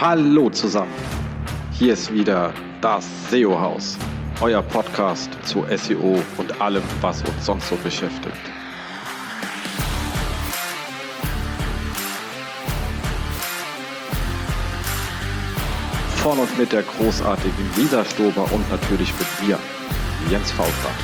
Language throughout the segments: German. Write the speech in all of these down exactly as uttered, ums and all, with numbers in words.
Hallo zusammen, hier ist wieder das S E O-Haus, euer Podcast zu S E O und allem, was uns sonst so beschäftigt. Von und mit der großartigen Lisa Stober und natürlich mit mir, Jens Faultrat.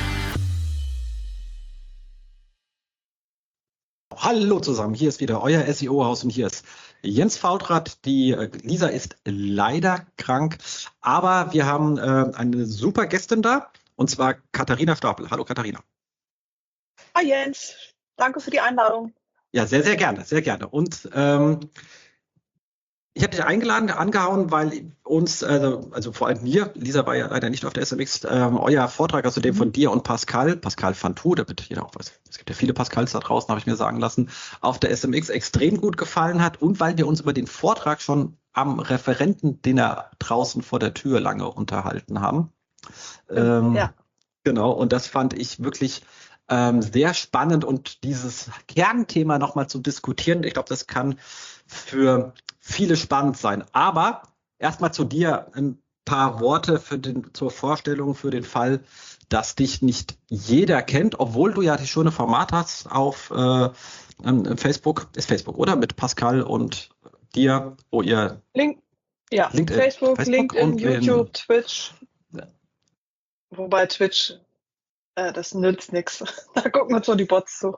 Hallo zusammen, hier ist wieder euer S E O-Haus und hier ist Jens Faultrat. Die äh, Lisa ist leider krank, aber wir haben äh, eine super Gästin da, und zwar Katharina Stapel. Hallo Katharina. Hi Jens, danke für die Einladung. Ja, sehr, sehr gerne, sehr gerne. Und ähm, ich habe dich eingeladen, angehauen, weil uns, also, also vor allem mir, Lisa war ja leider nicht auf der S M X, ähm, euer Vortrag, also dem von dir und Pascal, Pascal Fantou, da wird jeder auch weiß, es gibt ja viele Pascals da draußen, habe ich mir sagen lassen, auf der S M X extrem gut gefallen hat, und weil wir uns über den Vortrag schon am Referentendinner draußen vor der Tür lange unterhalten haben. Ähm, ja. Genau, und das fand ich wirklich ähm, sehr spannend, und dieses Kernthema nochmal zu diskutieren, ich glaube, das kann für viele spannend sein. Aber erstmal zu dir ein paar Worte für den, zur Vorstellung für den Fall, dass dich nicht jeder kennt, obwohl du ja das schöne Format hast auf äh, Facebook, ist Facebook, oder? Mit Pascal und dir, wo ihr Link, ja, LinkedIn, Facebook, Facebook LinkedIn, und YouTube, in, Twitch. Ja. Wobei Twitch, äh, das nützt nichts. Da gucken uns nur die Bots zu.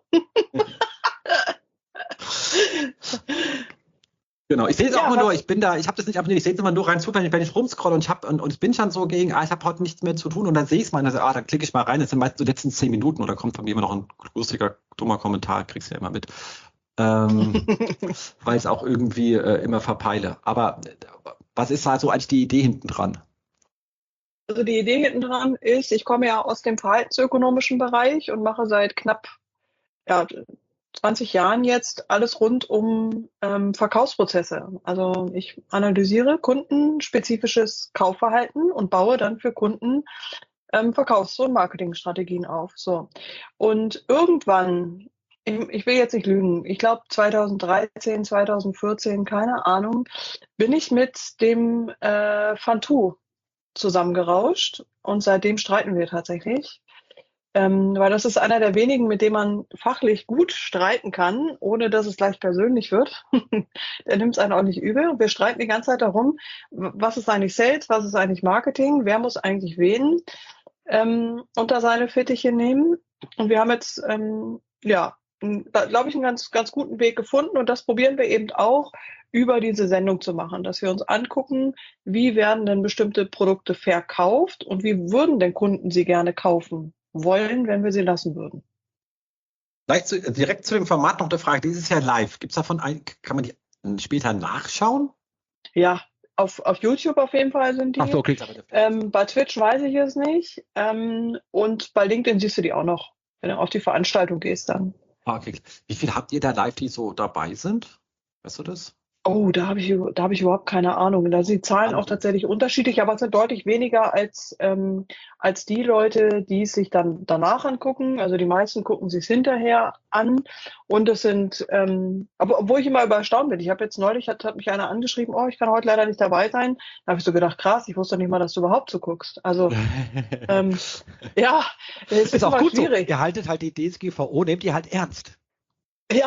Genau, ich sehe es Ja, auch immer was- nur, ich bin da, ich habe das nicht abonniert, ich sehe es immer nur rein zufällig, wenn ich rumscrolle und ich habe und, und ich bin schon so gegen, ah, ich habe heute nichts mehr zu tun, und dann sehe ich es mal und dann, ah, dann klicke ich mal rein, das sind meistens so die letzten zehn Minuten, oder kommt von mir immer noch ein lustiger, dummer Kommentar, kriegst du ja immer mit. Ähm, weil ich es auch irgendwie äh, immer verpeile. Aber äh, was ist da so eigentlich die Idee hinten dran? Also die Idee hinten dran ist, ich komme ja aus dem verhaltensökonomischen Bereich und mache seit knapp ja, zwanzig Jahren jetzt alles rund um ähm, Verkaufsprozesse. Also ich analysiere kundenspezifisches Kaufverhalten und baue dann für Kunden ähm, Verkaufs- und Marketingstrategien auf. So. Und irgendwann, ich, ich will jetzt nicht lügen, ich glaube zweitausenddreizehn, zweitausendvierzehn, keine Ahnung, bin ich mit dem äh, Fantou zusammengerauscht, und seitdem streiten wir tatsächlich. Ähm, weil das ist einer der wenigen, mit dem man fachlich gut streiten kann, ohne dass es gleich persönlich wird. Der nimmt es einen auch nicht übel. Und wir streiten die ganze Zeit darum, was ist eigentlich Sales, was ist eigentlich Marketing, wer muss eigentlich wen ähm, unter seine Fittiche nehmen. Und wir haben jetzt, ähm, ja, glaube ich, einen ganz, ganz guten Weg gefunden. Und das probieren wir eben auch über diese Sendung zu machen, dass wir uns angucken, wie werden denn bestimmte Produkte verkauft und wie würden denn Kunden sie gerne kaufen wollen, wenn wir sie lassen würden. Vielleicht zu, direkt zu dem Format noch eine Frage, dieses Jahr live, gibt's davon ein, kann man die später nachschauen? Ja, auf, auf YouTube auf jeden Fall sind die. Ach so, okay. Ähm, bei Twitch weiß ich es nicht. Ähm, und bei LinkedIn siehst du die auch noch, wenn du auf die Veranstaltung gehst dann. Okay. Wie viel habt ihr da live, die so dabei sind? Weißt du das? Oh, da habe ich, da habe ich überhaupt keine Ahnung. Da sind die Zahlen auch tatsächlich unterschiedlich, aber es sind deutlich weniger als, ähm, als die Leute, die es sich dann danach angucken. Also die meisten gucken sich es hinterher an. Und es sind, ähm, aber obwohl ich immer erstaunt bin. Ich habe jetzt neulich, hat, hat mich einer angeschrieben, oh, ich kann heute leider nicht dabei sein. Da habe ich so gedacht, krass, ich wusste nicht mal, dass du überhaupt so guckst. Also, ähm, ja, es ist, ist auch gut schwierig. So. Ihr haltet halt die D S G V O, nehmt ihr halt ernst. Ja.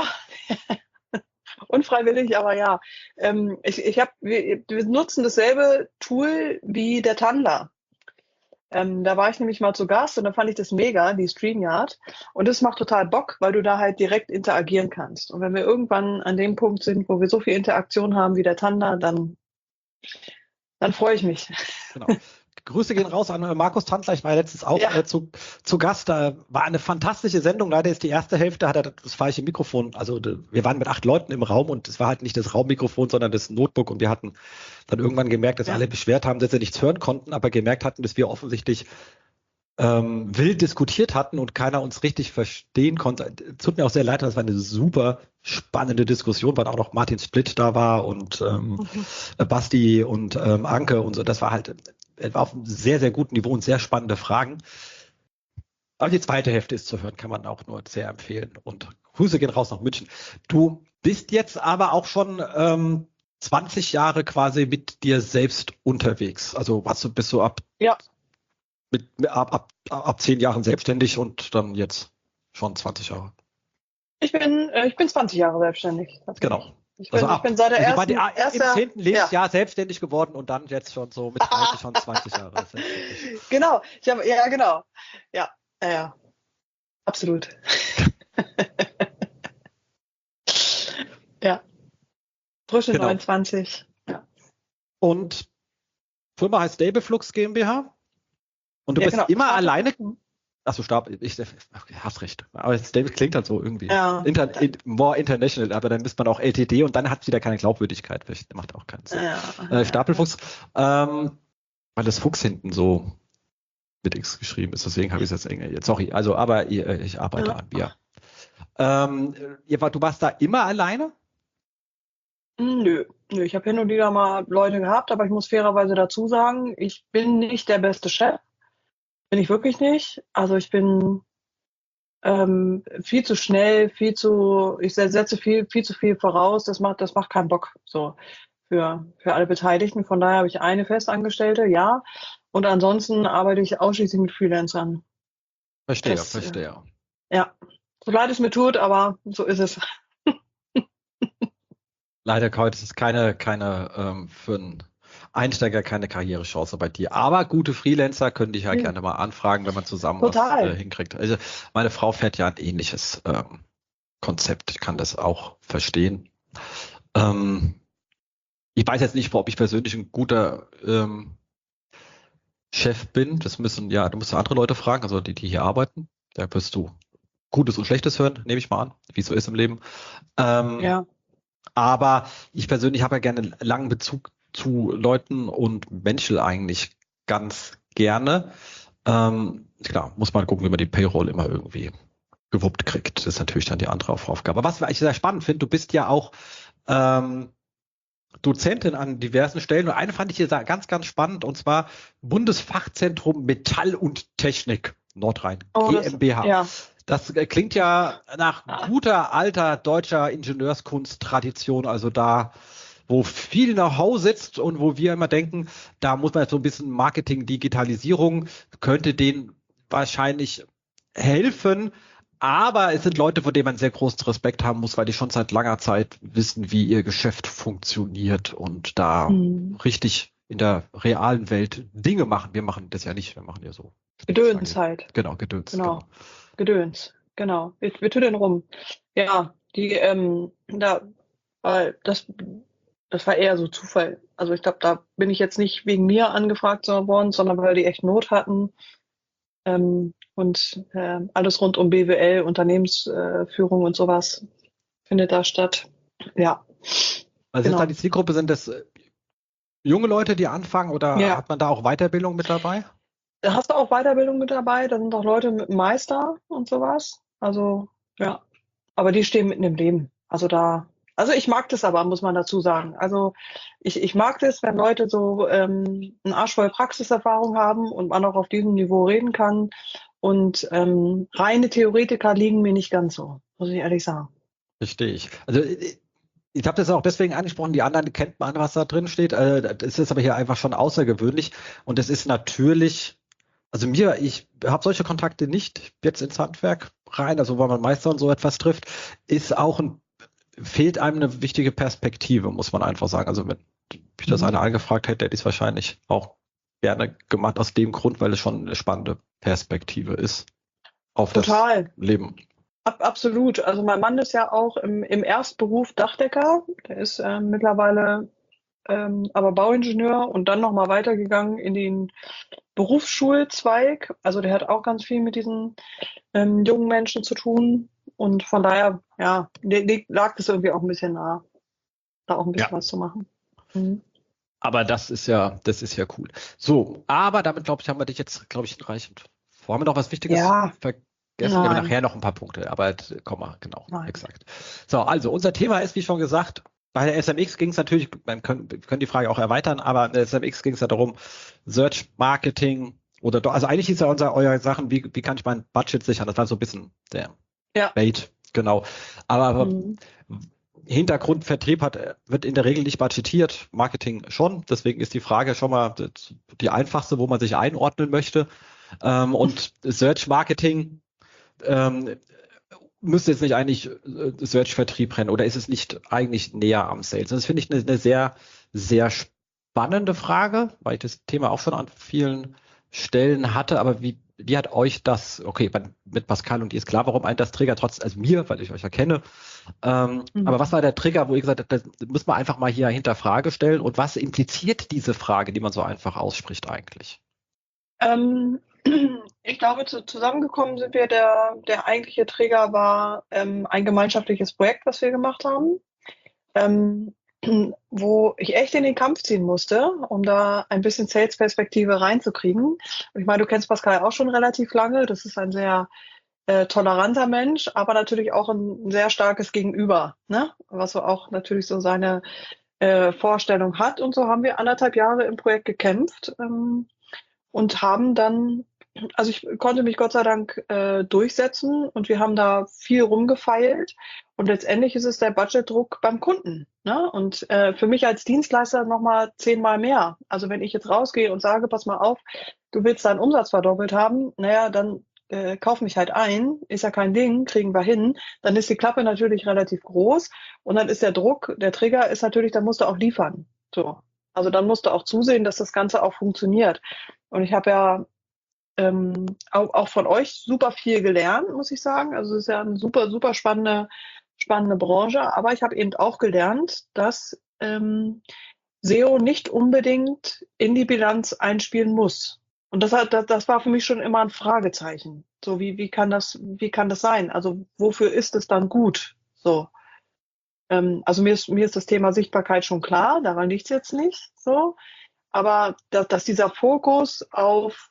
Unfreiwillig, aber ja. Ähm, ich, ich hab, wir, wir nutzen dasselbe Tool wie der Tandler. Ähm, da war ich nämlich mal zu Gast und da fand ich das mega, die StreamYard. Und das macht total Bock, weil du da halt direkt interagieren kannst. Und wenn wir irgendwann an dem Punkt sind, wo wir so viel Interaktion haben wie der Tandler, dann, dann freue ich mich. Genau. Grüße gehen raus an Markus Tandler. Ich war ja letztens auch Ja. äh, zu, zu Gast. Da war eine fantastische Sendung. Leider ist die erste Hälfte, hat er das falsche Mikrofon. Also wir waren mit acht Leuten im Raum und es war halt nicht das Raummikrofon, sondern das Notebook. Und wir hatten dann irgendwann gemerkt, dass Ja. alle beschwert haben, dass sie nichts hören konnten, aber gemerkt hatten, dass wir offensichtlich ähm, wild diskutiert hatten und keiner uns richtig verstehen konnte. Tut mir auch sehr leid, das war eine super spannende Diskussion, weil auch noch Martin Splitt da war und ähm, mhm. Basti und ähm, Anke und so. Das war halt war auf einem sehr, sehr guten Niveau und sehr spannende Fragen. Aber die zweite Hälfte ist zu hören, kann man auch nur sehr empfehlen. Und Grüße gehen raus nach München. Du bist jetzt aber auch schon ähm, zwanzig Jahre quasi mit dir selbst unterwegs. Also was du bist so ab, Ja. mit, ab, ab, ab zehn Jahren selbstständig und dann jetzt schon zwanzig Jahre. Ich bin, äh, ich bin zwanzig Jahre selbstständig. Genau. Ich bin, Also ab, ich bin seit der also bei ersten, der, erster, im zehnten Lebensjahr ja. selbstständig geworden und dann jetzt schon so mit dreißig schon zwanzig Jahre. Das ist wirklich- Genau, ich habe, ja, genau. Ja, ja, ja. Absolut. Ja. Frische Genau. neunundzwanzig. Ja. Und Firma heißt Stableflux GmbH. Und du Ja, bist genau. immer Stapel- alleine. Achso, Stab, ich okay, hast recht. Aber Stable klingt halt so irgendwie. Ja. Inter, in, more international, aber dann misst man auch L T D und dann hat es wieder keine Glaubwürdigkeit. Das macht auch keinen Sinn. Ja, Äh, Stapelfuchs, ähm, weil das Fuchs hinten so mit X geschrieben ist, deswegen habe ich es jetzt eng. Sorry, also, aber ich, ich arbeite Ja. an Bier. Ähm, ihr war, du warst da immer alleine? Nö, nö, ich habe hin und wieder mal Leute gehabt, aber ich muss fairerweise dazu sagen, ich bin nicht der beste Chef. Bin ich wirklich nicht. Also ich bin ähm, viel zu schnell, viel zu, ich se- setze viel, viel zu viel voraus. Das macht, das macht keinen Bock so für, für alle Beteiligten. Von daher habe ich eine Festangestellte, ja. Und ansonsten arbeite ich ausschließlich mit Freelancern. Verstehe, Das, äh, verstehe. Ja, so leid es mir tut, aber so ist es. Leider heute ist es keine, keine ähm, für einen Einsteiger keine Karrierechance bei dir. Aber gute Freelancer könnte ich ja Ja. gerne mal anfragen, wenn man zusammen Total. was äh, hinkriegt. Also meine Frau fährt ja ein ähnliches ähm, Konzept. Ich kann das auch verstehen. Ähm, ich weiß jetzt nicht, ob ich persönlich ein guter ähm, Chef bin. Das müssen ja, du musst ja andere Leute fragen, also die, die hier arbeiten. Da wirst du Gutes und Schlechtes hören, nehme ich mal an, wie es so ist im Leben. Ähm, Ja. Aber ich persönlich habe ja gerne einen langen Bezug zu Leuten und Menschen eigentlich ganz gerne. Ähm, klar, muss man gucken, wie man die Payroll immer irgendwie gewuppt kriegt. Das ist natürlich dann die andere Aufgabe. Was ich sehr spannend finde, du bist ja auch ähm, Dozentin an diversen Stellen. Und eine fand ich hier ganz, ganz spannend, und zwar Bundesfachzentrum Metall und Technik Nordrhein, Oh, das- GmbH. ja. Das äh, klingt ja nach guter alter deutscher Ingenieurskunsttradition, also da, wo viel Know-how sitzt und wo wir immer denken, da muss man jetzt so ein bisschen Marketing, Digitalisierung, könnte denen wahrscheinlich helfen. Aber es sind Leute, vor denen man sehr großen Respekt haben muss, weil die schon seit langer Zeit wissen, wie ihr Geschäft funktioniert und da Hm. richtig in der realen Welt Dinge machen. Wir machen das ja nicht, wir machen ja so. Gedöns halt. Genau, Gedöns. Genau. Genau. Gedöns, genau. Wir, wir tüdeln rum. Ja, die, ähm, da, weil das, das war eher so Zufall. Also ich glaube, da bin ich jetzt nicht wegen mir angefragt worden, sondern weil die echt Not hatten. Ähm, und äh, alles rund um B W L, Unternehmensführung und sowas findet da statt. Ja. Also Genau. ist da die Zielgruppe, sind das äh, junge Leute, die anfangen, oder Ja. hat man da auch Weiterbildung mit dabei? Da hast du auch Weiterbildung mit dabei, da sind auch Leute mit Meister und sowas. Also, ja. Aber die stehen mitten im Leben. Also da, also ich mag das aber, muss man dazu sagen. Also ich, ich mag das, wenn Leute so ähm, einen Arsch voll Praxiserfahrung haben und man auch auf diesem Niveau reden kann. Und ähm, reine Theoretiker liegen mir nicht ganz so, muss ich ehrlich sagen. Verstehe ich. Also äh, ich habe das auch deswegen angesprochen, die anderen kennt man, was da drin steht. Äh, Das ist aber hier einfach schon außergewöhnlich. Und es ist natürlich, also mir, ich habe solche Kontakte nicht jetzt ins Handwerk rein, also wo man Meister und so etwas trifft, ist auch ein, fehlt einem eine wichtige Perspektive, muss man einfach sagen. Also wenn ich das Mhm. einer angefragt hätte, hätte ich es wahrscheinlich auch gerne gemacht, aus dem Grund, weil es schon eine spannende Perspektive ist auf Total. das Leben. Ab, absolut. Also mein Mann ist ja auch im, im Erstberuf Dachdecker. Der ist äh, mittlerweile ähm, aber Bauingenieur und dann nochmal weitergegangen in den Berufsschulzweig. Also der hat auch ganz viel mit diesen ähm, jungen Menschen zu tun. Und von daher, ja, li- li- lag das irgendwie auch ein bisschen nah, da auch ein bisschen Ja. was zu machen. Mhm. Aber das ist ja, das ist ja cool. So, aber damit, glaube ich, haben wir dich jetzt, glaube ich, hinreichend. Wo haben wir noch was Wichtiges Ja. vergessen? Wir haben Nein. nachher noch ein paar Punkte, aber äh, komm mal, genau, Nein. exakt. So, also unser Thema ist, wie schon gesagt, bei der S M X ging es natürlich, man können, wir können die Frage auch erweitern, aber in der S M X ging es ja darum, Search Marketing oder do, also eigentlich ist ja unser euer Sachen, wie, wie kann ich mein Budget sichern? Das war so ein bisschen der Ja. Bait, genau. Aber, aber Mhm. Hintergrundvertrieb hat, wird in der Regel nicht budgetiert, Marketing schon. Deswegen ist die Frage schon mal die einfachste, wo man sich einordnen möchte. Ähm, und Search Marketing ähm, müsste jetzt nicht eigentlich Search-Vertrieb rennen oder ist es nicht eigentlich näher am Sales? Das finde ich eine, eine sehr, sehr spannende Frage, weil ich das Thema auch schon an vielen Stellen hatte. Aber wie, wie hat euch das, okay, mit Pascal und ihr ist klar, warum ein das Trigger trotz, also mir, weil ich euch ja kenne. Ähm, mhm. Aber was war der Trigger, wo ihr gesagt habt, das muss man einfach mal hier hinter Frage stellen und was impliziert diese Frage, die man so einfach ausspricht eigentlich? Ähm, ich glaube, zu, zusammengekommen sind wir, der, der eigentliche Trigger war ähm, ein gemeinschaftliches Projekt, was wir gemacht haben, ähm, wo ich echt in den Kampf ziehen musste, um da ein bisschen Sales-Perspektive reinzukriegen. Ich meine, du kennst Pascal auch schon relativ lange, das ist ein sehr äh, toleranter Mensch, aber natürlich auch ein, ein sehr starkes Gegenüber, ne? Was so auch natürlich so seine äh, Vorstellung hat. Und so haben wir anderthalb Jahre im Projekt gekämpft, ähm, und haben dann, also ich konnte mich Gott sei Dank äh, durchsetzen und wir haben da viel rumgefeilt und letztendlich ist es der Budgetdruck beim Kunden. Ne? Und äh, für mich als Dienstleister nochmal zehnmal mehr. Also wenn ich jetzt rausgehe und sage, pass mal auf, du willst deinen Umsatz verdoppelt haben, naja, dann äh, kauf mich halt ein, ist ja kein Ding, kriegen wir hin. Dann ist die Klappe natürlich relativ groß und dann ist der Druck, der Trigger ist natürlich, dann musst du auch liefern. So. Also dann musst du auch zusehen, dass das Ganze auch funktioniert. Und ich habe ja ähm, auch, auch von euch super viel gelernt, muss ich sagen. Also es ist ja eine super, super spannende, spannende Branche. Aber ich habe eben auch gelernt, dass ähm, S E O nicht unbedingt in die Bilanz einspielen muss. Und das, hat, das, das war für mich schon immer ein Fragezeichen. So, wie, wie kann das, wie kann das sein? Also wofür ist es dann gut? So. Ähm, also mir ist, mir ist das Thema Sichtbarkeit schon klar, daran liegt es jetzt nicht so. Aber dass, dass dieser Fokus auf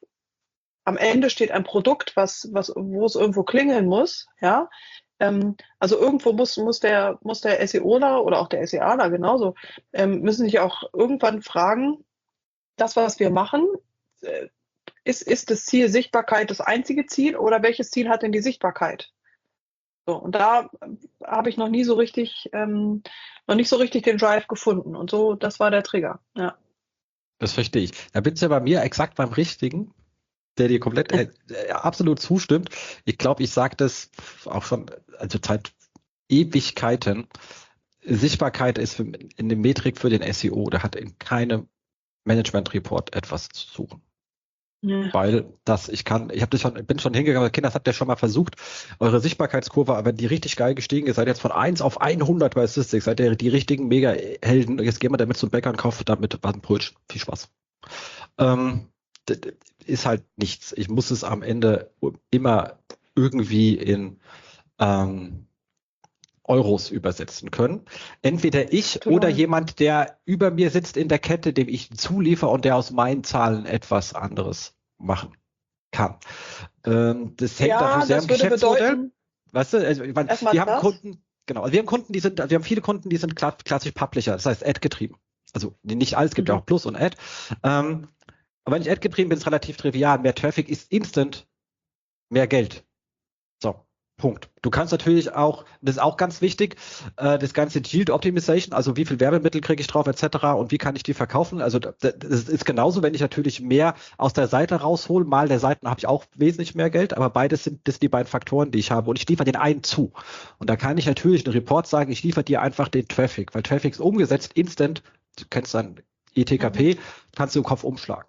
am Ende steht ein Produkt, was, was, wo es irgendwo klingeln muss, ja. Ähm, also irgendwo muss, muss der, muss der SEOler oder auch der SEAler genauso, ähm, müssen sich auch irgendwann fragen, das, was wir machen, äh, ist, ist das Ziel Sichtbarkeit das einzige Ziel oder welches Ziel hat denn die Sichtbarkeit? So, und da habe ich noch nie so richtig, ähm, noch nicht so richtig den Drive gefunden. Und so, das war der Trigger, ja. Das verstehe ich. Da bist du ja bei mir exakt beim Richtigen, der dir komplett äh, absolut zustimmt. Ich glaube, ich sage das auch schon, also seit Ewigkeiten. Sichtbarkeit ist für, in der Metrik für den S E O, da hat in keinem Management-Report etwas zu suchen. Ja. Weil das, ich kann, ich habe das schon, bin schon hingegangen, Kinder, das habt ihr schon mal versucht, eure Sichtbarkeitskurve, aber die richtig geil gestiegen ist, seid jetzt von eins auf hundert bei Statistics, seid ihr die richtigen Mega-Helden, jetzt gehen wir damit zum Bäcker und kaufen damit was ein Brötchen. Viel Spaß. Ähm, ist halt nichts. Ich muss es am Ende immer irgendwie in ähm, Euros übersetzen können. Entweder ich Total. oder jemand, der über mir sitzt in der Kette, dem ich zuliefer und der aus meinen Zahlen etwas anderes machen kann. Ähm, das hängt ja, natürlich sehr am Geschäftsmodell. Bedeuten, weißt du, also, ich meine, wir haben das? Kunden, genau, also wir haben Kunden, die sind, wir haben viele Kunden, die sind klassisch Publisher, das heißt Ad getrieben. Also nicht alles, gibt ja mhm. auch Plus und Ad. Ähm, aber wenn ich Ad getrieben bin, ist es relativ trivial. Mehr Traffic ist instant mehr Geld. So. Punkt. Du kannst natürlich auch, das ist auch ganz wichtig, äh, das ganze Yield Optimization, also wie viel Werbemittel kriege ich drauf et cetera und wie kann ich die verkaufen. Also das ist genauso, wenn ich natürlich mehr aus der Seite raushole, mal der Seiten habe ich auch wesentlich mehr Geld, aber beides sind, das sind die beiden Faktoren, die ich habe und ich liefere den einen zu. Und da kann ich natürlich einen Report sagen, ich liefere dir einfach den Traffic, weil Traffic ist umgesetzt, instant, du kennst dann E T K P, mhm. kannst du im Kopf umschlagen.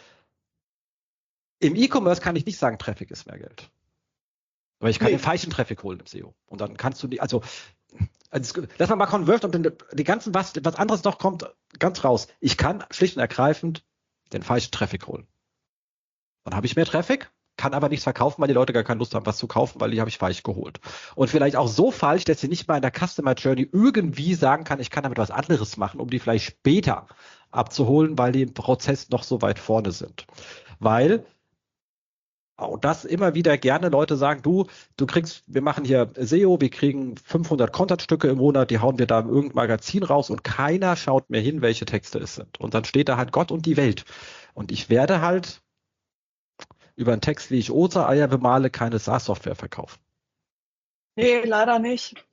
Im E-Commerce kann ich nicht sagen, Traffic ist mehr Geld. Aber ich kann nee. den falschen Traffic holen im S E O. Und dann kannst du die, also, also lass mal mal Convert und den, die ganzen, was, was anderes noch kommt, ganz raus. Ich kann schlicht und ergreifend den falschen Traffic holen. Dann habe ich mehr Traffic, kann aber nichts verkaufen, weil die Leute gar keine Lust haben, was zu kaufen, weil die habe ich falsch geholt. Und vielleicht auch so falsch, dass sie nicht mal in der Customer Journey irgendwie sagen kann, ich kann damit was anderes machen, um die vielleicht später abzuholen, weil die im Prozess noch so weit vorne sind. Weil und das immer wieder gerne Leute sagen, du, du kriegst, wir machen hier S E O, wir kriegen fünfhundert Content-Stücke im Monat, die hauen wir da in irgendein Magazin raus und keiner schaut mehr hin, welche Texte es sind. Und dann steht da halt Gott und die Welt. Und ich werde halt über einen Text, wie ich Ostereier bemale, keine SaaS-Software verkaufen. Nee, leider nicht.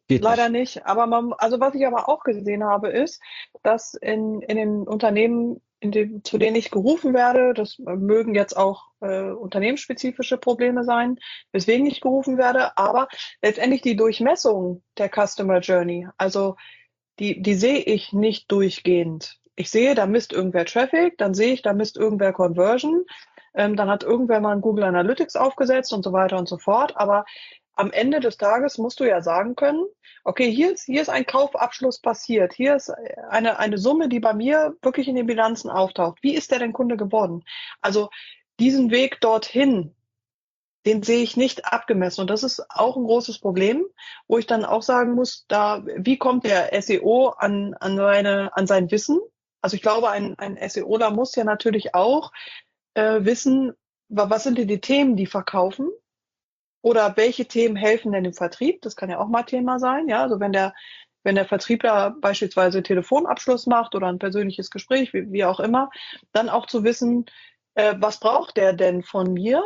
Geht leider nicht. nicht. Aber man, also was ich aber auch gesehen habe, ist, dass in, in den Unternehmen, in dem, zu denen ich gerufen werde, das mögen jetzt auch äh, unternehmensspezifische Probleme sein, weswegen ich gerufen werde, aber letztendlich die Durchmessung der Customer Journey, also die, die sehe ich nicht durchgehend. Ich sehe, da misst irgendwer Traffic, dann sehe ich, da misst irgendwer Conversion, ähm, dann hat irgendwer mal ein Google Analytics aufgesetzt und so weiter und so fort. Aber am Ende des Tages musst du ja sagen können, okay, hier ist, hier ist ein Kaufabschluss passiert, hier ist eine, eine Summe, die bei mir wirklich in den Bilanzen auftaucht. Wie ist der denn Kunde geworden? Also diesen Weg dorthin, den sehe ich nicht abgemessen. Und das ist auch ein großes Problem, wo ich dann auch sagen muss, da, wie kommt der S E O an, an seine, an sein Wissen? Also ich glaube, ein, ein SEOler muss ja natürlich auch äh, wissen, wa- was sind denn die Themen, die verkaufen? Oder welche Themen helfen denn im Vertrieb? Das kann ja auch mal Thema sein. Ja, also wenn der, wenn der Vertriebler beispielsweise Telefonabschluss macht oder ein persönliches Gespräch, wie, wie auch immer, dann auch zu wissen, äh, was braucht der denn von mir?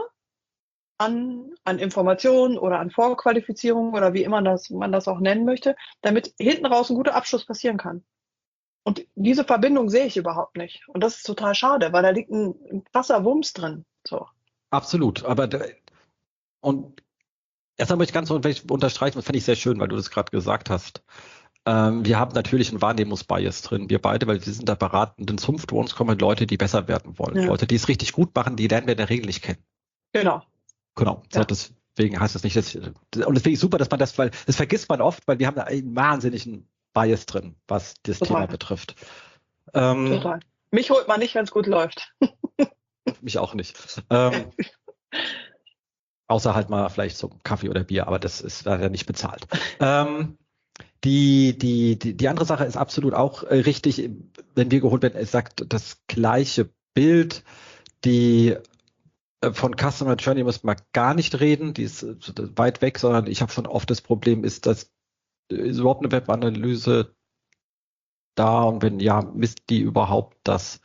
An, an Informationen oder an Vorqualifizierung oder wie immer das, man das auch nennen möchte, damit hinten raus ein guter Abschluss passieren kann. Und diese Verbindung sehe ich überhaupt nicht. Und das ist total schade, weil da liegt ein, ein krasser Wumms drin. So. Absolut. Aber da, und erstmal möchte ich ganz unterstreichen, das fand ich sehr schön, weil du das gerade gesagt hast. Ähm, wir haben natürlich einen Wahrnehmungsbias drin, wir beide, weil wir sind da beratenden Zunft, wo uns kommen Leute, die besser werden wollen. Ja. Leute, die es richtig gut machen, die lernen wir in der Regel nicht kennen. Genau. Genau. Ja. So, deswegen heißt es nicht, dass, und deswegen super, dass man das, weil das vergisst man oft, weil wir haben da einen wahnsinnigen Bias drin, was das Total. Thema betrifft. Ähm, Total. Mich holt man nicht, wenn es gut läuft. mich auch nicht. Ähm, außer halt mal vielleicht so Kaffee oder Bier, aber das ist leider nicht bezahlt. Ähm, die, die, die, die andere Sache ist absolut auch äh, richtig, wenn wir geholt werden, es sagt das gleiche Bild, die äh, von Customer Journey muss man gar nicht reden, die ist äh, weit weg, sondern ich habe schon oft das Problem, ist, dass äh, ist überhaupt eine Webanalyse da und wenn ja, misst die überhaupt das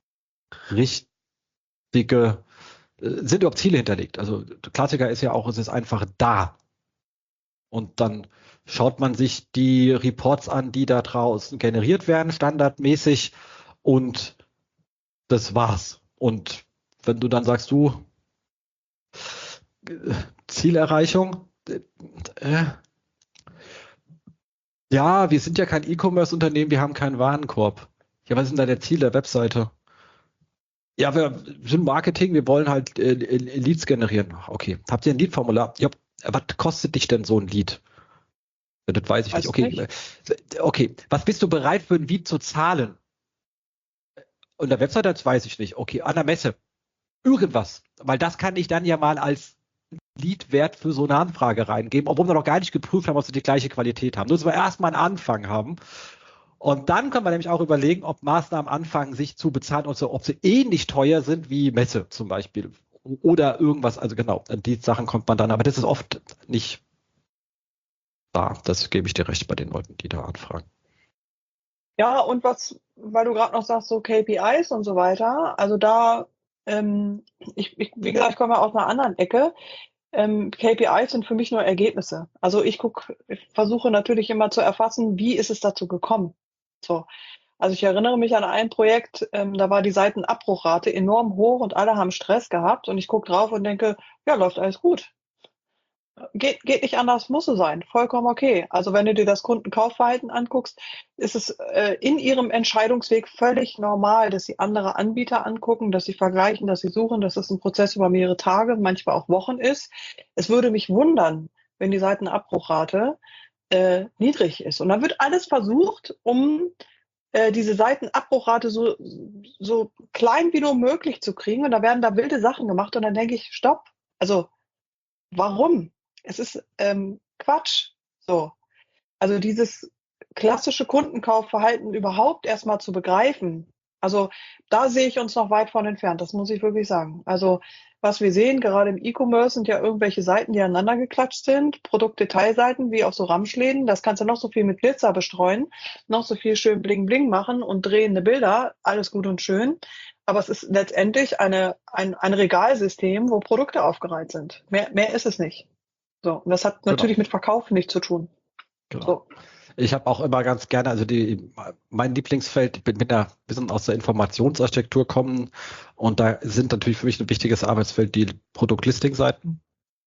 richtige, äh, sind überhaupt Ziele hinterlegt? Also der Klassiker ist ja auch, es ist einfach da. Und dann schaut man sich die Reports an, die da draußen generiert werden, standardmäßig, und das war's. Und wenn du dann sagst, du, äh, Zielerreichung, äh, ja, wir sind ja kein E-Commerce-Unternehmen, wir haben keinen Warenkorb. Ja, was ist denn da der Ziel der Webseite? Ja, wir sind Marketing, wir wollen halt äh, Leads generieren. Okay, habt ihr ein Lead-Formular? Ja, was kostet dich denn so ein Lead? Das weiß ich Weiß nicht. Okay, nicht. okay, was bist du bereit für ein Lead zu zahlen? Und der Webseite, das weiß ich nicht. Okay, an der Messe. Irgendwas. Weil das kann ich dann ja mal als Lead-Wert für so eine Anfrage reingeben, obwohl wir noch gar nicht geprüft haben, ob sie die gleiche Qualität haben. Nur, dass wir erstmal einen Anfang haben. Und dann können wir nämlich auch überlegen, ob Maßnahmen anfangen, sich zu bezahlen, und so, ob sie ähnlich teuer sind wie Messe zum Beispiel. Oder irgendwas. Also genau, an die Sachen kommt man dann. Aber das ist oft nicht da. Das gebe ich dir recht bei den Leuten, die da anfragen. Ja, und was, weil du gerade noch sagst, so K P Is und so weiter, also da, ähm, ich, ich, wie gesagt, ich komme ja aus einer anderen Ecke. Ähm, K P Is sind für mich nur Ergebnisse. Also ich gucke, ich versuche natürlich immer zu erfassen, wie ist es dazu gekommen. So. Also ich erinnere mich an ein Projekt, ähm, da war die Seitenabbruchrate enorm hoch und alle haben Stress gehabt und ich gucke drauf und denke, ja, läuft alles gut. Geht, geht nicht anders, muss so sein. Vollkommen okay. Also wenn du dir das Kundenkaufverhalten anguckst, ist es äh, in ihrem Entscheidungsweg völlig normal, dass sie andere Anbieter angucken, dass sie vergleichen, dass sie suchen, dass es ein Prozess über mehrere Tage, manchmal auch Wochen ist. Es würde mich wundern, wenn die Seitenabbruchrate äh, niedrig ist. Und dann wird alles versucht, um äh, diese Seitenabbruchrate so, so klein wie nur möglich zu kriegen. Und da werden da wilde Sachen gemacht. Und dann denke ich, stopp. Also warum? Es ist ähm, Quatsch. So. Also dieses klassische Kundenkaufverhalten überhaupt erstmal zu begreifen. Also da sehe ich uns noch weit von entfernt, das muss ich wirklich sagen. Also was wir sehen, gerade im E-Commerce, sind ja irgendwelche Seiten, die aneinander geklatscht sind, Produktdetailseiten wie auf so Ramschläden. Das kannst du noch so viel mit Glitzer bestreuen, noch so viel schön bling bling machen und drehende Bilder, alles gut und schön. Aber es ist letztendlich eine, ein, ein Regalsystem, wo Produkte aufgereiht sind. Mehr, mehr ist es nicht. So, und das hat natürlich Genau. mit Verkauf nichts zu tun. Genau. So. Ich habe auch immer ganz gerne, also die, mein Lieblingsfeld, ich bin mit einer bisschen aus der Informationsarchitektur kommen und da sind natürlich für mich ein wichtiges Arbeitsfeld die Produktlisting-Seiten.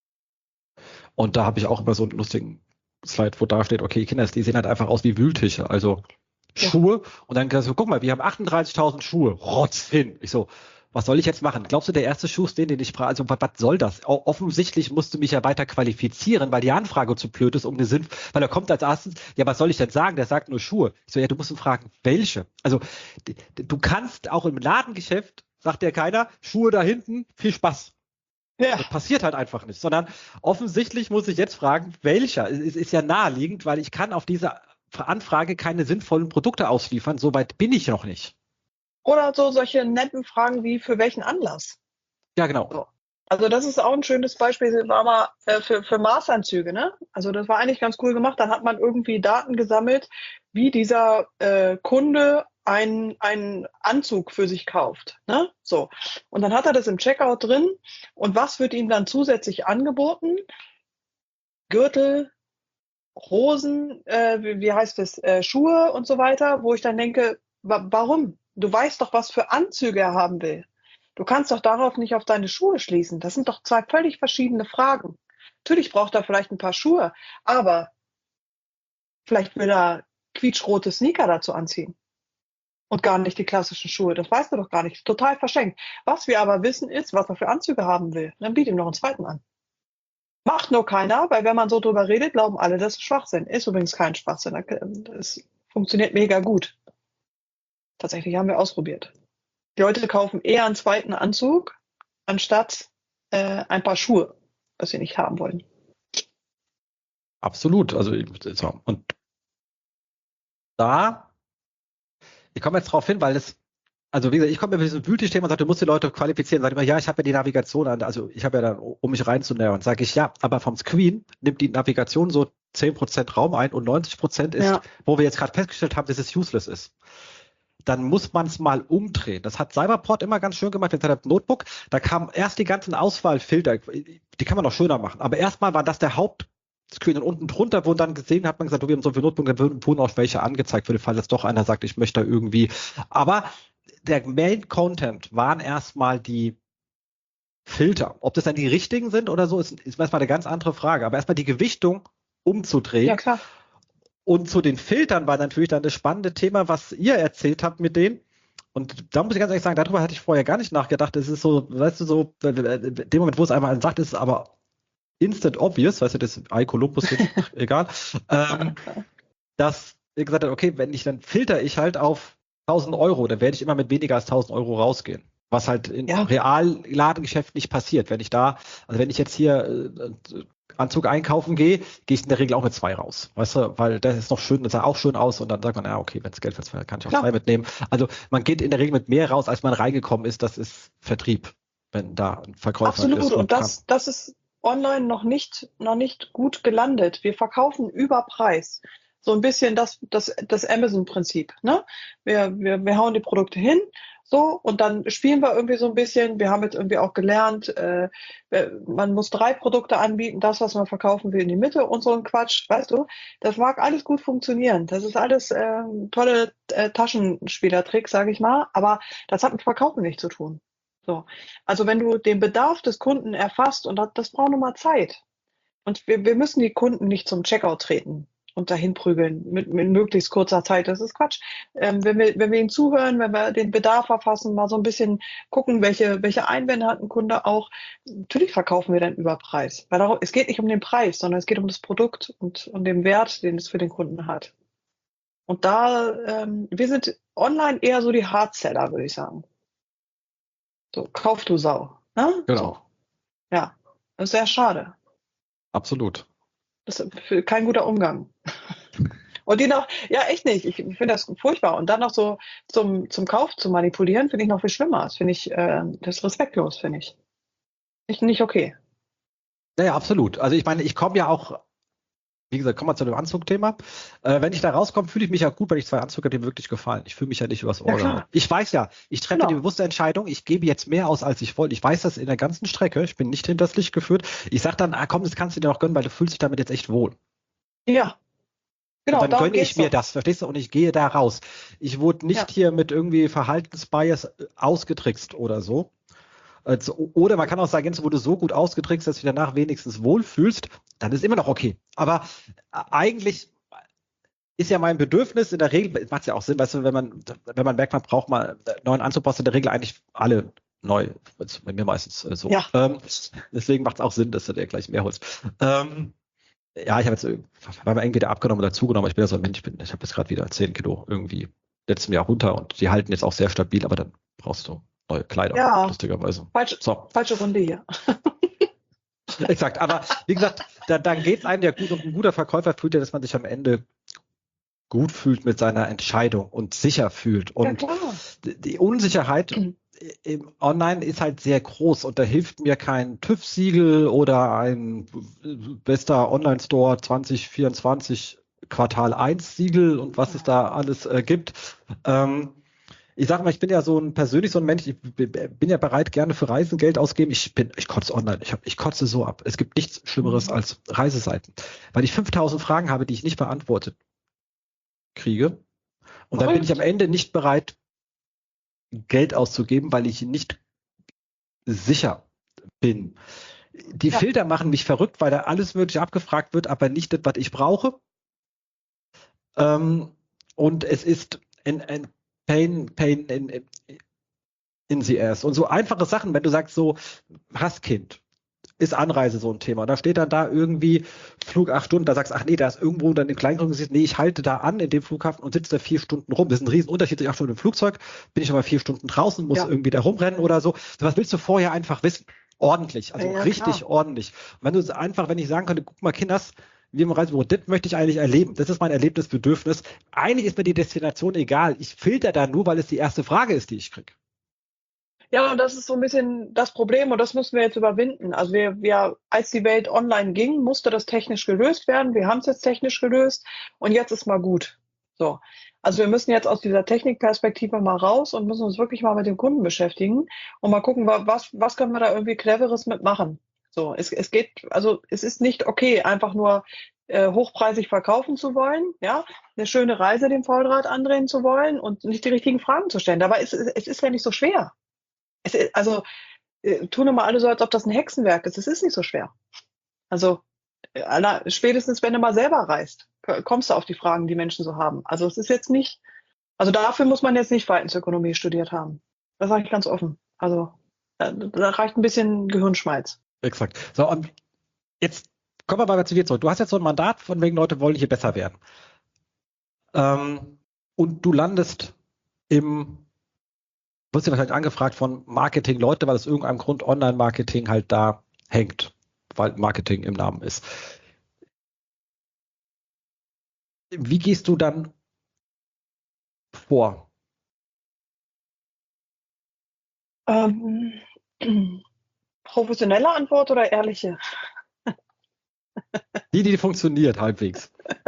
Und da habe ich auch immer so einen lustigen Slide, wo da steht, okay, Kinder, die sehen halt einfach aus wie Wühltische, also Ja. Schuhe. Und dann kannst du, guck mal, wir haben achtunddreißigtausend Schuhe, rotz hin. Ich so, was soll ich jetzt machen? Glaubst du, der erste Schuh ist den, den ich frage? Also, was, was soll das? O- Offensichtlich musst du mich ja weiter qualifizieren, weil die Anfrage zu blöd ist, um eine Sinn, weil er kommt als erstes, ja, was soll ich denn sagen? Der sagt nur Schuhe. Ich so, ja, du musst ihn fragen, welche? Also, d- d- du kannst auch im Ladengeschäft, sagt dir keiner, Schuhe da hinten, viel Spaß. Ja. Das passiert halt einfach nicht, sondern offensichtlich muss ich jetzt fragen, welcher? Es ist ja naheliegend, weil ich kann auf diese Anfrage keine sinnvollen Produkte ausliefern. Soweit bin ich noch nicht. Oder so solche netten Fragen wie für welchen Anlass. Ja, genau. So. Also das ist auch ein schönes Beispiel, das war mal äh, für, für Maßanzüge, ne? Also das war eigentlich ganz cool gemacht. Dann hat man irgendwie Daten gesammelt, wie dieser äh, Kunde einen, einen Anzug für sich kauft, ne? So. Und dann hat er das im Checkout drin. Und was wird ihm dann zusätzlich angeboten? Gürtel, Hosen, äh, wie, wie heißt es, äh, Schuhe und so weiter, wo ich dann denke, wa warum? Du weißt doch, was für Anzüge er haben will. Du kannst doch darauf nicht auf deine Schuhe schließen. Das sind doch zwei völlig verschiedene Fragen. Natürlich braucht er vielleicht ein paar Schuhe, aber vielleicht will er quietschrote Sneaker dazu anziehen und gar nicht die klassischen Schuhe. Das weißt du doch gar nicht. Total verschenkt. Was wir aber wissen ist, was er für Anzüge haben will. Dann biet ihm noch einen zweiten an. Macht nur keiner, weil wenn man so drüber redet, glauben alle, das ist Schwachsinn. Ist übrigens kein Schwachsinn. Es funktioniert mega gut. Tatsächlich haben wir ausprobiert. Die Leute kaufen eher einen zweiten Anzug, anstatt äh, ein paar Schuhe, was sie nicht haben wollen. Absolut. Also, so. Und da, ich komme jetzt drauf hin, weil es, also wie gesagt, ich komme mit diesem Wühltisch-Thema und sage, du musst die Leute qualifizieren. Sag immer, ja, ich habe ja die Navigation an, also ich habe ja dann, um mich reinzunähern, sage ich, ja, aber vom Screen nimmt die Navigation so zehn Prozent Raum ein und neunzig Prozent ist, Ja. wo wir jetzt gerade festgestellt haben, dass es useless ist. Dann muss man es mal umdrehen. Das hat Cyberport immer ganz schön gemacht mit seinem Notebook. Da kamen erst die ganzen Auswahlfilter, die kann man noch schöner machen. Aber erstmal war das der Hauptscreen und unten drunter wurden dann gesehen, hat man gesagt, wir haben so viele Notebooks, dann wurden auch welche angezeigt, für den Fall, dass doch einer sagt, ich möchte da irgendwie. Aber der Main Content waren erstmal die Filter. Ob das dann die richtigen sind oder so, ist, ist erstmal eine ganz andere Frage. Aber erstmal die Gewichtung umzudrehen. Ja, klar. Und zu den Filtern war natürlich dann das spannende Thema, was ihr erzählt habt mit denen. Und da muss ich ganz ehrlich sagen, darüber hatte ich vorher gar nicht nachgedacht. Es ist so, weißt du, so, in dem Moment, wo es einmal sagt, ist es aber instant obvious, weißt du, das I Columbus, egal, ähm, dass ihr gesagt habt, okay, wenn ich, dann filter ich halt auf tausend Euro, dann werde ich immer mit weniger als tausend Euro rausgehen. Was halt in Ja. Realladengeschäft nicht passiert. Wenn ich da, also wenn ich jetzt hier äh, Anzug einkaufen gehe, gehe ich in der Regel auch mit zwei raus. Weißt du, weil das ist noch schön, das sah auch schön aus und dann sagt man, ja, okay, wenn es Geld wird, kann ich auch Klar. zwei mitnehmen. Also man geht in der Regel mit mehr raus, als man reingekommen ist. Das ist Vertrieb, wenn da ein Verkäufer Absolut. ist. Und das, das ist online noch nicht, noch nicht gut gelandet. Wir verkaufen über Preis. So ein bisschen das, das, das Amazon-Prinzip, ne? Wir, wir, wir hauen die Produkte hin, so, und dann spielen wir irgendwie so ein bisschen. Wir haben jetzt irgendwie auch gelernt, äh, man muss drei Produkte anbieten, das, was man verkaufen will, in die Mitte und so ein Quatsch, weißt du? Das mag alles gut funktionieren. Das ist alles äh, tolle äh, Taschenspielertricks, sage ich mal, aber das hat mit Verkaufen nichts zu tun. So. Also wenn du den Bedarf des Kunden erfasst, und das, das braucht nochmal Zeit. Und wir, wir müssen die Kunden nicht zum Checkout treten und dahin prügeln mit, mit möglichst kurzer Zeit. Das ist Quatsch. Ähm, wenn wir, wenn wir ihnen zuhören, wenn wir den Bedarf erfassen, mal so ein bisschen gucken, welche, welche Einwände hat ein Kunde auch. Natürlich verkaufen wir dann über Preis. Weil darum, es geht nicht um den Preis, sondern es geht um das Produkt und um den Wert, den es für den Kunden hat. Und da, ähm, wir sind online eher so die Hardseller, würde ich sagen. So, kauf du Sau. Ne? Genau. So. Ja, das ist sehr schade. Absolut. Das ist für kein guter Umgang. Und die noch, ja echt nicht, ich finde das furchtbar. Und dann noch so zum, zum Kauf zu manipulieren, finde ich noch viel schlimmer. Das finde ich, äh, das ist respektlos, finde ich. Nicht, nicht okay. Naja, absolut. Also ich meine, ich komme ja auch, wie gesagt, kommen wir zu dem Anzugthema. Äh, wenn ich da rauskomme, fühle ich mich ja gut, weil ich zwei Anzüge habe, die mir wirklich gefallen. Ich fühle mich ja nicht übers Ohr Ja, klar. gehauen. Ich weiß ja, ich treffe Genau. die bewusste Entscheidung, ich gebe jetzt mehr aus, als ich wollte. Ich weiß das in der ganzen Strecke. Ich bin nicht hinters Licht geführt. Ich sage dann, ah komm, das kannst du dir noch gönnen, weil du fühlst dich damit jetzt echt wohl. Ja. Genau, und dann darum gönne ich geht's mir doch. das, verstehst du? Und ich gehe da raus. Ich wurde nicht Ja. hier mit irgendwie Verhaltensbias äh, ausgetrickst oder so. Also, oder man kann auch sagen, Jens, wurde so gut ausgetrickst, dass du dich danach wenigstens wohlfühlst, dann ist immer noch okay. Aber äh, eigentlich ist ja mein Bedürfnis, in der Regel macht es ja auch Sinn, weißt du, wenn man, wenn man merkt, man braucht mal einen neuen Anzug, brauchst du in der Regel eigentlich alle neu. Also bei mir meistens äh, so. Ja. Ähm, deswegen macht es auch Sinn, dass du dir gleich mehr holst. Ähm, ja, ich habe jetzt, weil man irgendwie da abgenommen oder zugenommen, ich bin ja so ein Mensch, ich, bin, ich habe jetzt gerade wieder zehn Kilo irgendwie letztem Jahr runter und die halten jetzt auch sehr stabil, aber dann brauchst du neue Kleider, Ja. lustigerweise. Falsch, So. falsche Runde hier. Exakt, aber wie gesagt, da, dann geht es einem ja gut und ein guter Verkäufer fühlt ja, dass man sich am Ende gut fühlt mit seiner Entscheidung und sicher fühlt. Und ja, klar. die Unsicherheit im Online ist halt sehr groß und da hilft mir kein TÜV-Siegel oder ein bester Online-Store zwanzig vierundzwanzig Quartal eins Siegel und was es da alles äh, gibt. Ähm, ich sag mal, ich bin ja so ein persönlich so ein Mensch, ich bin ja bereit, gerne für Reisen Geld ausgeben. Ich bin, ich kotze online, ich, hab, ich kotze so ab. Es gibt nichts Schlimmeres Mhm. als Reiseseiten, weil ich fünftausend Fragen habe, die ich nicht beantwortet kriege. Und dann bin ich am Ende nicht bereit, Geld auszugeben, weil ich nicht sicher bin. Die Ja. Filter machen mich verrückt, weil da alles Mögliche abgefragt wird, aber nicht das, was ich brauche. Ähm, und es ist ein, ein Pain, Pain in, in, in the ass. Und so einfache Sachen, wenn du sagst so, Hasskind, ist Anreise so ein Thema. Da steht dann da irgendwie Flug acht Stunden, da sagst du, ach nee, da ist irgendwo dann in Kleingruppen gesehen, nee, ich halte da an in dem Flughafen und sitze da vier Stunden rum. Das ist ein Riesenunterschied, ich acht Stunden im Flugzeug, bin ich aber vier Stunden draußen, muss Ja. irgendwie da rumrennen oder so. So was willst du vorher einfach wissen? Ordentlich, also Ja, richtig klar. ordentlich. Und wenn du einfach, wenn ich sagen könnte, guck mal, Kinders, wie im Reisebüro, das möchte ich eigentlich erleben. Das ist mein Erlebnisbedürfnis. Eigentlich ist mir die Destination egal. Ich filter da nur, weil es die erste Frage ist, die ich kriege. Ja, und das ist so ein bisschen das Problem und das müssen wir jetzt überwinden. Also wir, wir, als die Welt online ging, musste das technisch gelöst werden. Wir haben es jetzt technisch gelöst und jetzt ist mal gut. So. Also wir müssen jetzt aus dieser Technikperspektive mal raus und müssen uns wirklich mal mit dem Kunden beschäftigen und mal gucken, was, was können wir da irgendwie Cleveres mitmachen. So, es, es geht, also es ist nicht okay, einfach nur äh, hochpreisig verkaufen zu wollen, ja, eine schöne Reise dem Vollrad andrehen zu wollen und nicht die richtigen Fragen zu stellen. Dabei ist es ist ja nicht so schwer. Es ist, also äh, tun immer alle so, als ob das ein Hexenwerk ist. Es ist nicht so schwer. Also äh, aller, spätestens, wenn du mal selber reist, kommst du auf die Fragen, die Menschen so haben. Also es ist jetzt nicht, also dafür muss man jetzt nicht Verhaltensökonomie studiert haben. Das sage ich ganz offen. Also da, da reicht ein bisschen Gehirnschmalz. Exakt. So, und jetzt kommen wir mal zu dir zurück. Du hast jetzt so ein Mandat, von wegen Leute wollen hier besser werden. Ähm, und du landest im wirst du wahrscheinlich angefragt von Marketing-Leute, weil aus irgendeinem Grund Online-Marketing halt da hängt, weil Marketing im Namen ist. Wie gehst du dann vor? Ähm, professionelle Antwort oder ehrliche? Die, die funktioniert halbwegs.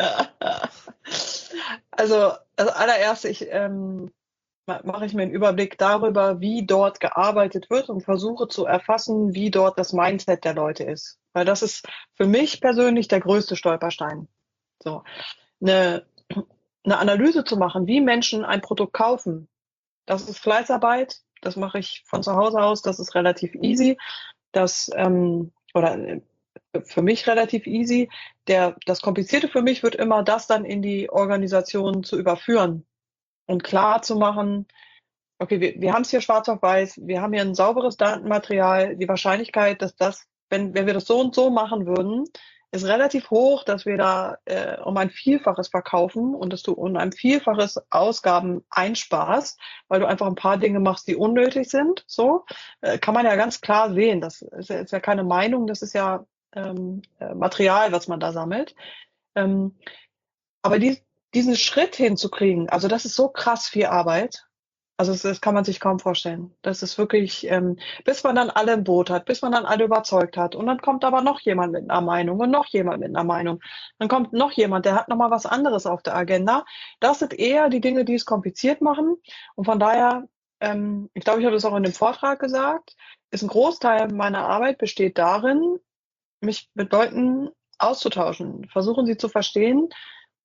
Also, also allererst, ich ähm, mache ich mir einen Überblick darüber, wie dort gearbeitet wird und versuche zu erfassen, wie dort das Mindset der Leute ist. Weil das ist für mich persönlich der größte Stolperstein. So, eine, eine Analyse zu machen, wie Menschen ein Produkt kaufen, das ist Fleißarbeit. Das mache ich von zu Hause aus. Das ist relativ easy. Das ähm, oder für mich relativ easy. Der, das Komplizierte für mich wird immer, das dann in die Organisation zu überführen und klar zu machen, okay, wir, wir haben es hier schwarz auf weiß, wir haben hier ein sauberes Datenmaterial. Die Wahrscheinlichkeit, dass das, wenn, wenn wir das so und so machen würden, ist relativ hoch, dass wir da äh, um ein Vielfaches verkaufen und dass du um ein Vielfaches Ausgaben einsparst, weil du einfach ein paar Dinge machst, die unnötig sind. So äh, kann man ja ganz klar sehen. Das ist ja, ist ja keine Meinung, das ist ja ähm, Material, was man da sammelt. Ähm, aber die, diesen Schritt hinzukriegen, also das ist so krass viel Arbeit. Also das, das kann man sich kaum vorstellen. Das ist wirklich, ähm, bis man dann alle im Boot hat, bis man dann alle überzeugt hat. Und dann kommt aber noch jemand mit einer Meinung und noch jemand mit einer Meinung. Dann kommt noch jemand, der hat nochmal was anderes auf der Agenda. Das sind eher die Dinge, die es kompliziert machen. Und von daher, ähm, ich glaube, ich habe das auch in dem Vortrag gesagt, ist ein Großteil meiner Arbeit besteht darin, mich mit Leuten auszutauschen, versuchen sie zu verstehen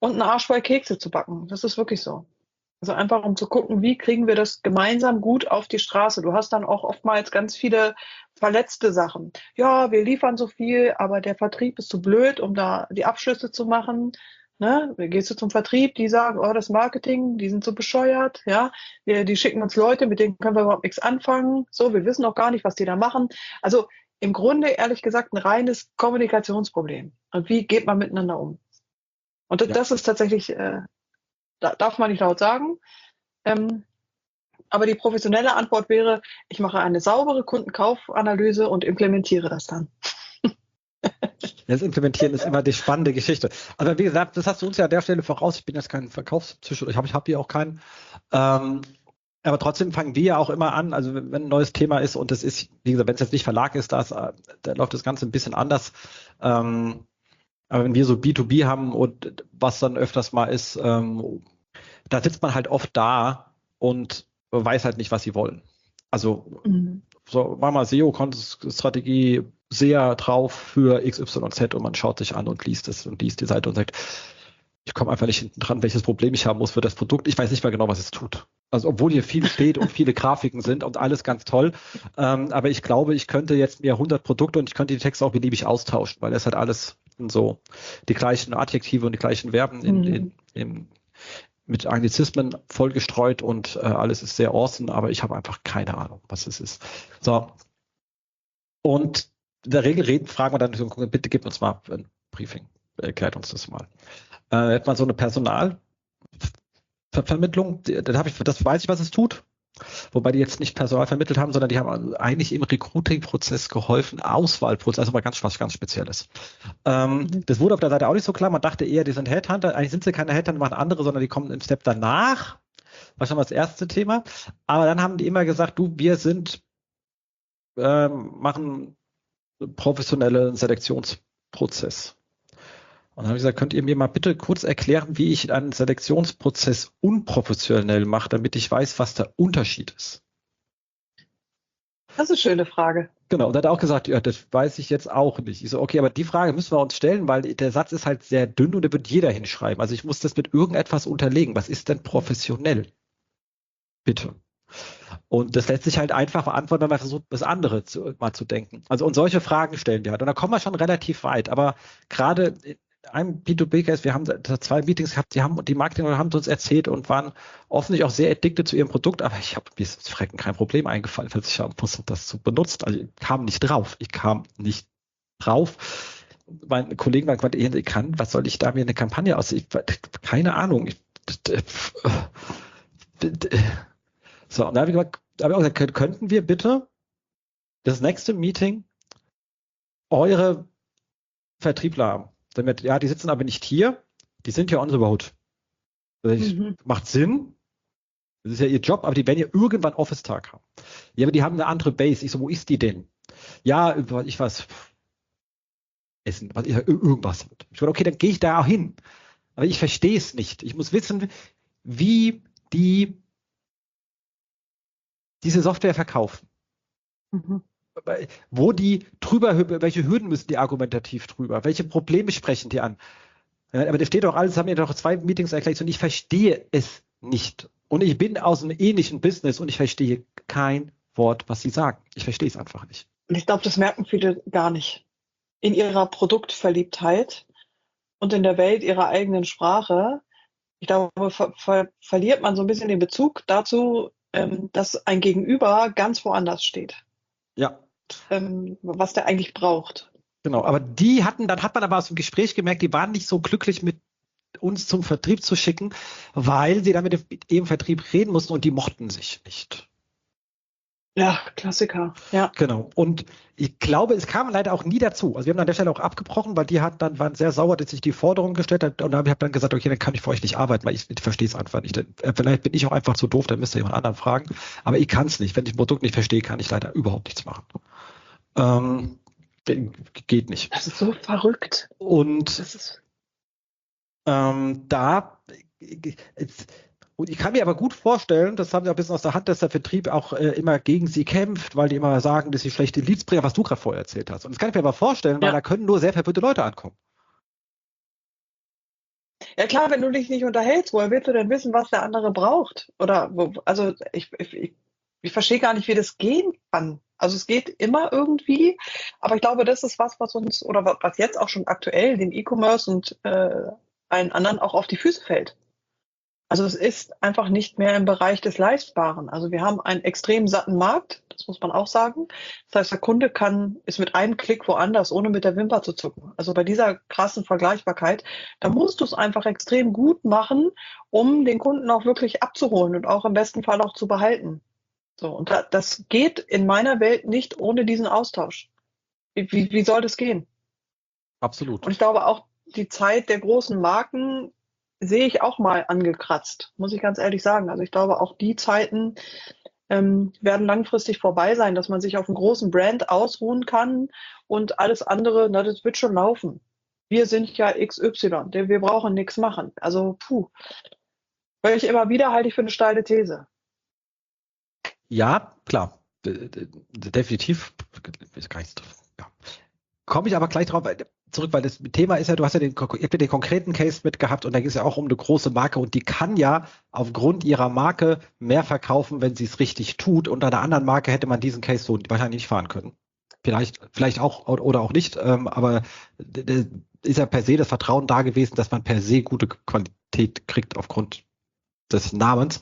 und einen Arsch voll Kekse zu backen. Das ist wirklich so. Also einfach um zu gucken, wie kriegen wir das gemeinsam gut auf die Straße. Du hast dann auch oftmals ganz viele verletzte Sachen. Ja, wir liefern so viel, aber der Vertrieb ist zu blöd, um da die Abschlüsse zu machen. Ne? Gehst du zum Vertrieb, die sagen, oh, das Marketing, die sind so bescheuert. Ja, die, die schicken uns Leute, mit denen können wir überhaupt nichts anfangen. So, wir wissen auch gar nicht, was die da machen. Also im Grunde, ehrlich gesagt, ein reines Kommunikationsproblem. Und wie geht man miteinander um? Und das, Ja. das ist tatsächlich... Äh, Da darf man nicht laut sagen. Ähm, aber die professionelle Antwort wäre, ich mache eine saubere Kundenkaufanalyse und implementiere das dann. Das Implementieren ist immer die spannende Geschichte. Aber wie gesagt, das hast du uns ja an der Stelle voraus. Ich bin jetzt kein Verkaufspsychologe, ich habe ich hab hier auch keinen. Ähm, aber trotzdem fangen wir ja auch immer an, also wenn ein neues Thema ist und das ist, wie gesagt, wenn es jetzt nicht Verlag ist, das, da läuft das Ganze ein bisschen anders. Ähm, aber wenn wir so B zwei B haben und was dann öfters mal ist, ähm, da sitzt man halt oft da und weiß halt nicht, was sie wollen. Also Mhm. so war mal S E O-Strategie sehr drauf für X Y Z und man schaut sich an und liest es und liest die Seite und sagt, ich komme einfach nicht hinten dran, welches Problem ich haben muss für das Produkt. Ich weiß nicht mehr genau, was es tut. Also obwohl hier viel steht und viele Grafiken sind und alles ganz toll. Ähm, aber ich glaube, ich könnte jetzt mir hundert Produkte und ich könnte die Texte auch beliebig austauschen, weil es hat alles so die gleichen Adjektive und die gleichen Verben in, Mhm. in, in, mit Anglizismen vollgestreut und äh, alles ist sehr awesome, aber ich habe einfach keine Ahnung, was es ist. So. Und in der Regel reden, fragen wir dann, bitte gib uns mal ein Briefing, erklärt uns das mal. Äh, hat man so eine Personalvermittlung, dann habe ich, das weiß ich, was es tut. Wobei die jetzt nicht Personal vermittelt haben, sondern die haben eigentlich im Recruiting-Prozess geholfen, Auswahlprozess, also mal ganz was ganz Spezielles. Ähm, Mhm. Das wurde auf der Seite auch nicht so klar. Man dachte eher, die sind Headhunter. Eigentlich sind sie keine Headhunter, die machen andere, sondern die kommen im Step danach. War schon mal das erste Thema. Aber dann haben die immer gesagt, du, wir sind, ähm, machen professionellen Selektionsprozess. Und dann habe ich gesagt, könnt ihr mir mal bitte kurz erklären, wie ich einen Selektionsprozess unprofessionell mache, damit ich weiß, was der Unterschied ist. Das ist eine schöne Frage. Genau, und er hat auch gesagt, ja, das weiß ich jetzt auch nicht. Ich so, okay, aber die Frage müssen wir uns stellen, weil der Satz ist halt sehr dünn und da wird jeder hinschreiben. Also ich muss das mit irgendetwas unterlegen. Was ist denn professionell? Bitte. Und das lässt sich halt einfach beantworten, wenn man versucht, das andere zu, mal zu denken. Also und solche Fragen stellen wir halt. Und da kommen wir schon relativ weit. Aber gerade in einem B zwei B-Case, wir haben zwei Meetings gehabt, die haben die Marketing haben uns erzählt und waren offensichtlich auch sehr addicted zu ihrem Produkt, aber ich habe mir ist Frecken kein Problem eingefallen, falls ich haben muss, das zu benutzen. Also ich kam nicht drauf. Ich kam nicht drauf. Mein Kollegen waren gesagt, ich kann, was soll ich da mir eine Kampagne aus? Ich, keine Ahnung. Ich, so, und da habe ich gesagt, da habe ich auch gesagt, könnten wir bitte das nächste Meeting eure Vertriebler haben? Damit, ja, die sitzen aber nicht hier, die sind ja on the road. Das Mhm. macht Sinn, das ist ja ihr Job, aber die werden ja irgendwann Office-Tag haben. Ja, aber die haben eine andere Base. Ich so, wo ist die denn? Ja, ich weiß, Essen, was, irgendwas. Ich so, okay, dann gehe ich da auch hin. Aber ich verstehe es nicht. Ich muss wissen, wie die diese Software verkaufen. Mhm. Wo die drüber, welche Hürden müssen die argumentativ drüber? Welche Probleme sprechen die an? Aber da steht doch alles, haben ja doch zwei Meetings erklärt und ich verstehe es nicht. Und ich bin aus einem ähnlichen Business und ich verstehe kein Wort, was sie sagen. Ich verstehe es einfach nicht. Und ich glaube, das merken viele gar nicht. In ihrer Produktverliebtheit und in der Welt ihrer eigenen Sprache, ich glaube, ver ver verliert man so ein bisschen den Bezug dazu, ähm, dass ein Gegenüber ganz woanders steht. Ja. Ähm, was der eigentlich braucht. Genau, aber die hatten, dann hat man aber aus dem Gespräch gemerkt, die waren nicht so glücklich mit uns zum Vertrieb zu schicken, weil sie dann mit dem Vertrieb reden mussten und die mochten sich nicht. Ja, Klassiker, ja. Genau. Und ich glaube, es kam leider auch nie dazu. Also wir haben an der Stelle auch abgebrochen, weil die hat dann waren sehr sauer, dass ich die Forderung gestellt habe. Und dann habe ich dann gesagt, okay, dann kann ich für euch nicht arbeiten, weil ich, ich verstehe es einfach nicht. Vielleicht bin ich auch einfach zu doof, dann müsst ihr jemand anderen fragen. Aber ich kann es nicht. Wenn ich ein Produkt nicht verstehe, kann ich leider überhaupt nichts machen. Ähm, geht nicht. Das ist so verrückt. Und Das ist ähm, da jetzt, und ich kann mir aber gut vorstellen, das haben sie auch ein bisschen aus der Hand, dass der Vertrieb auch äh, immer gegen sie kämpft, weil die immer sagen, dass sie schlechte Leads bringen, was du gerade vorher erzählt hast. Und das kann ich mir aber vorstellen, weil ja. da können nur sehr verwirrte Leute ankommen. Ja klar, wenn du dich nicht unterhältst, woher willst du denn wissen, was der andere braucht? Oder wo, also ich, ich, ich, ich verstehe gar nicht, wie das gehen kann. Also es geht immer irgendwie, aber ich glaube, das ist was, was uns oder wa- was jetzt auch schon aktuell dem E-Commerce und äh, allen anderen auch auf die Füße fällt. Also es ist einfach nicht mehr im Bereich des Leistbaren. Also wir haben einen extrem satten Markt, das muss man auch sagen. Das heißt, der Kunde kann, ist mit einem Klick woanders, ohne mit der Wimper zu zucken. Also bei dieser krassen Vergleichbarkeit, da musst du es einfach extrem gut machen, um den Kunden auch wirklich abzuholen und auch im besten Fall auch zu behalten. So, und da, das geht in meiner Welt nicht ohne diesen Austausch. Wie, wie, wie soll das gehen? Absolut. Und ich glaube auch, die Zeit der großen Marken sehe ich auch mal angekratzt, muss ich ganz ehrlich sagen. Also ich glaube, auch die Zeiten ähm, werden langfristig vorbei sein, dass man sich auf einen großen Brand ausruhen kann und alles andere, na, das wird schon laufen. Wir sind ja X Y, denn wir brauchen nichts machen. Also, puh, weil ich immer wieder halte ich für eine steile These. Ja, klar. D- d- Definitiv. Ist gar nichts, ja. Komme ich aber gleich drauf zurück, weil das Thema ist ja, du hast ja den, ihr habt ja den konkreten Case mitgehabt und da geht es ja auch um eine große Marke und die kann ja aufgrund ihrer Marke mehr verkaufen, wenn sie es richtig tut. Unter einer anderen Marke hätte man diesen Case so wahrscheinlich nicht fahren können. Vielleicht, vielleicht auch oder auch nicht, ähm, aber d- d- ist ja per se das Vertrauen da gewesen, dass man per se gute Qualität kriegt aufgrund des Namens.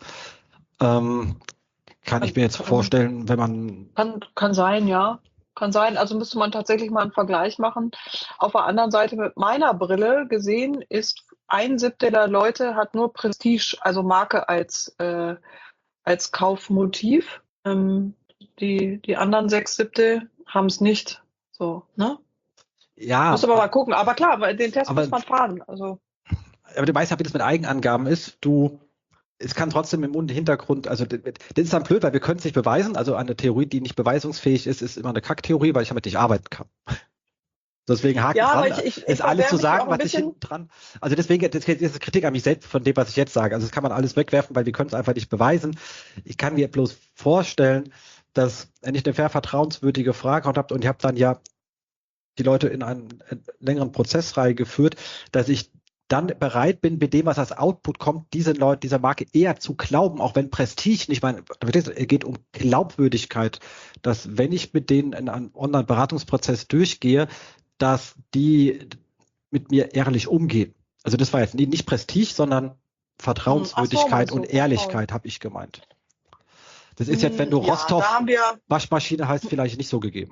Ähm, kann ich mir jetzt vorstellen, wenn man Kann, kann sein, ja. Kann sein. Also müsste man tatsächlich mal einen Vergleich machen. Auf der anderen Seite mit meiner Brille gesehen ist ein Siebtel der Leute hat nur Prestige, also Marke als, äh, als Kaufmotiv. Ähm, die, die anderen sechs Siebtel haben es nicht. So, ne? ja, Muss aber mal gucken. Aber klar, weil den Test aber, muss man fahren. Also, aber du weißt ja, wie das mit Eigenangaben ist. Du, es kann trotzdem im Hintergrund, also das ist dann blöd, weil wir können es nicht beweisen. Also eine Theorie, die nicht beweisungsfähig ist, ist immer eine Kacktheorie, weil ich damit nicht arbeiten kann. Deswegen Haken ja, aber dran, ich, ich, ich ist alles verwehre zu mich sagen, auch ein was ich bisschen. hinten dran. Also deswegen, das ist Kritik an mich selbst von dem, was ich jetzt sage. Also das kann man alles wegwerfen, weil wir können es einfach nicht beweisen. Ich kann mir bloß vorstellen, dass wenn ich eine fair vertrauenswürdige Frage habt und ich habe dann ja die Leute in einen längeren Prozess reingeführt, dass ich dann bereit bin, mit dem, was als Output kommt, diese Leute, dieser Marke eher zu glauben, auch wenn Prestige nicht mein, es geht um Glaubwürdigkeit, dass wenn ich mit denen in einen Online-Beratungsprozess durchgehe, dass die mit mir ehrlich umgehen. Also das war jetzt nicht, nicht Prestige, sondern Vertrauenswürdigkeit Ach so, und meinst du? Ehrlichkeit, habe ich gemeint. Das ist jetzt, wenn du Ja, da Rostov haben wir. Waschmaschine heißt, vielleicht nicht so gegeben.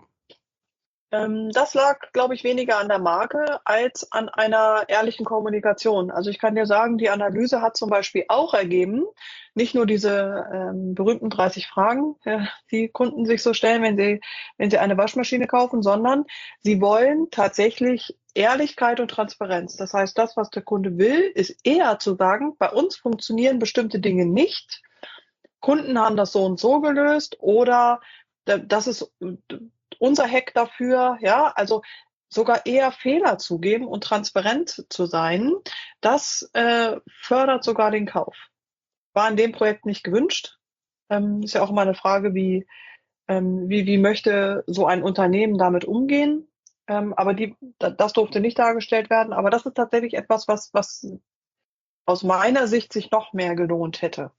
Ähm, das lag, glaube ich, weniger an der Marke als an einer ehrlichen Kommunikation. Also ich kann dir sagen, die Analyse hat zum Beispiel auch ergeben, nicht nur diese ähm, berühmten dreißig Fragen, ja, die Kunden sich so stellen, wenn sie, wenn sie eine Waschmaschine kaufen, sondern sie wollen tatsächlich Ehrlichkeit und Transparenz. Das heißt, das, was der Kunde will, ist eher zu sagen, bei uns funktionieren bestimmte Dinge nicht. Kunden haben das so und so gelöst oder das ist unser Hack dafür, ja, also sogar eher Fehler zugeben und transparent zu sein, das äh, fördert sogar den Kauf. War in dem Projekt nicht gewünscht. Ähm, ist ja auch immer eine Frage, wie, ähm, wie, wie möchte so ein Unternehmen damit umgehen. Ähm, aber die, das durfte nicht dargestellt werden. Aber das ist tatsächlich etwas, was, was aus meiner Sicht sich noch mehr gelohnt hätte.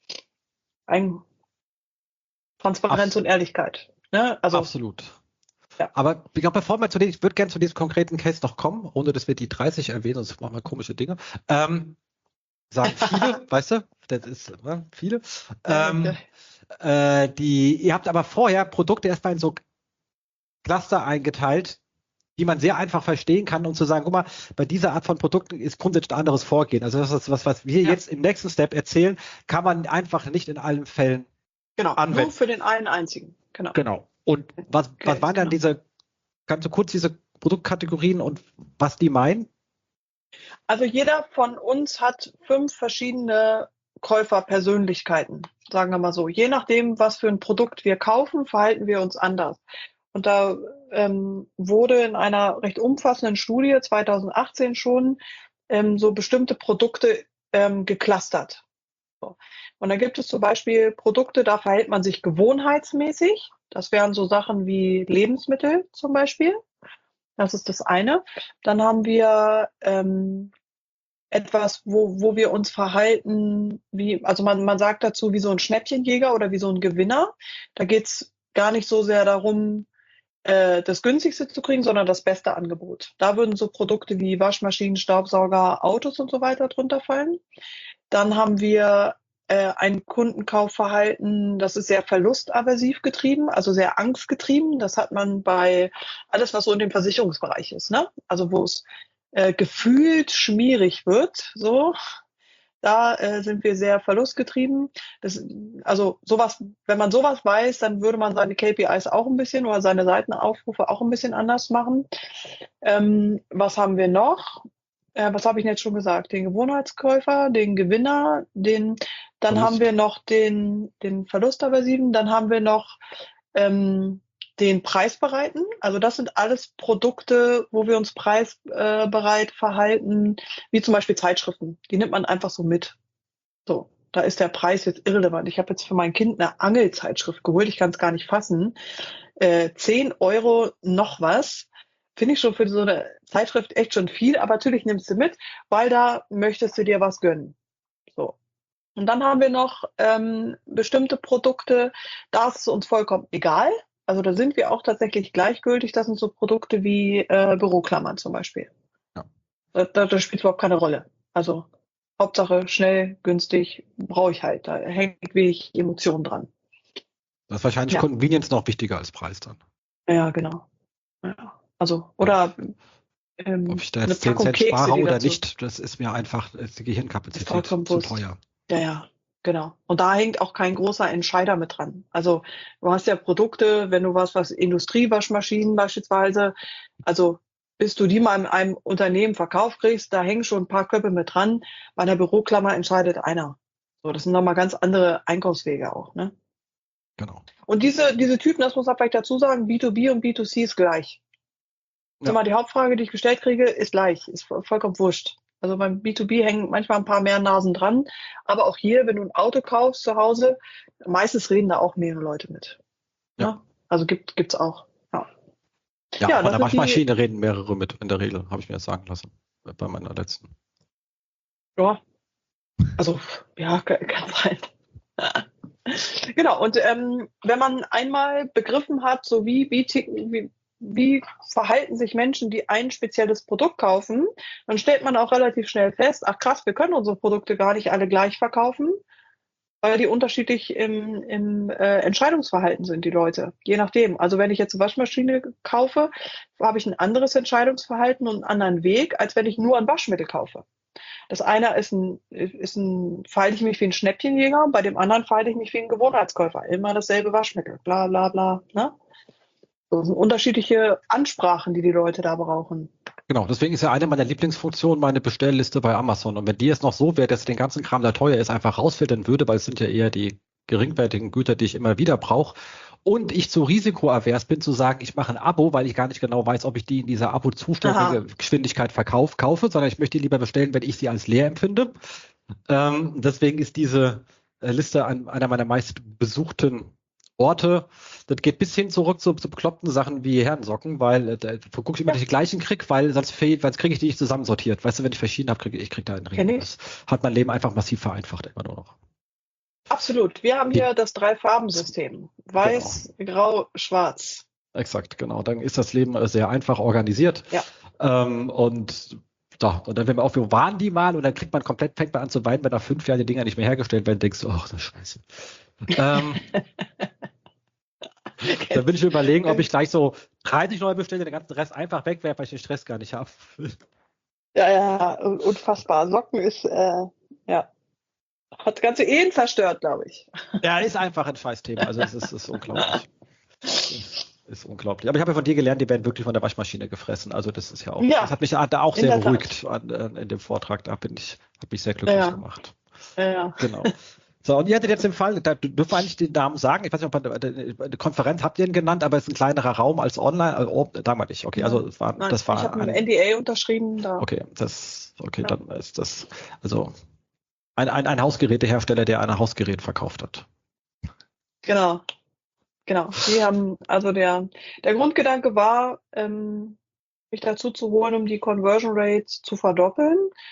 Ein Transparenz Abs- und Ehrlichkeit. Ne? Also, Absolut. ja. Aber ich glaube, bevor wir zu den, ich würde gerne zu diesem konkreten Case noch kommen, ohne dass wir die dreißig erwähnen, sonst machen wir komische Dinge. Ähm, sagen viele, weißt du, das ist ne, viele. Ähm, äh, die, ihr habt aber vorher Produkte erstmal in so Cluster eingeteilt, die man sehr einfach verstehen kann, um zu sagen, guck mal, bei dieser Art von Produkten ist grundsätzlich ein anderes Vorgehen. Also das ist was, was wir Ja. jetzt im nächsten Step erzählen, kann man einfach nicht in allen Fällen Genau, anwenden. nur für den einen einzigen. Genau. Genau. Und was, Okay, was waren dann genau. diese, kannst du kurz diese Produktkategorien und was die meinen? Also jeder von uns hat fünf verschiedene Käuferpersönlichkeiten, sagen wir mal so. Je nachdem, was für ein Produkt wir kaufen, verhalten wir uns anders. Und da ähm, wurde in einer recht umfassenden Studie zweitausendachtzehn schon ähm, so bestimmte Produkte ähm, geclustert. So. Und da gibt es zum Beispiel Produkte, da verhält man sich gewohnheitsmäßig. Das wären so Sachen wie Lebensmittel zum Beispiel. Das ist das eine. Dann haben wir ähm, etwas, wo, wo wir uns verhalten, wie, also man, man sagt dazu wie so ein Schnäppchenjäger oder wie so ein Gewinner. Da geht's gar nicht so sehr darum, äh, das günstigste zu kriegen, sondern das beste Angebot. Da würden so Produkte wie Waschmaschinen, Staubsauger, Autos und so weiter drunter fallen. Dann haben wir äh, ein Kundenkaufverhalten, das ist sehr verlustaversiv getrieben, also sehr angstgetrieben. Das hat man bei alles, was so in dem Versicherungsbereich ist, ne? Also wo es äh, gefühlt schmierig wird, so. Da äh, sind wir sehr verlustgetrieben. Das, also sowas, wenn man sowas weiß, dann würde man seine K P Is auch ein bisschen oder seine Seitenaufrufe auch ein bisschen anders machen. Ähm, was haben wir noch? Äh, was habe ich denn jetzt schon gesagt? Den Gewohnheitskäufer, den Gewinner, den, dann Verlust. haben wir noch den, den Verlustaversiven, dann haben wir noch ähm, den Preisbereiten. Also das sind alles Produkte, wo wir uns preisbereit verhalten, wie zum Beispiel Zeitschriften. Die nimmt man einfach so mit. So, da ist der Preis jetzt irrelevant. Ich habe jetzt für mein Kind eine Angelzeitschrift geholt. Ich kann es gar nicht fassen. Äh, zehn Euro noch was. Finde ich schon für so eine Zeitschrift echt schon viel. Aber natürlich nimmst du mit, weil da möchtest du dir was gönnen. So. Und dann haben wir noch ähm, bestimmte Produkte, da ist es uns vollkommen egal. Also da sind wir auch tatsächlich gleichgültig. Das sind so Produkte wie äh, Büroklammern zum Beispiel. Ja. Da, da, da spielt überhaupt keine Rolle. Also Hauptsache schnell, günstig, brauche ich halt. Da hängt wenig Emotion dran. Das ist wahrscheinlich Ja. Convenience noch wichtiger als Preis dann. Ja, genau. Ja. Also, oder ähm, Ob ich da eine jetzt zehn Packung Cent Kekse, spare die oder dazu. nicht, das ist mir einfach ist die Gehirnkapazität Vollkommen zu Wurst. teuer. Ja, ja, genau. Und da hängt auch kein großer Entscheider mit dran. Also du hast ja Produkte, wenn du was, was Industriewaschmaschinen beispielsweise, also bis du die mal in einem Unternehmen verkauft kriegst, da hängen schon ein paar Köpfe mit dran. Bei einer Büroklammer entscheidet einer. So, das sind nochmal ganz andere Einkaufswege auch, ne? Genau. Und diese, diese Typen, das muss man vielleicht dazu sagen, B zwei B und B zwei C ist gleich. Ja. Immer die Hauptfrage, die ich gestellt kriege, ist gleich, ist voll- vollkommen wurscht. Also beim B zwei B hängen manchmal ein paar mehr Nasen dran, aber auch hier, wenn du ein Auto kaufst zu Hause, meistens reden da auch mehrere Leute mit. Ja. Ne? Also gibt gibt's auch. Ja, Ja, Ja, von das der sind die- Waschmaschine reden mehrere mit in der Regel, habe ich mir das sagen lassen. Bei meiner letzten. ja. Also ja, kann, kann sein. Genau. Und ähm, wenn man einmal begriffen hat, so wie wie ticken, wie wie verhalten sich Menschen, die ein spezielles Produkt kaufen, dann stellt man auch relativ schnell fest, ach krass, wir können unsere Produkte gar nicht alle gleich verkaufen, weil die unterschiedlich im, im äh, Entscheidungsverhalten sind, die Leute. Je nachdem. Also wenn ich jetzt eine Waschmaschine kaufe, habe ich ein anderes Entscheidungsverhalten und einen anderen Weg, als wenn ich nur ein Waschmittel kaufe. Das eine ist ein, ist ein, verhalte ich mich wie ein Schnäppchenjäger, bei dem anderen verhalte ich mich wie ein Gewohnheitskäufer. Immer dasselbe Waschmittel, bla bla bla. Ne? Das sind unterschiedliche Ansprachen, die die Leute da brauchen. Genau, deswegen ist ja eine meiner Lieblingsfunktionen meine Bestellliste bei Amazon. Und wenn die jetzt noch so wäre, dass den ganzen Kram, der teuer ist, einfach rausfiltern würde, weil es sind ja eher die geringwertigen Güter, die ich immer wieder brauche, und ich zu risikoavers bin, zu sagen, ich mache ein Abo, weil ich gar nicht genau weiß, ob ich die in dieser Abo-Zustellgeschwindigkeit verkauf, kaufe, sondern ich möchte die lieber bestellen, wenn ich sie als leer empfinde. Ähm, deswegen ist diese äh, Liste ein, einer meiner meistbesuchten Orte. Das geht bis hin zurück zu, zu bekloppten Sachen wie Herrensocken, weil äh, da gucke ich immer, dass ich die gleichen krieg, weil sonst fehlt, sonst kriege ich die nicht zusammensortiert. Weißt du, wenn ich verschieden habe, kriege ich krieg da einen Kenn Ring. ich. Das hat mein Leben einfach massiv vereinfacht, immer nur noch. Absolut. Wir haben hier das Drei-Farben-System. Weiß, Grau, Schwarz. Exakt, genau. Dann ist das Leben äh, sehr einfach organisiert. Ja. Ähm, und da, und dann, wenn man auf, wo waren die mal? Und dann kriegt man komplett, fängt man an zu weinen, wenn nach fünf Jahren die Dinger nicht mehr hergestellt werden, denkst du, ach, das ist scheiße. ähm, Dann will ich überlegen, ob ich gleich so dreißig neue bestelle, den ganzen Rest einfach wegwerfe, weil ich den Stress gar nicht habe. Ja, ja, unfassbar. Socken ist, äh, ja, hat ganze Ehen zerstört, glaube ich. Ja, ist einfach ein Scheißthema. Also es ist, ist unglaublich. Ist, ist unglaublich. Aber ich habe ja von dir gelernt, die werden wirklich von der Waschmaschine gefressen. Also das ist ja auch, Ja, das hat mich da auch in sehr der Tat. beruhigt an, an, in dem Vortrag. Da bin ich, habe mich sehr glücklich Ja. gemacht. Ja, ja. Genau. So, und ihr hattet jetzt den Fall, da dürfen wir eigentlich den Namen sagen, ich weiß nicht, ob ihr eine Konferenz habt ihr ihn genannt, aber es ist ein kleinerer Raum als online, also, oh, sagen wir nicht, okay, also es war, Nein, das war ich habe ein ein, N D A unterschrieben. Da. okay, das, okay, Ja. dann ist das, also ein, ein, ein Hausgerätehersteller, der ein Hausgerät verkauft hat. Genau, genau. Die haben, also der, der Grundgedanke war, ähm, mich dazu zu holen, um die Conversion Rate zu verdoppeln.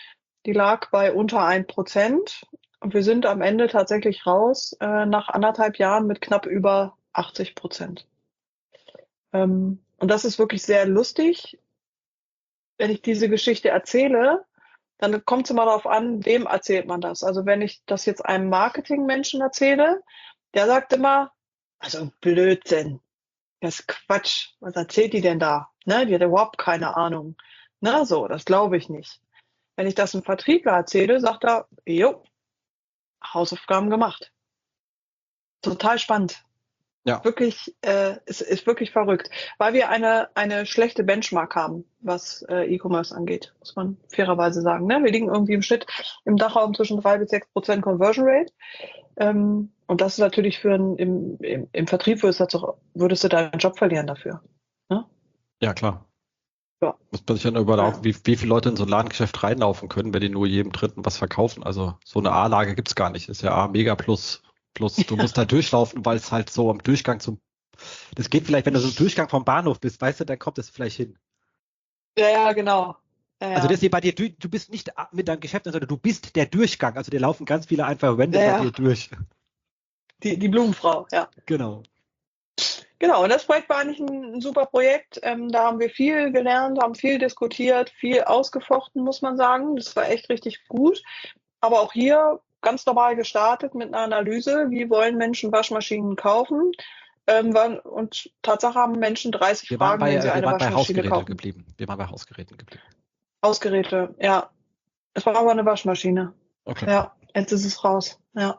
Die lag bei unter ein Prozent. Und wir sind am Ende tatsächlich raus, äh, nach anderthalb Jahren mit knapp über achtzig Prozent. Ähm, und das ist wirklich sehr lustig. Wenn ich diese Geschichte erzähle, dann kommt es immer darauf an, wem erzählt man das. Also wenn ich das jetzt einem Marketingmenschen erzähle, der sagt immer, also Blödsinn, das ist Quatsch, was erzählt die denn da? Ne, die hat überhaupt keine Ahnung. Na so, das glaube ich nicht. Wenn ich das einem Vertriebler erzähle, sagt er, jo, Hausaufgaben gemacht. Total spannend. Ja. Wirklich, äh, es ist wirklich verrückt, weil wir eine eine schlechte Benchmark haben, was äh, E-Commerce angeht, muss man fairerweise sagen. Ne? Wir liegen irgendwie im Schnitt im Dachraum zwischen drei bis sechs Prozent Conversion Rate. Ähm, und das ist natürlich für einen, im, im, im Vertrieb würdest du, doch, würdest du deinen Job verlieren dafür. Ne? Ja, klar. Ja. Muss man sich dann überlegen, Ja. wie, wie viele Leute in so ein Ladengeschäft reinlaufen können, wenn die nur jedem Dritten was verkaufen. Also so eine A-Lage gibt's gar nicht. Ist ja A mega plus. Plus du musst da durchlaufen, weil es halt so am Durchgang zum. Das geht vielleicht, wenn du so im Durchgang vom Bahnhof bist, weißt du, dann kommt es vielleicht hin. Ja, ja, genau. Ja, Also ja. das hier bei dir, du, du bist nicht mit deinem Geschäft, sondern du bist der Durchgang. Also dir laufen ganz viele einfache Wände Ja, bei ja. dir durch. Die, die Blumenfrau, ja. Genau. Genau, und das Projekt war eigentlich ein, ein super Projekt. Ähm, da haben wir viel gelernt, haben viel diskutiert, viel ausgefochten, muss man sagen. Das war echt richtig gut. Aber auch hier ganz normal gestartet mit einer Analyse, wie wollen Menschen Waschmaschinen kaufen. Ähm, wann, und Tatsache haben Menschen dreißig Wir waren Fragen, wenn bei, sie wir eine waren bei Waschmaschine Hausgeräten kaufen. geblieben. Wir waren bei Hausgeräten geblieben. Hausgeräte, ja. Es war aber eine Waschmaschine. Okay. Ja, jetzt ist es raus. Ja.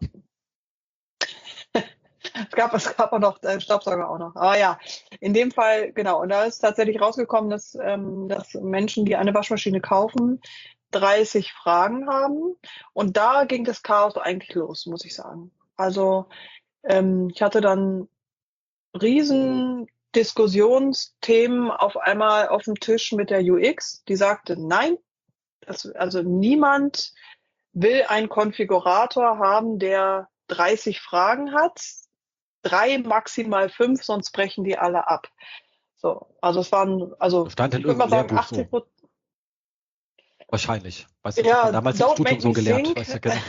Es gab, es gab auch noch äh, Staubsauger auch noch. Aber ja, in dem Fall, genau. Und da ist tatsächlich rausgekommen, dass, ähm, dass Menschen, die eine Waschmaschine kaufen, dreißig Fragen haben. Und da ging das Chaos eigentlich los, muss ich sagen. Also ähm, ich hatte dann riesen Diskussionsthemen auf einmal auf dem Tisch mit der U X, die sagte, nein, das, also niemand will einen Konfigurator haben, der dreißig Fragen hat. Drei, maximal fünf, sonst brechen die alle ab. So, also es waren, also Das stand in ich würde mal irgendeinem sagen, Lehrbuch so. achtzig Prozent. Wahrscheinlich. Weißt du, das hat Ja, man damals im don't Studium make so me gelernt. think. Weißt du, genau.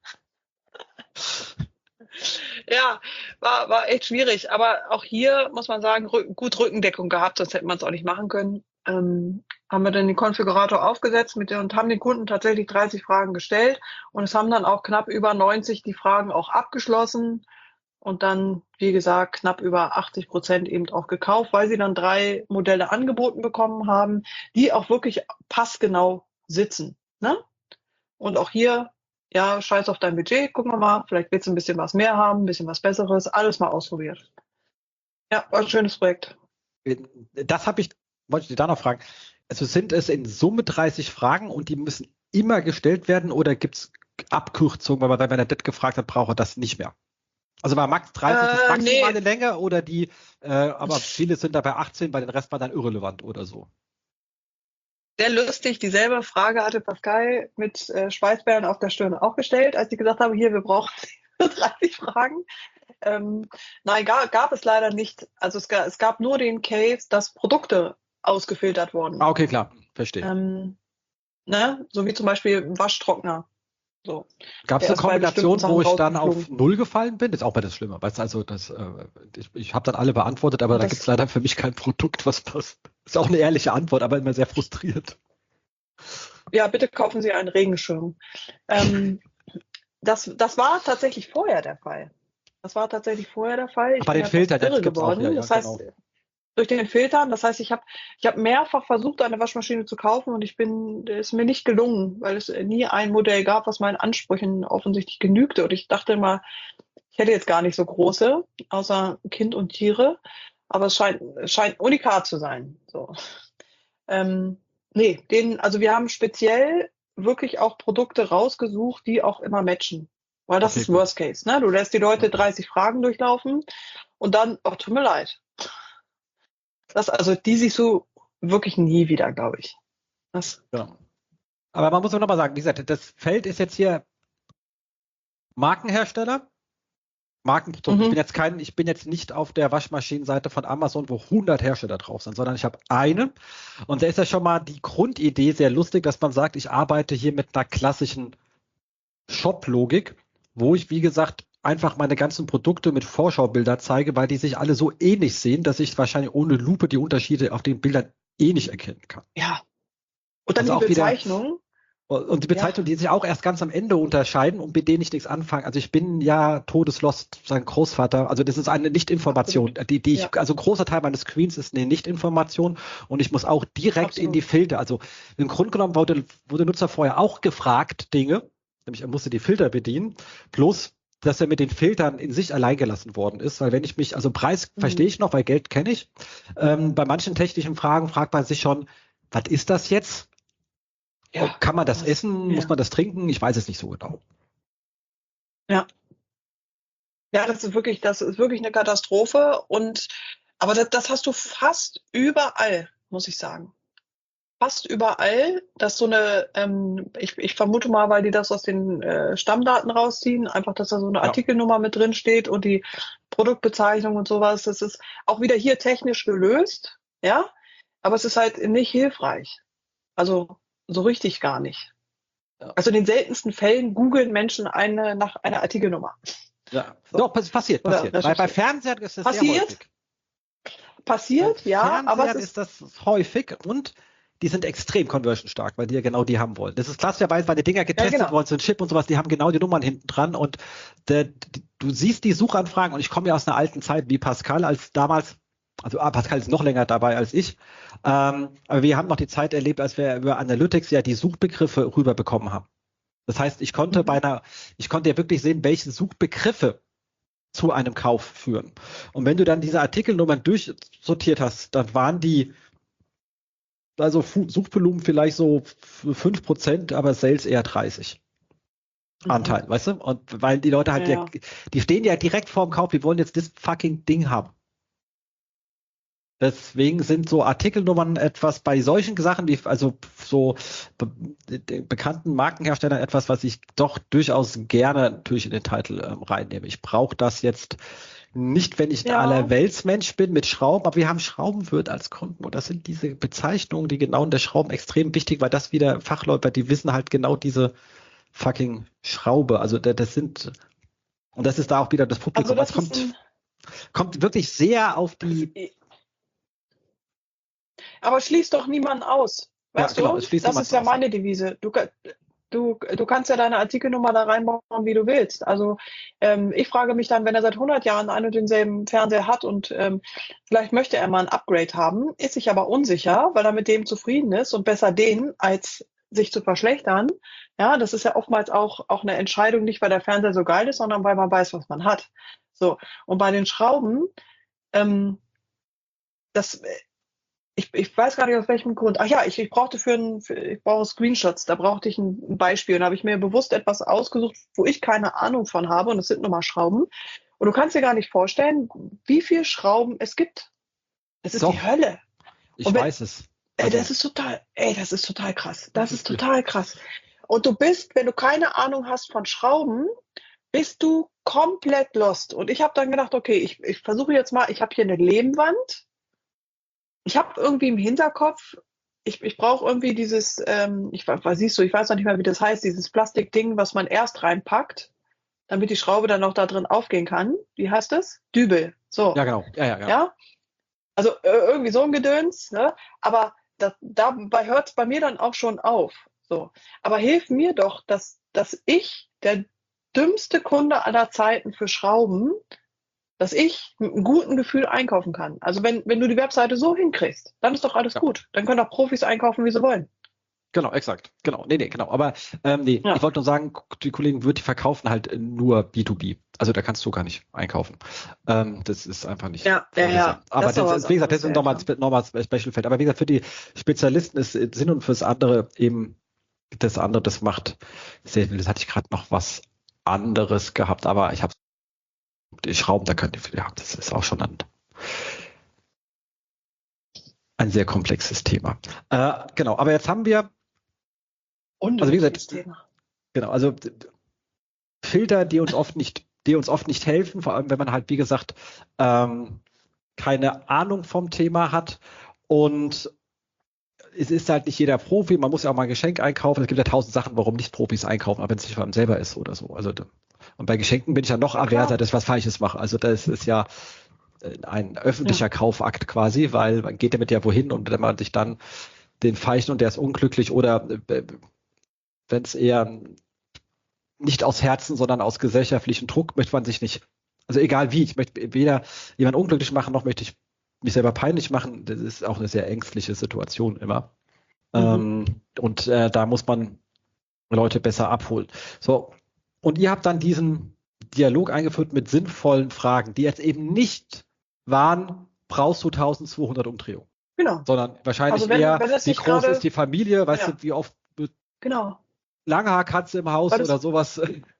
Ja, war, war echt schwierig. Aber auch hier muss man sagen, rück, gut Rückendeckung gehabt, sonst hätte man es auch nicht machen können. Ähm, haben wir dann den Konfigurator aufgesetzt mit der, und haben den Kunden tatsächlich dreißig Fragen gestellt. Und es haben dann auch knapp über neunzig die Fragen auch abgeschlossen. Und dann, wie gesagt, knapp über achtzig Prozent eben auch gekauft, weil sie dann drei Modelle angeboten bekommen haben, die auch wirklich passgenau sitzen. Ne? Und auch hier, ja, scheiß auf dein Budget, gucken wir mal, vielleicht willst du ein bisschen was mehr haben, ein bisschen was Besseres, alles mal ausprobiert. Ja, war ein schönes Projekt. Das habe ich, wollte ich dir da noch fragen. Also sind es in Summe dreißig Fragen und die müssen immer gestellt werden oder gibt es Abkürzungen, weil man, wenn er das gefragt hat, braucht er das nicht mehr? Also war Max dreißig Äh, das maximale nee. Länge oder die, äh, aber viele sind da bei achtzehn, bei den Rest war dann irrelevant oder so. Sehr lustig, dieselbe Frage hatte Pascal mit äh, Schweißbären auf der Stirn auch gestellt, als ich gesagt habe, hier, wir brauchen dreißig Fragen. Ähm, nein, gab, gab es leider nicht. Also es gab, es gab nur den Case, dass Produkte ausgefiltert wurden. Ah, okay, klar, verstehe. Ähm, ne? So wie zum Beispiel ein Waschtrockner. So. Gab es Der eine ist bei bestimmten Kombination, wo Sachen ich dann auf rausgeflogen. null gefallen bin? Das ist auch bei das Schlimme. Weißt du, also das, äh, ich, ich habe dann alle beantwortet, aber Und da das- gibt es leider für mich kein Produkt, was passt. Ist auch eine ehrliche Antwort, aber immer sehr frustriert. Ja, bitte kaufen Sie einen Regenschirm. Ähm, das, das war tatsächlich vorher der Fall. Das war tatsächlich vorher der Fall. Ich Aber bin den etwas Filter, das irre gibt's auch, geworden. ja, ja, das heißt, genau. durch den Filtern, das heißt, ich habe ich hab mehrfach versucht, eine Waschmaschine zu kaufen und ich bin, es ist mir nicht gelungen, weil es nie ein Modell gab, was meinen Ansprüchen offensichtlich genügte. Und ich dachte immer, ich hätte jetzt gar nicht so große, außer Kind und Tiere, aber es scheint, es scheint unikat zu sein. So. Ähm, nee, den, also wir haben speziell wirklich auch Produkte rausgesucht, die auch immer matchen. Weil das Okay, ist gut. Worst Case, ne? Du lässt die Leute Ja. dreißig Fragen durchlaufen und dann, oh, tut mir leid. Das, also die siehst du wirklich nie wieder, glaube ich. Das, Ja. Aber man muss auch nochmal sagen, wie gesagt, das Feld ist jetzt hier Markenhersteller, Markenprodukt. Mhm. Ich bin jetzt kein, ich bin jetzt nicht auf der Waschmaschinenseite von Amazon, wo hundert Hersteller drauf sind, sondern ich habe eine. Und da ist ja schon mal die Grundidee sehr lustig, dass man sagt, ich arbeite hier mit einer klassischen Shop-Logik, wo ich, wie gesagt, einfach meine ganzen Produkte mit Vorschaubilder zeige, weil die sich alle so ähnlich sehen, dass ich wahrscheinlich ohne Lupe die Unterschiede auf den Bildern eh nicht erkennen kann. Ja. Und dann Also die auch wieder- Bezeichnung. Und die Bezeichnungen, die sich auch erst ganz am Ende unterscheiden und mit denen ich nichts anfangen. Also ich bin ja todeslost sein Großvater. Also das ist eine Nicht-Information, die, die ich, Ja. also ein großer Teil meines Screens ist eine Nicht-Information und ich muss auch direkt Absolut. in die Filter. Also im Grunde genommen wurde, wurde Nutzer vorher auch gefragt Dinge, nämlich er musste die Filter bedienen, bloß dass er mit den Filtern in sich allein gelassen worden ist, weil wenn ich mich, also Preis Mhm. verstehe ich noch, weil Geld kenne ich. Ähm, bei manchen technischen Fragen fragt man sich schon, was ist das jetzt? Ja. Kann man das essen? Ja. Muss man das trinken? Ich weiß es nicht so genau. Ja. Ja, das ist wirklich, das ist wirklich eine Katastrophe. Und aber das, das hast du fast überall, muss ich sagen. Fast überall, dass so eine, ähm, ich, ich vermute mal, weil die das aus den äh, Stammdaten rausziehen, einfach, dass da so eine Ja. Artikelnummer mit drin steht und die Produktbezeichnung und sowas. Das ist auch wieder hier technisch gelöst, ja, aber es ist halt nicht hilfreich. Also so richtig gar nicht. Ja. Also in den seltensten Fällen googeln Menschen eine nach einer Artikelnummer. Ja, So. doch, pass- passiert, Oder passiert. Bei, recherchiert. bei Fernsehern ist das Passiert? sehr häufig. Passiert, Bei ja, Fernsehern aber es ist, ist, das häufig und die sind extrem conversion stark, weil die ja genau die haben wollen. Das ist klassischerweise, weil die Dinger getestet genau. worden sind, Chip und sowas, die haben genau die Nummern hinten dran und der, die, du siehst die Suchanfragen und ich komme ja aus einer alten Zeit wie Pascal, als damals, also ah, Pascal ist noch länger dabei als ich, ähm, aber wir haben noch die Zeit erlebt, als wir über Analytics ja die Suchbegriffe rüberbekommen haben. Das heißt, ich konnte Mhm. bei einer, ich konnte ja wirklich sehen, welche Suchbegriffe zu einem Kauf führen. Und wenn du dann diese Artikelnummern durchsortiert hast, dann waren die, also Fu- Suchvolumen vielleicht so fünf Prozent, aber Sales eher dreißig. Anteil, weißt du? Und weil die Leute halt, Ja, ja, die stehen ja direkt vorm Kauf, die wollen jetzt das fucking Ding haben. Deswegen sind so Artikelnummern etwas bei solchen Sachen, wie also so be de- bekannten Markenherstellern etwas, was ich doch durchaus gerne natürlich in den Titel ähm, reinnehme. Ich brauche das jetzt nicht, wenn ich ein Ja. Allerweltsmensch bin mit Schrauben, aber wir haben Schraubenwirt als Kunden und das sind diese Bezeichnungen, die genau in der Schrauben extrem wichtig, weil das wieder Fachleute, die wissen halt genau diese fucking Schraube. Also da- das sind, und das ist da auch wieder das Publikum. also das Es kommt, ist ein, kommt wirklich sehr auf die, aber schließt doch niemanden aus. Ja, Weißt genau, du? es schließt Das niemanden ist ja aus. meine Devise. Du, ka- du, du kannst ja deine Artikelnummer da reinbauen, wie du willst. Also ähm, ich frage mich dann, wenn er seit hundert Jahren einen und denselben Fernseher hat und ähm, vielleicht möchte er mal ein Upgrade haben, ist sich aber unsicher, weil er mit dem zufrieden ist und besser den, als sich zu verschlechtern. Ja, das ist ja oftmals auch, auch eine Entscheidung, nicht weil der Fernseher so geil ist, sondern weil man weiß, was man hat. So. Und bei den Schrauben, ähm, das, ich, ich weiß gar nicht aus welchem Grund. Ach ja, ich, ich brauchte für ein, für, ich brauche Screenshots, da brauchte ich ein, ein Beispiel. Und da habe ich mir bewusst etwas ausgesucht, wo ich keine Ahnung von habe. Und es sind nur mal Schrauben. Und du kannst dir gar nicht vorstellen, wie viele Schrauben es gibt. Das ist Doch. die Hölle. ich Und wenn- weiß es. Ey, Also- das ist total, ey, das ist total krass. Das Das ist ist- total krass. Und du bist, wenn du keine Ahnung hast von Schrauben, bist du komplett lost. Und ich habe dann gedacht, okay, ich, ich versuche jetzt mal, ich habe hier eine Lehmwand. Ich habe irgendwie im Hinterkopf, ich, ich brauche irgendwie dieses, ähm, ich was siehst du, ich weiß noch nicht mehr, wie das heißt, dieses Plastikding, was man erst reinpackt, damit die Schraube dann noch da drin aufgehen kann. Wie heißt das? Dübel. So. Ja, genau. Ja, ja, ja. Ja? Also äh, irgendwie so ein Gedöns, ne? Aber das, dabei hört es bei mir dann auch schon auf. So. Aber hilf mir doch, dass, dass ich, der dümmste Kunde aller Zeiten für Schrauben, dass ich mit einem guten Gefühl einkaufen kann. Also wenn, wenn du die Webseite so hinkriegst, dann ist doch alles Ja. gut. Dann können auch Profis einkaufen, wie sie wollen. Genau, exakt. Genau. Nee, nee, genau. Aber ähm, nee, Ja. ich wollte nur sagen, die Kollegen wird die verkaufen halt nur B zwei B. Also da kannst du gar nicht einkaufen. Ähm, das ist einfach nicht. Ja, ja, ja. vorgesehen. Aber Das das, ist aber ist, was wie gesagt, das ist anderes, nochmal ja, ein Spe- nochmal ein Special Feld. Aber wie gesagt, für die Spezialisten ist äh, Sinn und fürs andere eben das andere, das macht sehr viel. Das hatte ich gerade noch was anderes gehabt, aber ich habe die Schrauben, da könnt ihr, ja, das ist auch schon ein, ein sehr komplexes Thema. Äh, genau, aber jetzt haben wir Und Also wie gesagt, Thema. Genau, also d- d- Filter, die uns oft nicht die uns oft nicht helfen, vor allem wenn man halt, wie gesagt, ähm, keine Ahnung vom Thema hat. Und es ist halt nicht jeder Profi, man muss ja auch mal ein Geschenk einkaufen. Es gibt ja tausend Sachen, warum nicht Profis einkaufen, aber wenn es nicht von einem selber ist oder so. Also, und bei Geschenken bin ich ja noch Ja, averser, klar. dass ich was Falsches mache. Also das ist ja ein öffentlicher Ja. Kaufakt quasi, weil man geht damit ja wohin und wenn man sich dann den Falschen und der ist unglücklich oder äh, wenn es eher nicht aus Herzen, sondern aus gesellschaftlichem Druck möchte man sich nicht, also egal wie, ich möchte weder jemanden unglücklich machen, noch möchte ich mich selber peinlich machen. Das ist auch eine sehr ängstliche Situation immer. Mhm. Ähm, und äh, da muss man Leute besser abholen. So, und ihr habt dann diesen Dialog eingeführt mit sinnvollen Fragen, die jetzt eben nicht waren, brauchst du zwölfhundert Umdrehungen, Genau. sondern wahrscheinlich Also wenn, eher, wenn das wie nicht groß gerade, ist die Familie, weißt ja, du, wie oft genau. Langhaarkatze im Haus Weil das, oder sowas.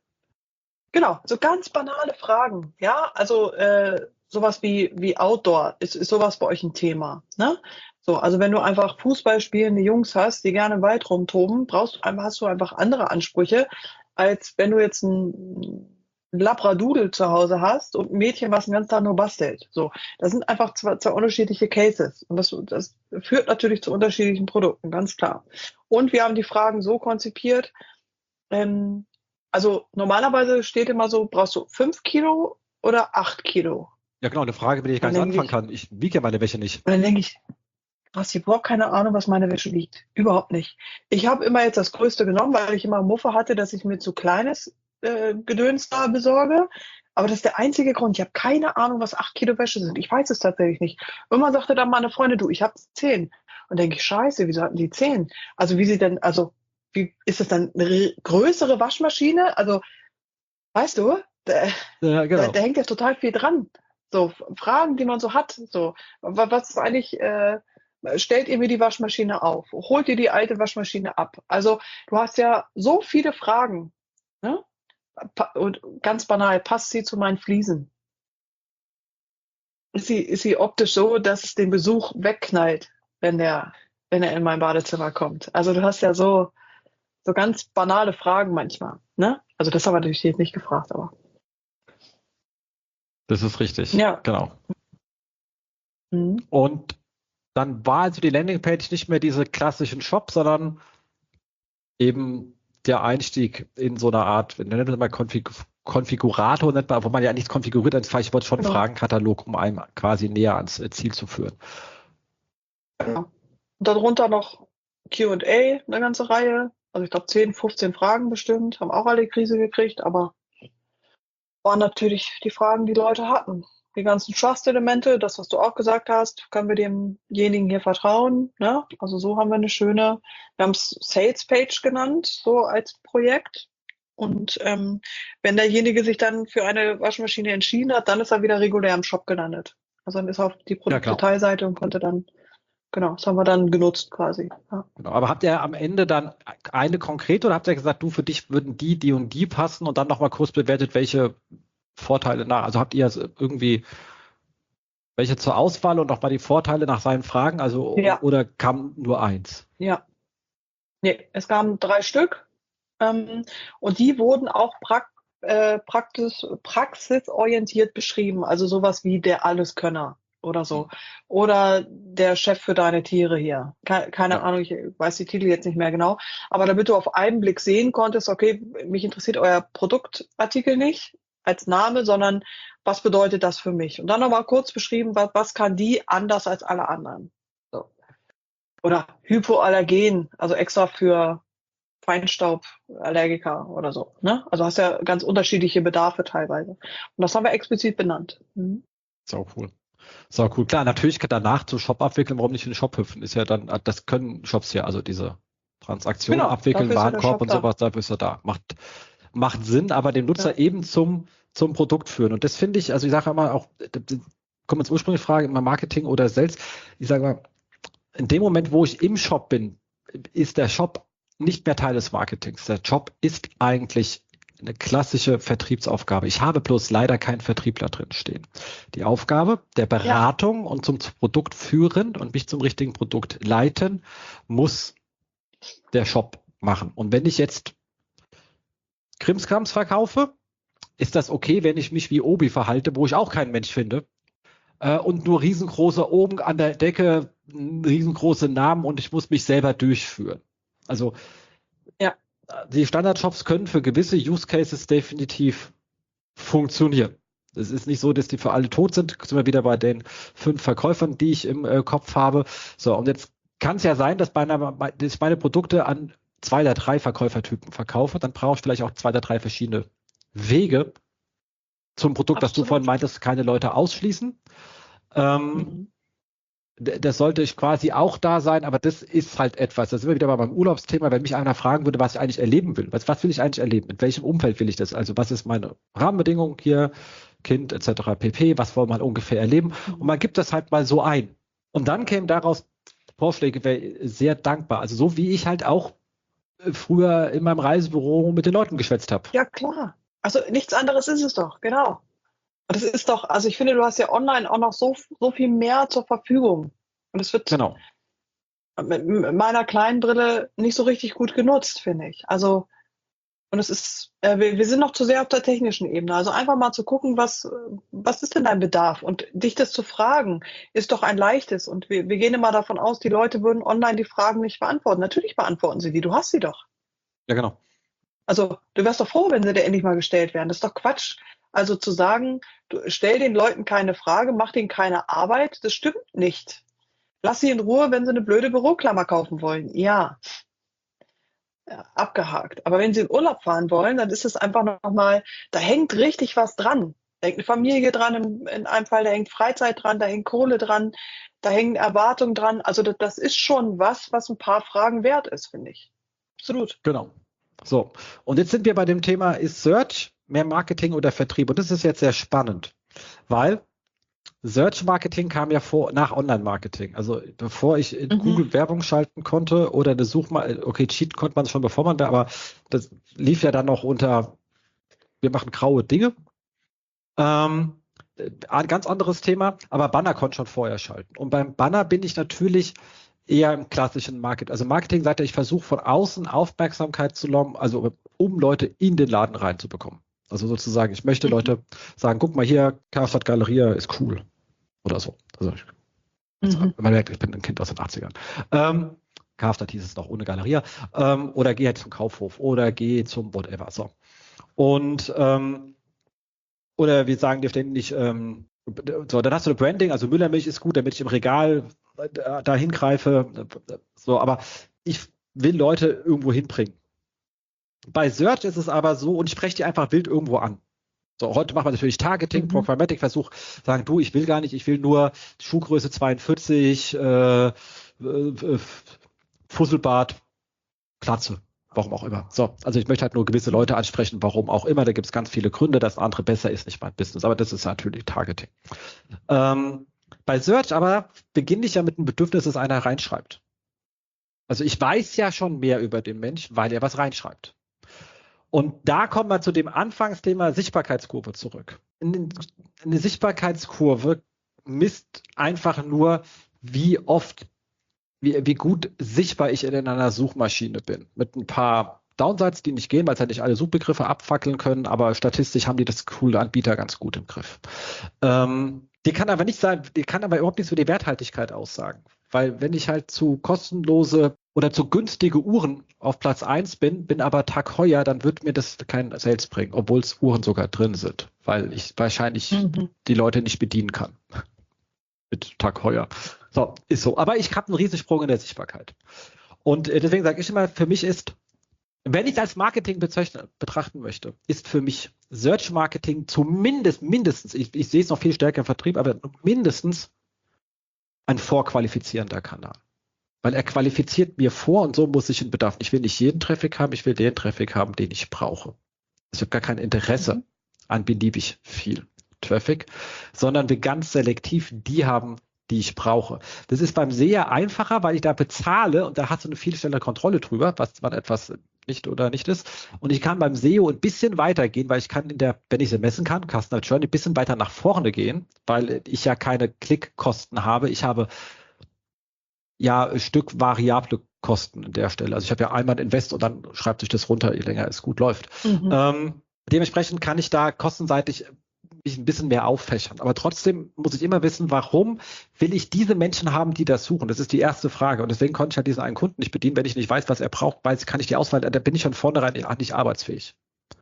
genau, so ganz banale Fragen. Ja, also äh, sowas wie, wie Outdoor, ist, ist sowas bei euch ein Thema, ne? So, also wenn du einfach Fußball spielende Jungs hast, die gerne im Wald rumtoben, brauchst du einfach, hast du einfach andere Ansprüche, als wenn du jetzt ein Labradoodle zu Hause hast und ein Mädchen, was den ganzen Tag nur bastelt. So, das sind einfach zwei, zwei unterschiedliche Cases. Und das, das führt natürlich zu unterschiedlichen Produkten, ganz klar. Und wir haben die Fragen so konzipiert, ähm, also normalerweise steht immer so, brauchst du fünf Kilo oder acht Kilo? Ja, genau, eine Frage, mit der ich gar Dann nicht denke anfangen ich, kann. Ich wiege ja meine Wäsche nicht. und dann denke ich, krass, ich brauche keine Ahnung, was meine Wäsche wiegt. Überhaupt nicht. Ich habe immer jetzt das Größte genommen, weil ich immer Muffe hatte, dass ich mir zu kleines äh, Gedöns da besorge. Aber das ist der einzige Grund. Ich habe keine Ahnung, was acht Kilo Wäsche sind. Ich weiß es tatsächlich nicht. Irgendwann sagte dann meine Freundin, du, ich habe zehn. Und denke ich, scheiße, wieso hatten die zehn? Also wie sie denn, also wie ist das dann eine größere Waschmaschine? Also weißt du, da, Ja, da, genau. da hängt ja total viel dran. So Fragen, die man so hat. So, was ist eigentlich, äh, stellt ihr mir die Waschmaschine auf? Holt ihr die alte Waschmaschine ab? Also du hast ja so viele Fragen. Ne? Und ganz banal, passt sie zu meinen Fliesen? Ist sie, ist sie optisch so, dass es den Besuch wegknallt, wenn der, wenn er in mein Badezimmer kommt? Also du hast ja so, so ganz banale Fragen manchmal. Ne? Also das haben wir natürlich jetzt nicht gefragt, aber. Das ist richtig. Ja. Genau. Mhm. Und dann war also die Landingpage nicht mehr diese klassischen Shops, sondern eben der Einstieg in so eine Art, wir nennen das mal Konfig Konfigurator, nennt man, wo man ja nichts konfiguriert, das ich wollte schon einen Genau. Fragenkatalog, um einem quasi näher ans Ziel zu führen. Genau. Und darunter noch Q und A, eine ganze Reihe. Also ich glaube zehn, fünfzehn Fragen bestimmt, haben auch alle Krise gekriegt, aber waren natürlich die Fragen, die Leute hatten. Die ganzen Trust-Elemente, das, was du auch gesagt hast, können wir demjenigen hier vertrauen. Ne? Also so haben wir eine schöne, wir haben es Sales-Page genannt, so als Projekt. Und ähm, wenn derjenige sich dann für eine Waschmaschine entschieden hat, dann ist er wieder regulär im Shop gelandet. Also dann ist er auf die Produktdetailseite und konnte dann, genau, das haben wir dann genutzt quasi. Ja. Genau. Aber habt ihr am Ende dann eine konkrete oder habt ihr gesagt, du, für dich würden die, die und die passen und dann nochmal kurz bewertet, welche Vorteile nach, also habt ihr irgendwie welche zur Auswahl und nochmal die Vorteile nach seinen Fragen, also Ja. oder kam nur eins? Ja. Nee, es kamen drei Stück ähm, und die wurden auch prak äh, praxis praxisorientiert beschrieben, also sowas wie der Alleskönner oder so. Oder der Chef für deine Tiere hier. Keine, keine Ja. Ahnung, ich weiß die Titel jetzt nicht mehr genau. Aber damit du auf einen Blick sehen konntest, okay, mich interessiert euer Produktartikel nicht als Name, sondern was bedeutet das für mich? Und dann nochmal kurz beschrieben, was, was kann die anders als alle anderen? So. Oder Hypoallergen, also extra für Feinstauballergiker oder so. Ne? Also hast ja ganz unterschiedliche Bedarfe teilweise. Und das haben wir explizit benannt. Mhm. Sau cool. Sau cool. Klar, natürlich kann danach zu Shop abwickeln, warum nicht in den Shop hüpfen? Ist ja dann, das können Shops ja, also diese Transaktion Genau, abwickeln, dafür ist ja der Warenkorb Shop und da. sowas, dafür ist er da. Macht, macht Sinn, aber den Nutzer Ja. eben zum, zum Produkt führen. Und das finde ich, also ich sage immer auch, kommen jetzt ursprünglich Frage, immer Marketing oder Sales. Ich sage mal, in dem Moment, wo ich im Shop bin, ist der Shop nicht mehr Teil des Marketings. Der Job ist eigentlich eine klassische Vertriebsaufgabe. Ich habe bloß leider keinen Vertriebler drin stehen. Die Aufgabe der Beratung ja. und zum Produkt führen und mich zum richtigen Produkt leiten, muss der Shop machen. Und wenn ich jetzt Krimskrams verkaufe, ist das okay, wenn ich mich wie Obi verhalte, wo ich auch keinen Mensch finde, äh, und nur riesengroße oben an der Decke, riesengroße Namen und ich muss mich selber durchführen. Also Ja. Die Standardshops können für gewisse Use Cases definitiv funktionieren. Es ist nicht so, dass die für alle tot sind. Sind wir wieder bei den fünf Verkäufern, die ich im äh, Kopf habe. So, und jetzt kann es ja sein, dass, bei einer, dass ich meine Produkte an zwei oder drei Verkäufertypen verkaufe. Dann brauche ich vielleicht auch zwei oder drei verschiedene Wege zum Produkt, Absolut. das du vorhin meintest, keine Leute ausschließen. Ähm, Mhm. Das sollte ich quasi auch da sein, aber das ist halt etwas, da sind wir wieder mal beim Urlaubsthema, wenn mich einer fragen würde, was ich eigentlich erleben will. Was, was will ich eigentlich erleben? In welchem Umfeld will ich das? Also was ist meine Rahmenbedingung hier, Kind et cetera pp, was wollen wir ungefähr erleben? Und man gibt das halt mal so ein. Und dann kämen daraus Vorschläge, wäre sehr dankbar. Also so wie ich halt auch früher in meinem Reisebüro mit den Leuten geschwätzt habe. Ja, klar. Also nichts anderes ist es doch, genau. Und das ist doch, also ich finde, du hast ja online auch noch so, so viel mehr zur Verfügung. Und es wird Genau. mit meiner kleinen Brille nicht so richtig gut genutzt, finde ich. Also, und es ist, äh, wir, wir sind noch zu sehr auf der technischen Ebene. Also einfach mal zu gucken, was, was ist denn dein Bedarf? Und dich das zu fragen, ist doch ein leichtes. Und wir, wir gehen immer davon aus, die Leute würden online die Fragen nicht beantworten. Natürlich beantworten sie die, du hast sie doch. Ja, genau. Also du wärst doch froh, wenn sie dir endlich mal gestellt werden. Das ist doch Quatsch. Also zu sagen, du stell den Leuten keine Frage, mach denen keine Arbeit, das stimmt nicht. Lass sie in Ruhe, wenn sie eine blöde Büroklammer kaufen wollen. Ja. Ja, abgehakt. Aber wenn sie in Urlaub fahren wollen, dann ist es einfach nochmal, da hängt richtig was dran. Da hängt eine Familie dran, in, in einem Fall, da hängt Freizeit dran, da hängt Kohle dran, da hängen Erwartungen dran. Also das, das ist schon was, was ein paar Fragen wert ist, finde ich. Absolut. Genau. So, und jetzt sind wir bei dem Thema, ist Search mehr Marketing oder Vertrieb? Und das ist jetzt sehr spannend, weil Search Marketing kam ja vor, nach Online-Marketing. Also bevor ich in Mhm. Google Werbung schalten konnte oder eine Suchmal, okay, cheaten konnte man schon, bevor man da, aber das lief ja dann noch unter, wir machen graue Dinge. Ähm, ein ganz anderes Thema, aber Banner konnte schon vorher schalten. Und beim Banner bin ich natürlich eher im klassischen Marketing. Also Marketing sagt ja, ich versuche von außen Aufmerksamkeit zu locken, also um Leute in den Laden reinzubekommen. Also sozusagen, ich möchte Mhm. Leute sagen, guck mal hier, Karstadt Galeria ist cool. Oder so. Also ich, Mhm. man merkt, ich bin ein Kind aus den achtzigern. Ähm, Karstadt hieß es noch ohne Galeria. Ähm, oder geh halt zum Kaufhof oder geh zum whatever. So. Und ähm, oder wir sagen dir ständig, ähm, so, dann hast du ein Branding, also Müllermilch ist gut, damit ich im Regal da, da hingreife. So, aber ich will Leute irgendwo hinbringen. Bei Search ist es aber so, und ich spreche die einfach wild irgendwo an. So, heute macht man natürlich Targeting, Mhm. Programmatic, Versuch, sagen, du, ich will gar nicht, ich will nur Schuhgröße zweiundvierzig, äh, äh, Fusselbart, Glatze, warum auch immer. So, also ich möchte halt nur gewisse Leute ansprechen, warum auch immer. Da gibt es ganz viele Gründe, dass andere besser ist, nicht mein Business, aber das ist natürlich Targeting. Ähm, bei Search aber beginne ich ja mit dem Bedürfnis, dass einer reinschreibt. Also ich weiß ja schon mehr über den Mensch, weil er was reinschreibt. Und da kommen wir zu dem Anfangsthema Sichtbarkeitskurve zurück. Eine Sichtbarkeitskurve misst einfach nur, wie oft, wie, wie gut sichtbar ich in einer Suchmaschine bin. Mit ein paar Downsides, die nicht gehen, weil es ja nicht alle Suchbegriffe abfackeln können, aber statistisch haben die das coole Anbieter ganz gut im Griff. Ähm, die kann aber nicht sein, die kann aber überhaupt nichts für die Werthaltigkeit aussagen. Weil wenn ich halt zu kostenlose oder zu günstige Uhren auf Platz eins bin, bin aber Tag Heuer, dann wird mir das kein Sales bringen, obwohl es Uhren sogar drin sind, weil ich wahrscheinlich Mhm. die Leute nicht bedienen kann. Mit Tag Heuer. So, ist so. Aber ich habe einen Riesensprung in der Sichtbarkeit. Und äh, deswegen sage ich immer, für mich ist, wenn ich es als Marketing bezeichnen, betrachten möchte, ist für mich Search Marketing zumindest, mindestens, ich, ich sehe es noch viel stärker im Vertrieb, aber mindestens ein vorqualifizierender Kanal. Weil er qualifiziert mir vor und so muss ich einen Bedarf. Ich will nicht jeden Traffic haben, ich will den Traffic haben, den ich brauche. Ich habe gar kein Interesse Mhm. an beliebig viel Traffic, sondern will ganz selektiv die haben, die ich brauche. Das ist beim S E A einfacher, weil ich da bezahle und da hast du eine viel schnellere Kontrolle drüber, was wann etwas nicht oder nicht ist. Und ich kann beim S E O ein bisschen weitergehen, weil ich kann in der, wenn ich sie messen kann, Customer Journey, ein bisschen weiter nach vorne gehen, weil ich ja keine Klickkosten habe. Ich habe ja ein Stück variable Kosten an der Stelle. Also ich habe ja einmal ein Invest und dann schreibt sich das runter, je länger es gut läuft. Mhm. Ähm, Dementsprechend kann ich da kostenseitig mich ein bisschen mehr auffächern. Aber trotzdem muss ich immer wissen, warum will ich diese Menschen haben, die das suchen? Das ist die erste Frage. Und deswegen konnte ich halt diesen einen Kunden nicht bedienen. Wenn ich nicht weiß, was er braucht, weiß, kann ich die Auswahl, da bin ich von vornherein nicht arbeitsfähig.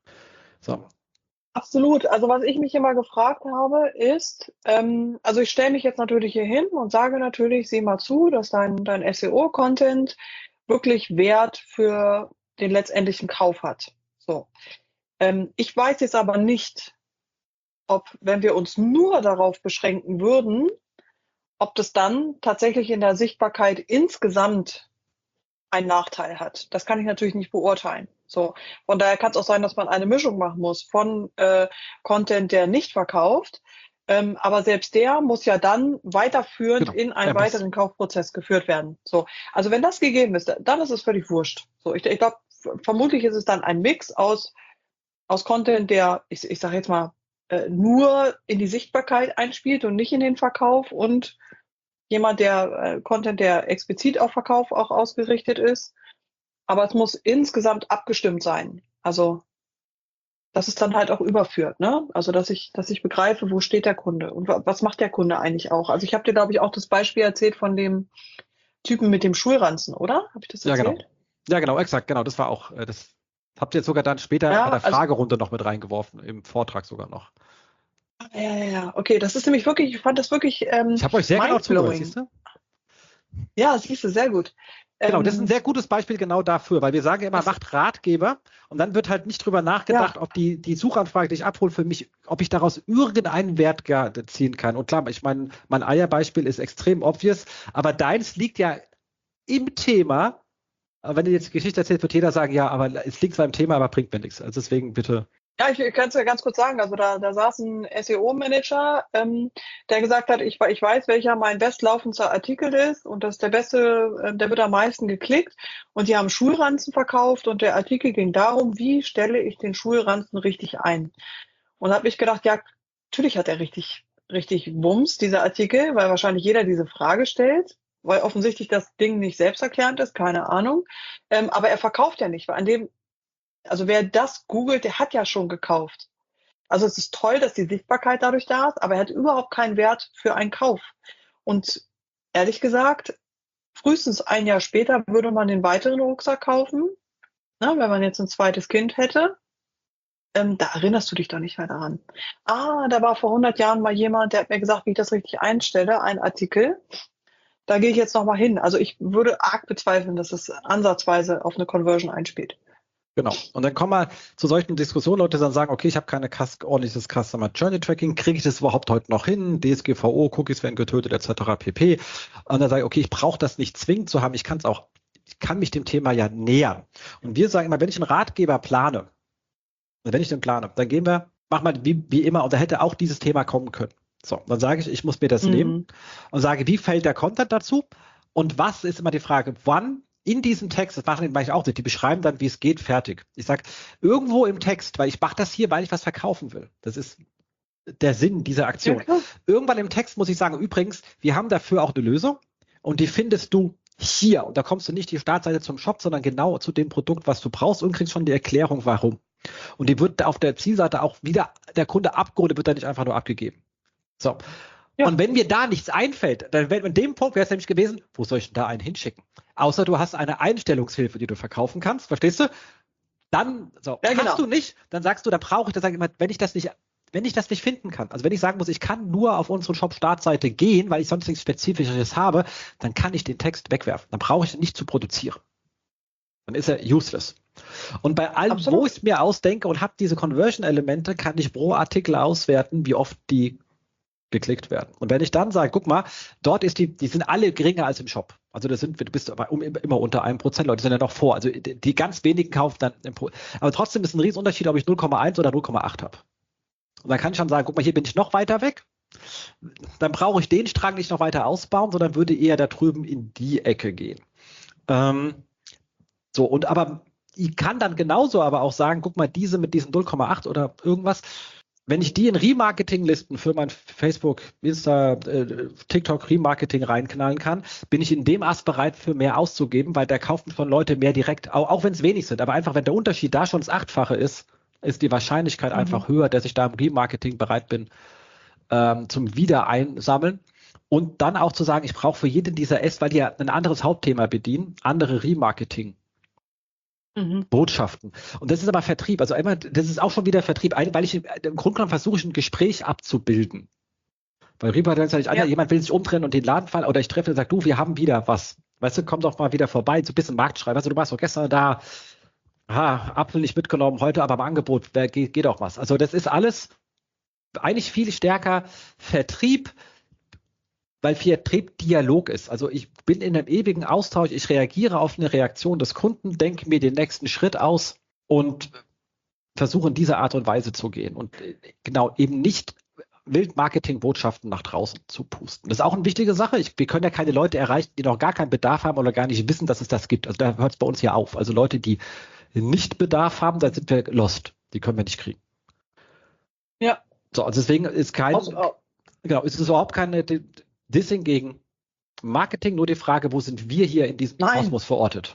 So. Absolut. Also was ich mich immer gefragt habe, ist, ähm, also ich stelle mich jetzt natürlich hier hin und sage natürlich, sieh mal zu, dass dein, dein S E O-Content wirklich Wert für den letztendlichen Kauf hat. So. Ähm, ich weiß jetzt aber nicht, ob, wenn wir uns nur darauf beschränken würden, ob das dann tatsächlich in der Sichtbarkeit insgesamt einen Nachteil hat. Das kann ich natürlich nicht beurteilen. So, von daher kann es auch sein, dass man eine Mischung machen muss von äh, Content, der nicht verkauft, ähm, aber selbst der muss ja dann weiterführend Genau. in einen Er muss- weiteren Kaufprozess geführt werden. So, also wenn das gegeben ist, dann ist es völlig wurscht. So, ich, ich glaube, vermutlich ist es dann ein Mix aus aus Content, der, ich, ich sage jetzt mal, äh, nur in die Sichtbarkeit einspielt und nicht in den Verkauf, und jemand, der äh, Content, der explizit auf Verkauf auch ausgerichtet ist. Aber es muss insgesamt abgestimmt sein. Also, dass es dann halt auch überführt, ne? Also, dass ich, dass ich begreife, wo steht der Kunde und wa- was macht der Kunde eigentlich auch. Also, ich habe dir, glaube ich, auch das Beispiel erzählt von dem Typen mit dem Schulranzen, oder? Habe ich das Ja, erzählt? genau. Ja, genau, exakt, genau. Das war auch, äh, das habt ihr jetzt sogar dann später Ja, bei der also- Fragerunde noch mit reingeworfen, im Vortrag sogar noch. Ja, ja, ja. Okay, das ist nämlich wirklich, ich fand das wirklich ähm, Ich habe euch sehr genau zugehört, mindblowing. siehst du? Ja, siehst du, sehr gut. Genau, das ist ein Ähm, sehr gutes Beispiel genau dafür, weil wir sagen ja immer, das- macht Ratgeber und dann wird halt nicht drüber nachgedacht, ob die, die Suchanfrage, die ich abhole, für mich, ob ich daraus irgendeinen Wert gar- ziehen kann. Und klar, ich meine, mein Eierbeispiel ist extrem obvious, aber deins liegt ja im Thema. Aber wenn du jetzt Geschichte erzählst, wird jeder sagen, ja, aber es liegt zwar im Thema, aber bringt mir nichts. Also deswegen bitte. Ja, ich kann es ja ganz kurz sagen. Also da, da saß ein S E O-Manager, ähm, der gesagt hat, ich, ich weiß, welcher mein bestlaufendster Artikel ist und das ist der beste, äh, der wird am meisten geklickt. Und die haben Schulranzen verkauft und der Artikel ging darum, wie stelle ich den Schulranzen richtig ein. Und da habe ich gedacht, ja, natürlich hat er richtig, richtig Wumms, dieser Artikel, weil wahrscheinlich jeder diese Frage stellt, weil offensichtlich das Ding nicht selbsterklärend ist, keine Ahnung. Ähm, aber er verkauft ja nicht, weil an dem Also wer das googelt, der hat ja schon gekauft. Also es ist toll, dass die Sichtbarkeit dadurch da ist, aber er hat überhaupt keinen Wert für einen Kauf. Und ehrlich gesagt, frühestens ein Jahr später würde man den weiteren Rucksack kaufen, ne, wenn man jetzt ein zweites Kind hätte. Ähm, da erinnerst du dich doch nicht mehr daran. Ah, da war vor hundert Jahren mal jemand, der hat mir gesagt, wie ich das richtig einstelle, ein Artikel. Da gehe ich jetzt noch mal hin. Also ich würde arg bezweifeln, dass es ansatzweise auf eine Conversion einspielt. Genau. Und dann kommen wir zu solchen Diskussionen, Leute dann sagen, okay, ich habe keine Cus- ordentliches Customer Journey Tracking, kriege ich das überhaupt heute noch hin? D S G V O, Cookies werden getötet, et cetera pp. Und dann sage ich, okay, ich brauche das nicht zwingend zu haben, ich kann es auch, ich kann mich dem Thema ja nähern. Und wir sagen immer, wenn ich einen Ratgeber plane, wenn ich den plane, dann gehen wir, mach mal wie, wie immer, und da hätte auch dieses Thema kommen können. So, dann sage ich, ich muss mir das Mhm. nehmen und sage, wie fällt der Content dazu? Und was ist immer die Frage, wann in diesem Text, das machen die manchmal auch nicht, die beschreiben dann, wie es geht, fertig. Ich sage, irgendwo im Text, weil ich mache das hier, weil ich was verkaufen will. Das ist der Sinn dieser Aktion. Ja, klar. Irgendwann im Text muss ich sagen, übrigens, wir haben dafür auch eine Lösung und die findest du hier. Und da kommst du nicht die Startseite zum Shop, sondern genau zu dem Produkt, was du brauchst, und kriegst schon die Erklärung, warum. Und die wird auf der Zielseite auch wieder, der Kunde abgeholt, wird da nicht einfach nur abgegeben. So. Ja. Und wenn mir da nichts einfällt, dann wäre an dem Punkt wäre es nämlich gewesen, wo soll ich denn da einen hinschicken? Außer du hast eine Einstellungshilfe, die du verkaufen kannst, verstehst du? Dann, so, Ja, genau. hast du nicht, dann sagst du, da brauche ich, da sage ich immer, wenn ich das nicht, wenn ich das nicht finden kann, also wenn ich sagen muss, ich kann nur auf unsere Shop-Startseite gehen, weil ich sonst nichts Spezifisches habe, dann kann ich den Text wegwerfen. Dann brauche ich ihn nicht zu produzieren. Dann ist er useless. Und bei allem, Absolut. wo ich es mir ausdenke und habe diese Conversion-Elemente, kann ich pro Artikel auswerten, wie oft die geklickt werden. Und wenn ich dann sage, guck mal, dort ist die, die sind alle geringer als im Shop. Also das sind, du bist aber um, immer unter einem Prozent, Leute sind ja noch vor. Also die, die ganz wenigen kaufen dann, im Pro, aber trotzdem ist ein Riesenunterschied, ob ich null Komma eins oder null Komma acht habe. Und dann kann ich schon sagen, guck mal, hier bin ich noch weiter weg. Dann brauche ich den Strang nicht noch weiter ausbauen, sondern würde eher da drüben in die Ecke gehen. Ähm, so, und aber ich kann dann genauso aber auch sagen, guck mal, diese mit diesen null Komma acht oder irgendwas, wenn ich die in Remarketing-Listen für mein Facebook, Insta, äh, TikTok Remarketing reinknallen kann, bin ich in dem Ast bereit, für mehr auszugeben, weil da kaufen schon Leute mehr direkt, auch, auch wenn es wenig sind. Aber einfach, wenn der Unterschied da schon das Achtfache ist, ist die Wahrscheinlichkeit Mhm. einfach höher, dass ich da im Remarketing bereit bin, ähm, zum Wiedereinsammeln. Und dann auch zu sagen, ich brauche für jeden dieser S, weil die ja ein anderes Hauptthema bedienen, andere Remarketing-Botschaften. Mhm. Und das ist aber Vertrieb. Also einmal, das ist auch schon wieder Vertrieb, weil ich im Grunde genommen versuche, ich ein Gespräch abzubilden. Weil Remarketing ist ja nicht einer, Ja. jemand will sich umdrehen und den Laden fallen, oder ich treffe und sage, du, wir haben wieder was. Weißt du, komm doch mal wieder vorbei, so ein bisschen Marktschrei. Weißt du, du warst doch gestern da, aha, Apfel nicht mitgenommen, heute aber im Angebot, da geht, geht auch was. Also das ist alles eigentlich viel stärker Vertrieb, weil Vertrieb Dialog ist. Also ich bin in einem ewigen Austausch, ich reagiere auf eine Reaktion des Kunden, denke mir den nächsten Schritt aus und versuche in dieser Art und Weise zu gehen. Und äh, genau, eben nicht Wildmarketing-Botschaften nach draußen zu pusten. Das ist auch eine wichtige Sache. Ich, wir können ja keine Leute erreichen, die noch gar keinen Bedarf haben oder gar nicht wissen, dass es das gibt. Also da hört es bei uns ja auf. Also Leute, die nicht Bedarf haben, da sind wir lost. Die können wir nicht kriegen. Ja. So, also deswegen ist kein, Aus, au- genau, ist es überhaupt keine D- Dissing gegen Marketing, nur die Frage, wo sind wir hier in diesem Nein. Kosmos verortet?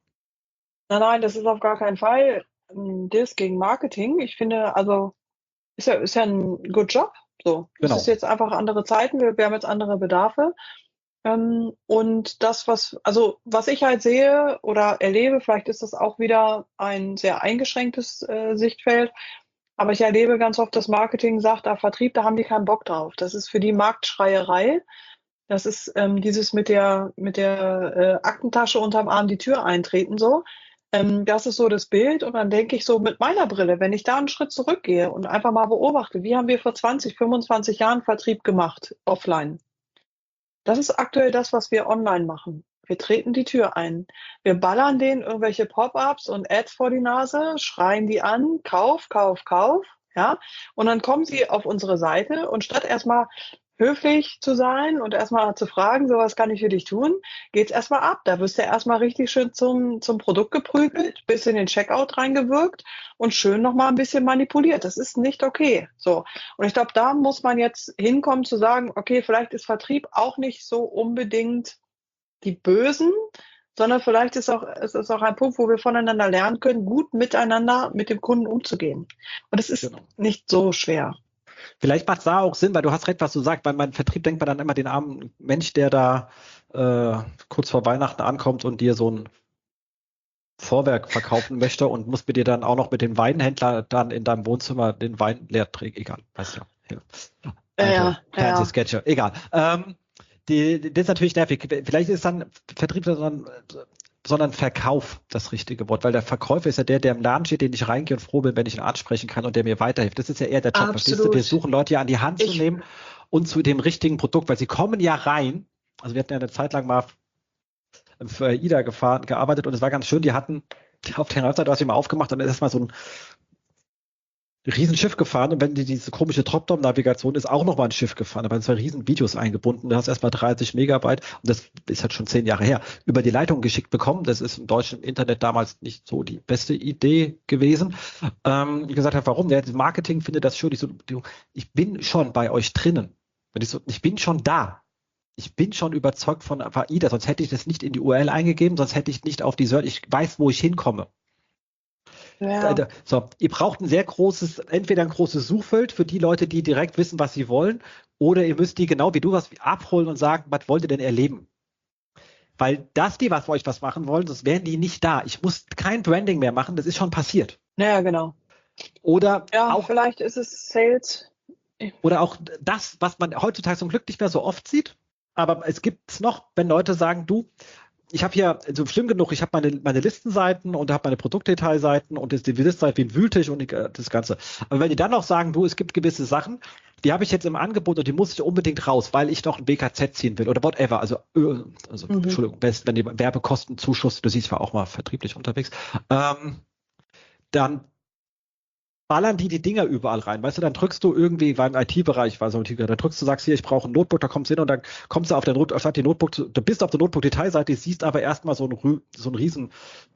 Nein, nein, das ist auf gar keinen Fall ein Diss gegen Marketing. Ich finde, also ist ja, ist ja ein good Job. So, Genau. es ist jetzt einfach andere Zeiten. Wir, wir haben jetzt andere Bedarfe. Ähm, und das, was, also was ich halt sehe oder erlebe, vielleicht ist das auch wieder ein sehr eingeschränktes äh, Sichtfeld, aber ich erlebe ganz oft, dass Marketing sagt, da Vertrieb, da haben die keinen Bock drauf. Das ist für die Marktschreierei. Das ist ähm, dieses mit der mit der äh, Aktentasche unterm Arm die Tür eintreten so. Ähm, das ist so das Bild. Und dann denke ich so mit meiner Brille, wenn ich da einen Schritt zurückgehe und einfach mal beobachte, wie haben wir vor zwanzig, fünfundzwanzig Jahren Vertrieb gemacht, offline? Das ist aktuell das, was wir online machen. Wir treten die Tür ein. Wir ballern denen irgendwelche Pop-ups und Ads vor die Nase, schreien die an, kauf, kauf, kauf, ja. Und dann kommen sie auf unsere Seite und statt erstmal höflich zu sein und erstmal zu fragen, so was kann ich für dich tun, geht's erstmal ab. Da wirst du erstmal richtig schön zum, zum Produkt geprügelt, bis in den Checkout reingewirkt und schön nochmal ein bisschen manipuliert. Das ist nicht okay. So. Und ich glaube, da muss man jetzt hinkommen zu sagen, okay, vielleicht ist Vertrieb auch nicht so unbedingt die Bösen, sondern vielleicht ist auch, es ist auch ein Punkt, wo wir voneinander lernen können, gut miteinander mit dem Kunden umzugehen. Und es ist Genau. nicht so schwer. Vielleicht macht es da auch Sinn, weil du hast recht, was du sagst. Weil beim Vertrieb denkt man dann immer den armen Mensch, der da äh, kurz vor Weihnachten ankommt und dir so ein Vorwerk verkaufen möchte und muss mit dir dann auch noch mit dem Weinhändler dann in deinem Wohnzimmer den Wein leer trinken. Egal, weißt ja. ja. Ja, ja, Also, ja, ja. Fernsehsketche, egal. Ähm, die, die, das ist natürlich nervig. Vielleicht ist dann Vertrieb, sondern, sondern Verkauf das richtige Wort, weil der Verkäufer ist ja der, der im Laden steht, den ich reingehe und froh bin, wenn ich ihn ansprechen kann und der mir weiterhilft. Das ist ja eher der Job. Verstehst du? Absolut. Wir suchen Leute ja an die Hand zu Ich- nehmen und zu dem richtigen Produkt, weil sie kommen ja rein. Also wir hatten ja eine Zeit lang mal für Ida gefahren, gearbeitet und es war ganz schön, die hatten auf der Website, was ich mal aufgemacht und dann ist erstmal so ein Riesenschiff gefahren und wenn die diese komische Dropdown-Navigation ist, auch nochmal ein Schiff gefahren, aber zwei riesen Videos eingebunden, da hast erstmal dreißig Megabyte und das ist halt schon zehn Jahre her, über die Leitung geschickt bekommen, das ist im deutschen Internet damals nicht so die beste Idee gewesen. Ähm, ich gesagt habe, warum? Der Marketing findet das schön, ich, so, ich bin schon bei euch drinnen, ich, so, ich bin schon da. Ich bin schon überzeugt von AIDA, sonst hätte ich das nicht in die U R L eingegeben, sonst hätte ich nicht auf die Seite, ich weiß, wo ich hinkomme. Ja. So, ihr braucht ein sehr großes, entweder ein großes Suchfeld für die Leute, die direkt wissen, was sie wollen, oder ihr müsst die genau wie du was abholen und sagen, was wollt ihr denn erleben? Weil das die, was für euch was machen wollen, sonst wären die nicht da. Ich muss kein Branding mehr machen, das ist schon passiert. Ja, genau. Oder Ja, auch vielleicht ist es Sales. Oder auch das, was man heutzutage zum Glück nicht mehr so oft sieht. Aber es gibt es noch, wenn Leute sagen, du, ich habe hier, also schlimm genug, ich habe meine, meine Listenseiten und habe meine Produktdetailseiten und das, die Listseite wie ein Wühltisch und die, das Ganze. Aber wenn die dann noch sagen, du, es gibt gewisse Sachen, die habe ich jetzt im Angebot und die muss ich unbedingt raus, weil ich noch ein B K Z ziehen will oder whatever. Also, also Mhm. Entschuldigung, wenn die Werbekostenzuschuss, du siehst, ich war auch mal vertrieblich unterwegs, ähm, dann ballern die die Dinger überall rein. Weißt du, dann drückst du irgendwie, beim I T-Bereich war so ein Tiger, dann drückst du, sagst hier, ich brauche ein Notebook, da kommst du hin und dann kommst du auf der Not, statt die Notebook, du bist auf der Notebook-Detailseite, siehst aber erstmal so ein, so ein riesen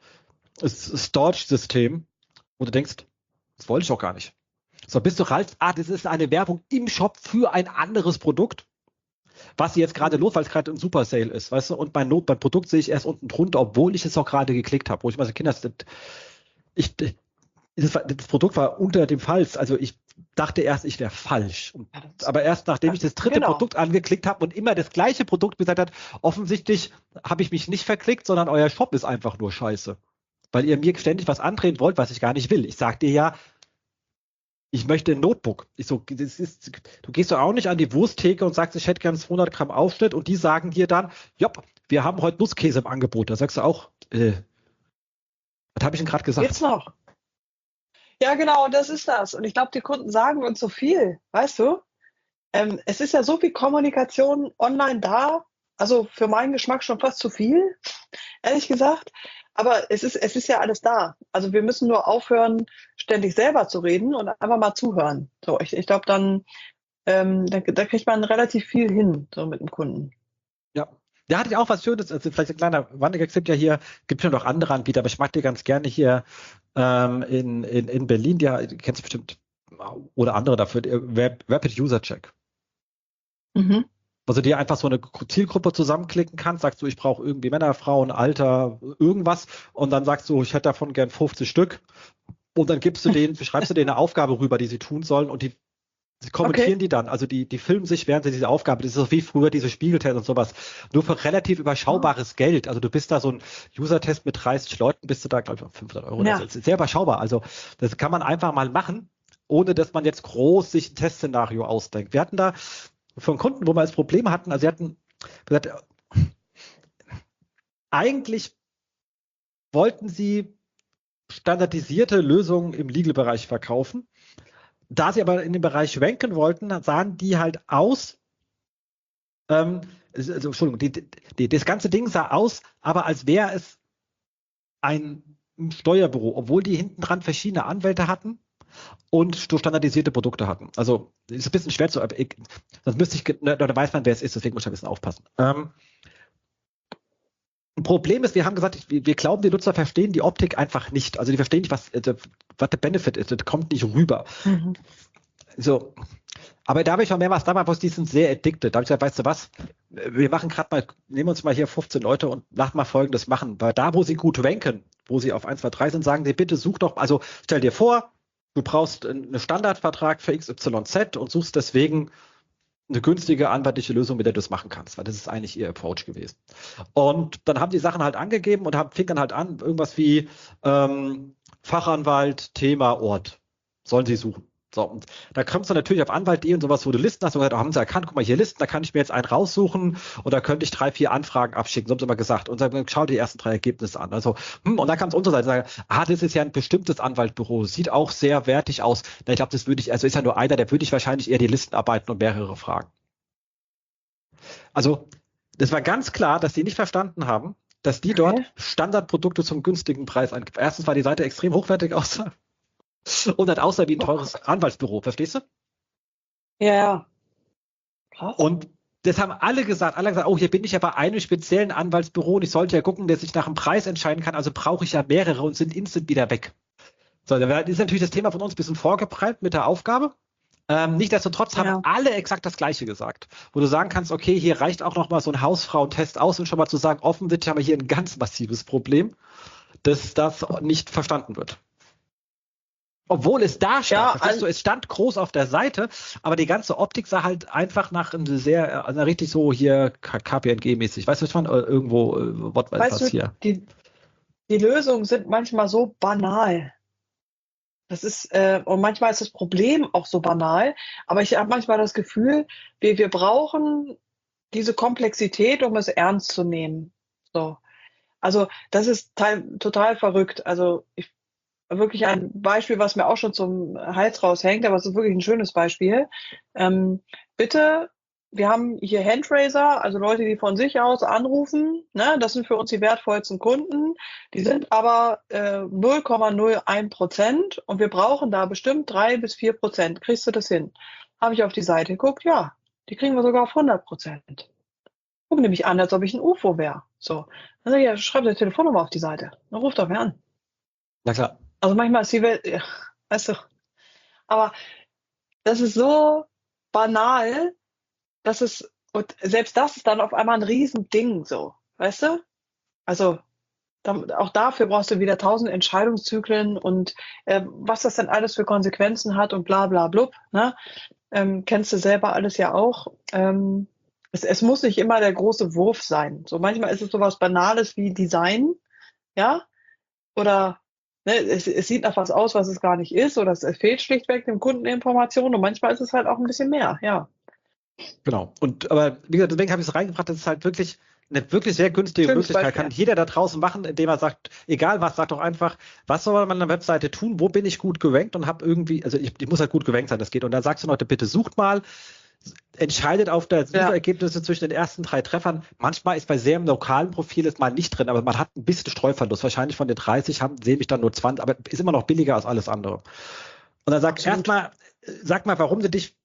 Storage-System, wo du denkst, das wollte ich doch gar nicht. So, bist du Ralf, ah, das ist eine Werbung im Shop für ein anderes Produkt, was jetzt gerade los, weil es gerade ein Super Sale ist, weißt du, und mein, Not, mein Produkt sehe ich erst unten drunter, obwohl ich es auch gerade geklickt habe, wo ich mal so, Kinder, ich, das, das Produkt war unter dem Falls. Also ich dachte erst, ich wäre falsch. Und, aber erst nachdem ich das dritte Genau. Produkt angeklickt habe und immer das gleiche Produkt gesagt hat, offensichtlich habe ich mich nicht verklickt, sondern euer Shop ist einfach nur scheiße. Weil ihr mir ständig was andrehen wollt, was ich gar nicht will. Ich sag dir ja, ich möchte ein Notebook. Ich so, das ist, du gehst doch auch nicht an die Wursttheke und sagst, ich hätte gern zweihundert Gramm Aufschnitt und die sagen dir dann, ja, wir haben heute Nusskäse im Angebot. Da sagst du auch, äh, was habe ich denn gerade gesagt? Jetzt noch. Ja, genau, das ist das. Und ich glaube, die Kunden sagen uns so viel, weißt du? Ähm, es ist ja so viel Kommunikation online da, also für meinen Geschmack schon fast zu viel, ehrlich gesagt. Aber es ist, es ist ja alles da. Also wir müssen nur aufhören, ständig selber zu reden und einfach mal zuhören. So, ich, ich glaube, dann, ähm, da, da kriegt man relativ viel hin, so mit dem Kunden. Ja. Da hatte ich auch was Schönes, also vielleicht ein kleiner Wanderer, es gibt ja hier, gibt ja noch andere Anbieter, aber ich mag die ganz gerne hier ähm, in, in, in Berlin, die, die kennst du bestimmt, oder andere dafür, Rap, Rapid User Check. Mhm. Also dir einfach so eine Zielgruppe zusammenklicken kannst, sagst du, ich brauche irgendwie Männer, Frauen, Alter, irgendwas und dann sagst du, ich hätte davon gern fünfzig Stück und dann gibst du denen, schreibst du denen eine Aufgabe rüber, die sie tun sollen und die sie kommentieren Okay. die dann, also die, die filmen sich, während sie diese Aufgabe, das ist so wie früher diese Spiegeltests und sowas, nur für relativ überschaubares Geld. Also du bist da so ein User-Test mit dreißig Leuten, bist du da, glaube ich, fünfhundert Euro. Ja. Das ist sehr überschaubar. Also das kann man einfach mal machen, ohne dass man jetzt groß sich ein Testszenario ausdenkt. Wir hatten da von Kunden, wo wir das Problem hatten, also sie hatten gesagt, eigentlich wollten sie standardisierte Lösungen im Legal-Bereich verkaufen. Da sie aber in dem Bereich ranken wollten, sahen die halt aus, ähm, also, Entschuldigung, die, die, das ganze Ding sah aus, aber als wäre es ein Steuerbüro, obwohl die hinten dran verschiedene Anwälte hatten und standardisierte Produkte hatten. Also ist ein bisschen schwer zu, ich, sonst müsste ich, da weiß man, wer es ist, deswegen muss ich ein bisschen aufpassen. Ähm, Ein Problem ist, wir haben gesagt, wir glauben, die Nutzer verstehen die Optik einfach nicht. Also die verstehen nicht, was, was der Benefit ist. Das kommt nicht rüber. Mhm. So. Aber da habe ich schon mehrmals da war, die sind sehr addicted. Da habe ich gesagt, weißt du was? Wir machen gerade mal, nehmen uns mal hier fünfzehn Leute und lass mal Folgendes machen. Weil da, wo sie gut ranken, wo sie auf eins, zwei, drei sind, sagen sie, bitte such doch, also stell dir vor, du brauchst einen Standardvertrag für X Y Z und suchst deswegen eine günstige anwaltliche Lösung, mit der du es machen kannst, weil das ist eigentlich ihr Approach gewesen. Und dann haben die Sachen halt angegeben und haben, fing dann halt an, irgendwas wie ähm, Fachanwalt, Thema, Ort. Sollen sie suchen. So, und da kommst du natürlich auf Anwalt punkt de und sowas, wo du Listen hast und gesagt, oh, haben sie erkannt, guck mal hier Listen, da kann ich mir jetzt einen raussuchen und da könnte ich drei, vier Anfragen abschicken, so haben sie immer gesagt. Und dann schau dir die ersten drei Ergebnisse an. Also, hm, und dann kam es unsere Seite sagen, ah, das ist ja ein bestimmtes Anwaltbüro, sieht auch sehr wertig aus. Na, ich glaube, das würde ich, also ist ja nur einer, der würde ich wahrscheinlich eher die Listen arbeiten und mehrere fragen. Also, das war ganz klar, dass die nicht verstanden haben, dass die dort Okay. Standardprodukte zum günstigen Preis eingeben. Erstens war die Seite extrem hochwertig aussah und hat aussah wie ein teures Anwaltsbüro, verstehst du? Ja, ja. Krass. Und das haben alle gesagt, alle gesagt, oh, hier bin ich ja bei einem speziellen Anwaltsbüro und ich sollte ja gucken, dass ich nach dem Preis entscheiden kann, also brauche ich ja mehrere und sind instant wieder weg. So, da ist natürlich das Thema von uns ein bisschen vorgebreitet mit der Aufgabe. Ähm, Nichtsdestotrotz haben Ja. alle exakt das Gleiche gesagt, wo du sagen kannst, okay, hier reicht auch noch mal so ein Hausfrauentest aus und schon mal zu sagen, offensichtlich haben wir hier ein ganz massives Problem, dass das nicht verstanden wird. Obwohl es da stand, Ja, verstehst also- du, es stand groß auf der Seite, aber die ganze Optik sah halt einfach nach einem sehr, also richtig so hier K P M G-mäßig. Weißt du, was man äh, irgendwo, äh, was Weißt du, hier? die, die Lösungen sind manchmal so banal. Das ist, äh, und manchmal ist das Problem auch so banal, aber ich habe manchmal das Gefühl, wir, wir brauchen diese Komplexität, um es ernst zu nehmen. So. Also, das ist teil, total verrückt. Also, ich, wirklich ein Beispiel, was mir auch schon zum Hals raushängt, aber es ist wirklich ein schönes Beispiel. Ähm, bitte, wir haben hier Handraiser, also Leute, die von sich aus anrufen, ne, das sind für uns die wertvollsten Kunden, die sind aber äh, null Komma null eins Prozent und wir brauchen da bestimmt drei bis vier Prozent. Kriegst du das hin? Habe ich auf die Seite geguckt, ja, die kriegen wir sogar auf hundert Prozent. Gucken nämlich an, als ob ich ein U F O wäre. So, also ja, schreib deine Telefonnummer auf die Seite, dann ruf doch mir an. Na klar. Also manchmal ist die Welt, ja, weißt du, aber das ist so banal, dass es, und selbst das ist dann auf einmal ein Riesending, so, weißt du? Also, dann, auch dafür brauchst du wieder tausend Entscheidungszyklen und äh, was das denn alles für Konsequenzen hat und bla bla blub. Ne? Ähm, kennst du selber alles ja auch. Ähm, es, es muss nicht immer der große Wurf sein. So manchmal ist es sowas Banales wie Design, ja, oder ne, es, es sieht nach was aus, was es gar nicht ist, oder es fehlt schlichtweg dem Kunden Information und manchmal ist es halt auch ein bisschen mehr, ja. Genau. Und aber wie gesagt, deswegen habe ich es reingebracht, das ist halt wirklich eine wirklich sehr günstige Schönes Möglichkeit. Beispiel. Kann jeder da draußen machen, indem er sagt, egal was, sagt doch einfach, was soll man an der Webseite tun, wo bin ich gut gerankt und habe irgendwie, also ich, ich muss halt gut gerankt sein, das geht. Und dann sagst du Leute, bitte sucht mal, entscheidet auf der Suchergebnisse zwischen den ersten drei Treffern. Manchmal ist bei sehr lokalen Profil ist mal nicht drin, aber man hat ein bisschen Streuverlust. Wahrscheinlich von den dreißig haben, sehe ich dann nur zwanzig, aber ist immer noch billiger als alles andere. Und dann sag erstmal, sag mal, warum du dich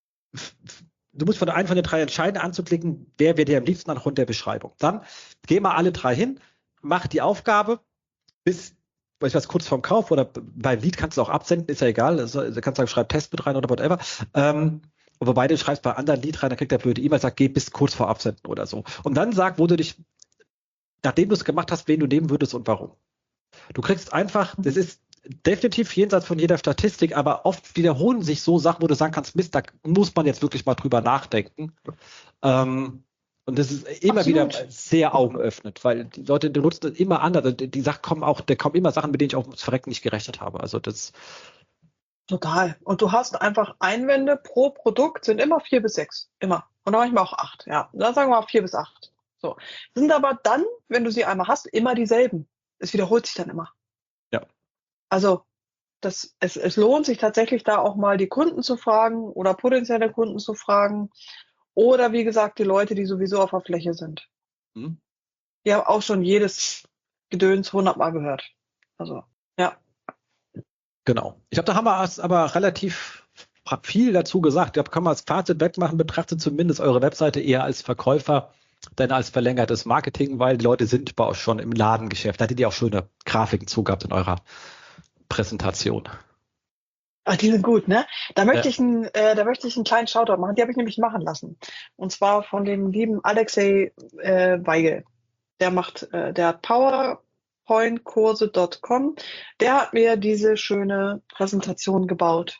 Du musst von der einen von den drei entscheiden, anzuklicken, wer wird dir am liebsten anhand der Beschreibung. Dann geh mal alle drei hin, mach die Aufgabe, bis, weiß ich was, kurz vorm Kauf oder beim Lied kannst du auch absenden, ist ja egal, also, du kannst sagen, schreib Test mit rein oder whatever. Ähm, wobei du schreibst bei anderen Lied rein, dann kriegt der blöde E-Mail, sagt, geh bis kurz vor Absenden oder so. Und dann sag, wo du dich, nachdem du es gemacht hast, wen du nehmen würdest und warum. Du kriegst einfach, das ist definitiv jenseits von jeder Statistik, aber oft wiederholen sich so Sachen, wo du sagen kannst, Mist, da muss man jetzt wirklich mal drüber nachdenken. Ähm, und das ist immer Absolut. wieder sehr augenöffnend, weil die Leute die nutzen das immer anders. Die, die Sachen kommen auch, da kommen immer Sachen, mit denen ich auch ums Verrecken nicht gerechnet habe. Also das Total. Und du hast einfach Einwände pro Produkt, sind immer vier bis sechs. Immer. Und manchmal auch acht. Ja, dann sagen wir mal vier bis acht. So. Sind aber dann, wenn du sie einmal hast, immer dieselben. Es wiederholt sich dann immer. Ja. Also das, es, es lohnt sich tatsächlich da auch mal die Kunden zu fragen oder potenzielle Kunden zu fragen oder wie gesagt die Leute, die sowieso auf der Fläche sind. Hm. Die haben auch schon jedes Gedöns hundertmal gehört. Also ja. Genau. Ich glaube, da haben wir aber relativ viel dazu gesagt. Da kann man als Fazit wegmachen, betrachtet zumindest eure Webseite eher als Verkäufer, denn als verlängertes Marketing, weil die Leute sind bei euch schon im Ladengeschäft. Da hattet ihr auch schöne Grafiken zugehabt in eurer Präsentation. Ach, die sind gut, ne? Da möchte Ja. ich einen, äh, da möchte ich einen kleinen Shoutout machen. Die habe ich nämlich machen lassen. Und zwar von dem lieben Alexei äh, Weigel. Der macht, äh, der hat powerpoint kurse Punkt com. Der hat mir diese schöne Präsentation gebaut.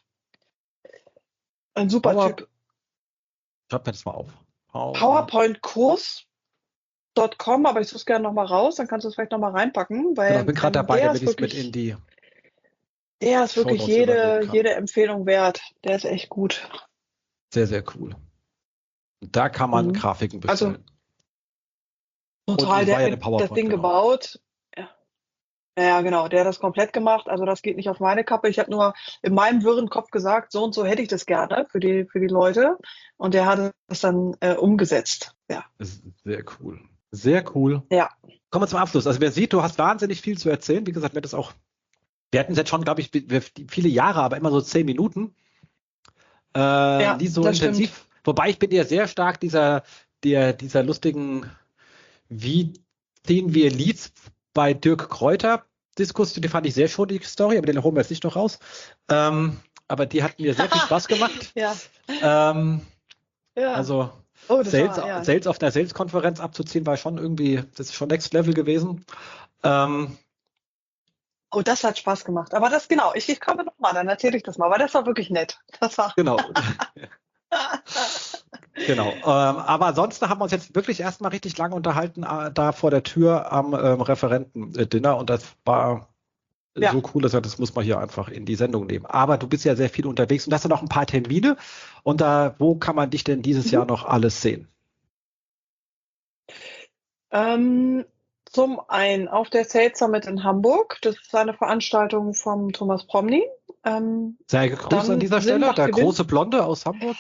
Ein super Power, Typ. schreib mir das mal auf. Power, powerpoint kurs Punkt com, aber ich suche es gerne nochmal raus, dann kannst du es vielleicht nochmal reinpacken, weil genau, ich bin gerade ähm, dabei, der damit ist ich es mit wirklich, in die der ist wirklich Shownotes jede, übernehmen kann. jede Empfehlung wert. Der ist echt gut. Sehr, sehr cool. Und da kann man Mhm. Grafiken Also bestellen. total, Und der war ja hat eine mir PowerPoint, das Ding genau. gebaut. Ja. Ja, genau, der hat das komplett gemacht. Also das geht nicht auf meine Kappe. Ich habe nur in meinem wirren Kopf gesagt, so und so hätte ich das gerne für die, für die Leute. Und der hat es dann äh, umgesetzt. Ja. Das ist sehr cool. Sehr cool. Ja. Kommen wir zum Abschluss. Also wer sieht, du hast wahnsinnig viel zu erzählen. Wie gesagt, mir das auch, wir hatten es jetzt schon, glaube ich, viele Jahre, aber immer so zehn Minuten. Äh, Ja, nie so das intensiv. stimmt. Wobei ich bin ja sehr stark dieser, der, dieser lustigen, wie ziehen wir Leads bei Dirk Kräuter Diskurs, die fand ich sehr schon, die Story, aber den holen wir jetzt nicht noch raus. Ähm, aber die hat mir sehr viel Spaß gemacht. Ja. Ähm, Ja. also Oh, das Sales, war, ja. Sales auf einer Sales-Konferenz abzuziehen, war schon irgendwie, das ist schon Next Level gewesen. Ähm, Oh, das hat Spaß gemacht. Aber das, genau, ich, ich komme nochmal, dann erzähle ich das mal, weil das war wirklich nett. Das war. genau. Genau. Ähm, aber ansonsten haben wir uns jetzt wirklich erstmal richtig lange unterhalten, äh, da vor der Tür am ähm, Referenten-Dinner und das war Ja. so cool, dass wir, das muss man hier einfach in die Sendung nehmen. Aber du bist ja sehr viel unterwegs und hast ja noch ein paar Termine. Und da, wo kann man dich denn dieses Mhm. Jahr noch alles sehen? Ähm, zum einen auf der Sales Summit in Hamburg. Das ist eine Veranstaltung vom Thomas Promny. Ähm, Sehr gegrüßt dann an dieser Sinn Stelle, macht der Gewinn. große Blonde aus Hamburg.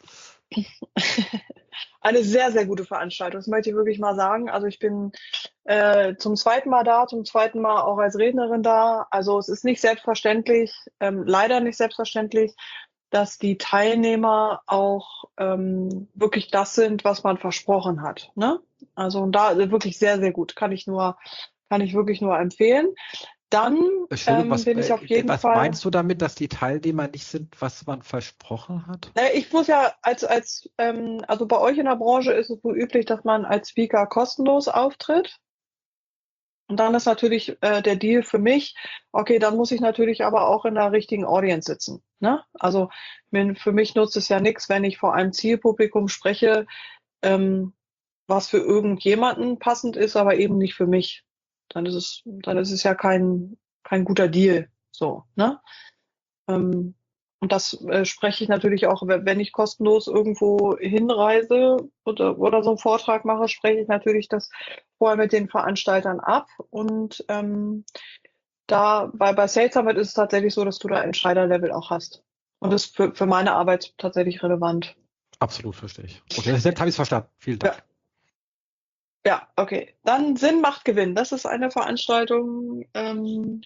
Eine sehr, sehr gute Veranstaltung, das möchte ich wirklich mal sagen. Also ich bin äh, zum zweiten Mal da, zum zweiten Mal auch als Rednerin da. Also es ist nicht selbstverständlich, ähm, leider nicht selbstverständlich, dass die Teilnehmer auch ähm, wirklich das sind, was man versprochen hat. Ne? Also und da wirklich sehr, sehr gut. Kann ich nur, kann ich wirklich nur empfehlen. Dann Entschuldigung, ähm, was, bin ich auf jeden was Fall. meinst du damit, dass die Teilnehmer nicht sind, was man versprochen hat? Naja, ich muss ja als, als ähm, also bei euch in der Branche ist es so üblich, dass man als Speaker kostenlos auftritt. Und dann ist natürlich äh, der Deal für mich, okay, dann muss ich natürlich aber auch in der richtigen Audience sitzen. Ne? Also mir, für mich nutzt es ja nichts, wenn ich vor einem Zielpublikum spreche, ähm, was für irgendjemanden passend ist, aber eben nicht für mich. Dann ist es, dann ist es ja kein, kein guter Deal. So, ne? Ähm, und das äh, spreche ich natürlich auch, wenn ich kostenlos irgendwo hinreise oder, oder so einen Vortrag mache, spreche ich natürlich das vorher mit den Veranstaltern ab. Und ähm, da bei, bei Sales Summit ist es tatsächlich so, dass du da Entscheiderlevel auch hast. Und das ist für, für meine Arbeit tatsächlich relevant. Absolut, verstehe ich. Okay, jetzt habe ich es verstanden. Vielen Dank. Ja. Ja, okay. Dann Sinn macht Gewinn. Das ist eine Veranstaltung ähm,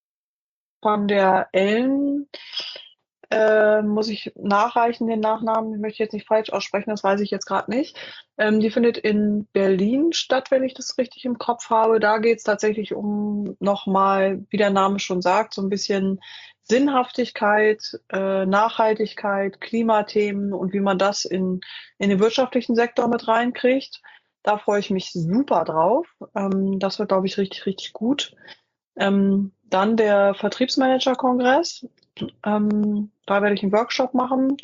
von der Ellen. Äh, muss ich nachreichen, den Nachnamen. Ich möchte jetzt nicht falsch aussprechen, das weiß ich jetzt gerade nicht. Ähm, die findet in Berlin statt, wenn ich das richtig im Kopf habe. Da geht es tatsächlich um nochmal, wie der Name schon sagt, so ein bisschen Sinnhaftigkeit, äh, Nachhaltigkeit, Klimathemen und wie man das in, in den wirtschaftlichen Sektor mit reinkriegt. Da freue ich mich super drauf. Ähm, das wird, glaube ich, richtig, richtig gut. Ähm, dann der Vertriebsmanager-Kongress. Ähm, da werde ich einen Workshop machen.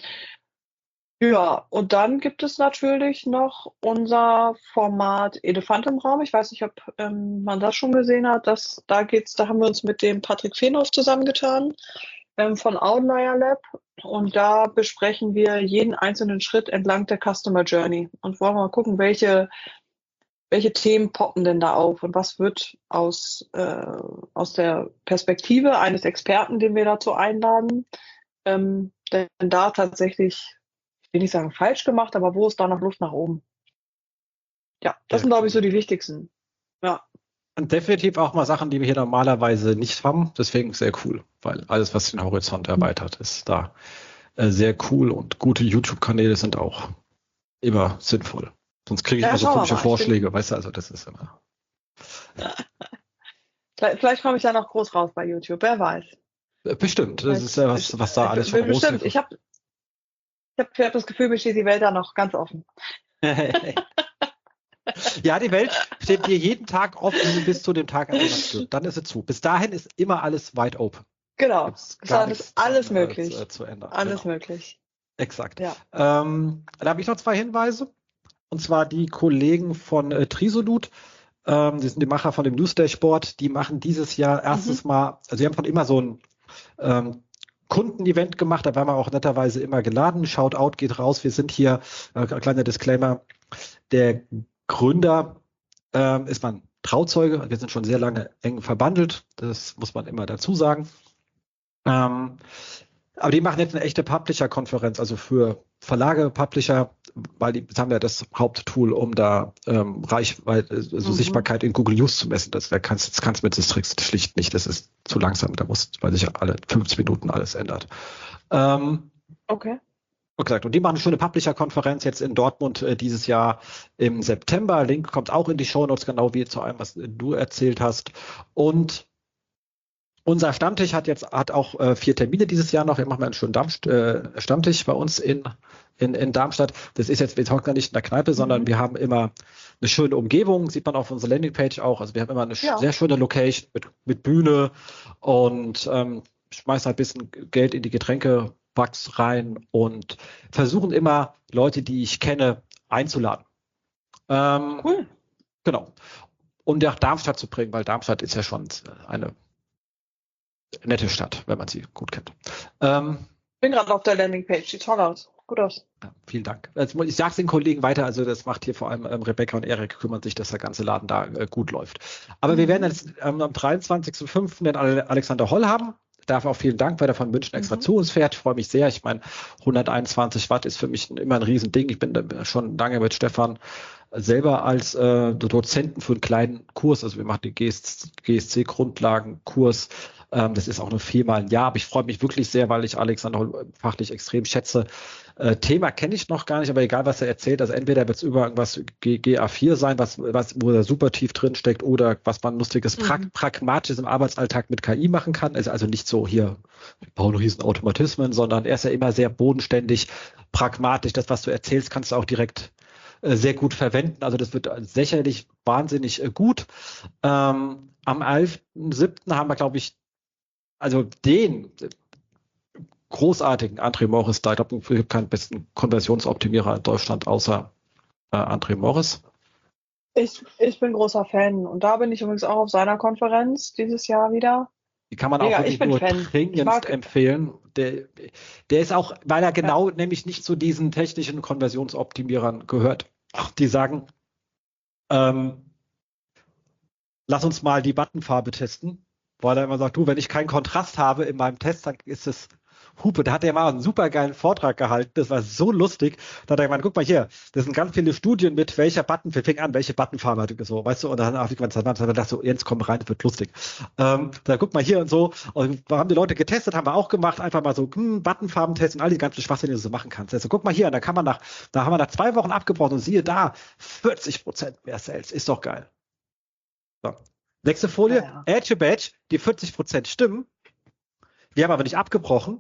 Ja, und dann gibt es natürlich noch unser Format Elefant im Raum. Ich weiß nicht, ob ähm, man das schon gesehen hat. Das, da geht's, da haben wir uns mit dem Patrick Feenhoff zusammengetan ähm, von Outlier Lab. Und da besprechen wir jeden einzelnen Schritt entlang der Customer Journey und wollen mal gucken, welche welche Themen poppen denn da auf und was wird aus, äh, aus der Perspektive eines Experten, den wir dazu einladen, ähm, denn da tatsächlich, ich will nicht sagen falsch gemacht, aber wo ist da noch Luft nach oben? Ja, das ja, sind, glaube ich, so die wichtigsten. Ja. Und definitiv auch mal Sachen, die wir hier normalerweise nicht haben. Deswegen sehr cool, weil alles, was den Horizont erweitert, ist da äh, sehr cool und gute YouTube-Kanäle sind auch immer sinnvoll. Sonst kriege ich ja, immer so komische Vorschläge, bin... weißt du, also das ist immer. vielleicht, vielleicht komme ich ja noch groß raus bei YouTube, wer weiß. Bestimmt, das ist ja was, was da alles schon bestimmt. Groß ich habe ich hab, ich hab das Gefühl, mir steht die Welt da noch ganz offen. Ja, die Welt steht dir jeden Tag offen bis zu dem Tag, an dem man stirbt. Dann ist sie zu. Bis dahin ist immer alles wide open. Genau, bis dahin ist alles dran, möglich. Äh, zu ändern. Alles genau. möglich. Exakt. Ja. Ähm, da habe ich noch zwei Hinweise. Und zwar die Kollegen von äh, Trisolut, ähm, die sind die Macher von dem News Dashboard, die machen dieses Jahr erstens mhm. mal, also sie haben von immer so ein ähm, Kundenevent gemacht, da waren wir auch netterweise immer geladen. Shoutout geht raus, wir sind hier, äh, kleiner Disclaimer, der Gründer ähm, ist man Trauzeuge, wir sind schon sehr lange eng verbandelt, das muss man immer dazu sagen. Ähm, aber die machen jetzt eine echte Publisher-Konferenz, also für Verlage, Publisher, weil die haben ja das Haupttool, um da ähm, Reichweite, also mhm. Sichtbarkeit in Google News zu messen. Das, das kannst das kannst mit Sistrix schlicht nicht, das ist zu langsam, da muss, weil sich ja alle fünfzehn Minuten alles ändert. Ähm, okay. Exakt. Und die machen eine schöne Publisher-Konferenz jetzt in Dortmund äh, dieses Jahr im September. Link kommt auch in die Shownotes, genau wie zu allem, was du erzählt hast. Und unser Stammtisch hat jetzt hat auch äh, vier Termine dieses Jahr noch. Wir machen mal einen schönen Darmst- äh, Stammtisch bei uns in, in, in Darmstadt. Das ist jetzt, wir talken gar nicht in der Kneipe, mhm. sondern wir haben immer eine schöne Umgebung, sieht man auf unserer Landingpage auch. Also wir haben immer eine ja. sehr schöne Location mit, mit Bühne und ähm, schmeißen halt ein bisschen Geld in die Getränkebucks rein und versuchen immer Leute, die ich kenne, einzuladen. Ähm, cool. Genau. Um nach Darmstadt zu bringen, weil Darmstadt ist ja schon eine nette Stadt, wenn man sie gut kennt. Ähm, ich bin gerade auf der Landingpage, sieht toll aus. Gut aus. Ja, vielen Dank. Also ich sage es den Kollegen weiter, also das macht hier vor allem ähm, Rebecca und Erik, kümmern sich, dass der ganze Laden da äh, gut läuft. Aber mhm. wir werden jetzt ähm, am dreiundzwanzigsten fünften den Alexander Holl haben. Dafür auch vielen Dank, weil er von München extra mhm. zu uns fährt. Ich freue mich sehr. Ich meine, hunderteinundzwanzig Watt ist für mich immer ein Riesending. Ich bin da schon lange mit Stefan selber als äh, Dozenten für einen kleinen Kurs. Also wir machen den G S C-Grundlagenkurs. Ähm, das ist auch nur viermal im Jahr. Aber ich freue mich wirklich sehr, weil ich Alexander Holl fachlich extrem schätze. Äh, Thema kenne ich noch gar nicht, aber egal, was er erzählt, also entweder wird es über irgendwas G A vier sein, was, was, wo er super tief drin steckt, oder was man lustiges, mhm. pra- pragmatisches im Arbeitsalltag mit K I machen kann. Also, also nicht so hier, wir bauen riesen Automatismen, sondern er ist ja immer sehr bodenständig, pragmatisch. Das, was du erzählst, kannst du auch direkt äh, sehr gut verwenden. Also das wird sicherlich wahnsinnig äh, gut. Ähm, am elften siebten haben wir, glaube ich, also den großartigen André Morris da. Ich glaube, es gibt keinen besten Konversionsoptimierer in Deutschland außer äh, André Morris. Ich, ich bin großer Fan und da bin ich übrigens auch auf seiner Konferenz dieses Jahr wieder. Die kann man Mega, auch ich wirklich bin nur Fan. Ich dringendst mag, empfehlen. Der, der ist auch, weil er ja, genau nämlich nicht zu diesen technischen Konversionsoptimierern gehört, die sagen, ähm, lass uns mal die Buttonfarbe testen, weil er immer sagt, du, wenn ich keinen Kontrast habe in meinem Test, dann ist es Hupe. Da hat er mal einen super geilen Vortrag gehalten, das war so lustig. Da hat er gemeint, guck mal hier, das sind ganz viele Studien mit welcher Button, wir fingen an, welche Buttonfarbe hatte ich so, weißt du, und dann habe ich gemeint, dann dachte ich so, Jens, komm rein, das wird lustig. Ähm, da guck mal hier und so, und wir haben die Leute getestet, haben wir auch gemacht, einfach mal so, hm, Buttonfarben-Tests und all die ganzen Schwachsinn, die du so machen kannst. Also guck mal hier, und da kann man nach, da haben wir nach zwei Wochen abgebrochen und siehe da, vierzig Prozent mehr Sales, ist doch geil. So. Nächste Folie, ja, Edge to Badge, die vierzig Prozent stimmen. Wir haben aber nicht abgebrochen.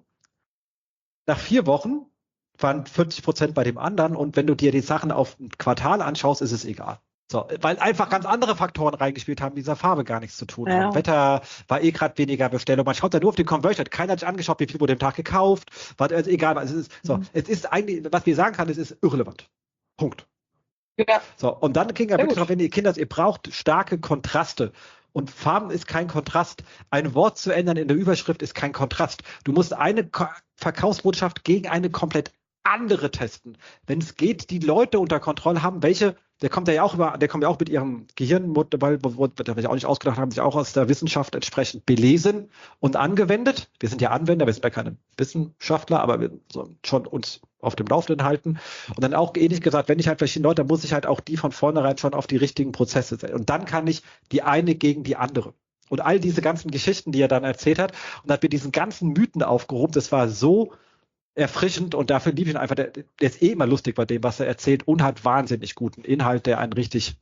Nach vier Wochen waren vierzig Prozent bei dem anderen und wenn du dir die Sachen auf ein Quartal anschaust, ist es egal. So, weil einfach ganz andere Faktoren reingespielt haben, die dieser Farbe gar nichts zu tun ja, haben. Wetter war eh gerade weniger Bestellung. Man schaut da nur auf die Conversion. Keiner hat sich angeschaut, wie viel wurde dem Tag gekauft. War also egal. Also es ist, so, mhm. es ist eigentlich, was wir sagen kann, es ist irrelevant. Punkt. Ja, So, und dann ging er sehr wirklich noch, gut. wenn ihr Kinder, ihr braucht starke Kontraste. Und Farben ist kein Kontrast. Ein Wort zu ändern in der Überschrift ist kein Kontrast. Du musst eine Ko- Verkaufsbotschaft gegen eine komplett andere testen. Wenn es geht, die Leute unter Kontrolle haben, welche, der kommt ja auch über, der kommt ja auch mit ihrem Gehirn, weil, da ich auch nicht ausgedacht haben, sich auch aus der Wissenschaft entsprechend belesen und angewendet. Wir sind ja Anwender, wir sind ja keine Wissenschaftler, aber wir sollen schon uns auf dem Laufenden halten. Und dann auch ähnlich gesagt, wenn ich halt verschiedene Leute, dann muss ich halt auch die von vornherein schon auf die richtigen Prozesse setzen. Und dann kann ich die eine gegen die andere. Und all diese ganzen Geschichten, die er dann erzählt hat, und hat mir diesen ganzen Mythen aufgehoben, das war so erfrischend und dafür liebe ich ihn einfach. Der, der ist eh immer lustig bei dem, was er erzählt und hat wahnsinnig guten Inhalt, der einen richtig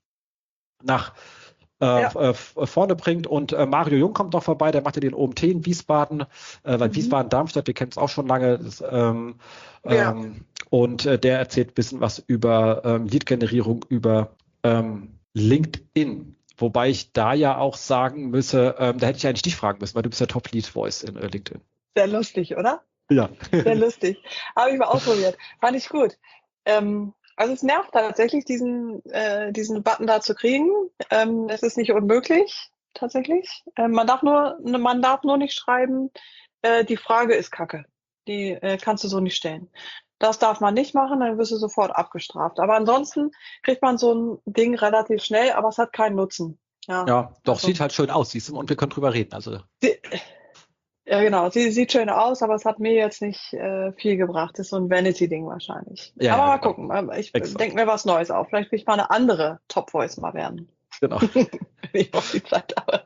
nach äh, Ja. äh, vorne bringt. Und äh, Mario Jung kommt noch vorbei, der macht ja den O M T in Wiesbaden, äh, weil Mhm. Wiesbaden-Darmstadt, wir kennen es auch schon lange. Das, ähm, Ja. ähm, und äh, der erzählt ein bisschen was über ähm, Lead-Generierung über ähm, LinkedIn. Wobei ich da ja auch sagen müsse, ähm, da hätte ich eigentlich dich fragen müssen, weil du bist ja Top-Lead-Voice in äh, LinkedIn. Sehr lustig, oder? Ja. Sehr lustig. Habe ich mal ausprobiert. Fand ich gut. Ähm, also es nervt tatsächlich, diesen, äh, diesen Button da zu kriegen. Ähm, es ist nicht unmöglich, tatsächlich. Ähm, man darf nur, man darf nur nicht schreiben, äh, die Frage ist Kacke. Die äh, kannst du so nicht stellen. Das darf man nicht machen, dann wirst du sofort abgestraft. Aber ansonsten kriegt man so ein Ding relativ schnell, aber es hat keinen Nutzen. Ja, Ja, doch, also, sieht halt schön aus, siehst du, und wir können drüber reden. Also, die, ja, genau. Sie sieht schön aus, aber es hat mir jetzt nicht äh, viel gebracht. Das ist so ein Vanity-Ding wahrscheinlich. ja, aber ja, mal genau. gucken. Ich Exakt. denke mir was Neues auf. Vielleicht will ich mal eine andere Top-Voice mal werden. Genau. Wenn ich noch die Zeit habe.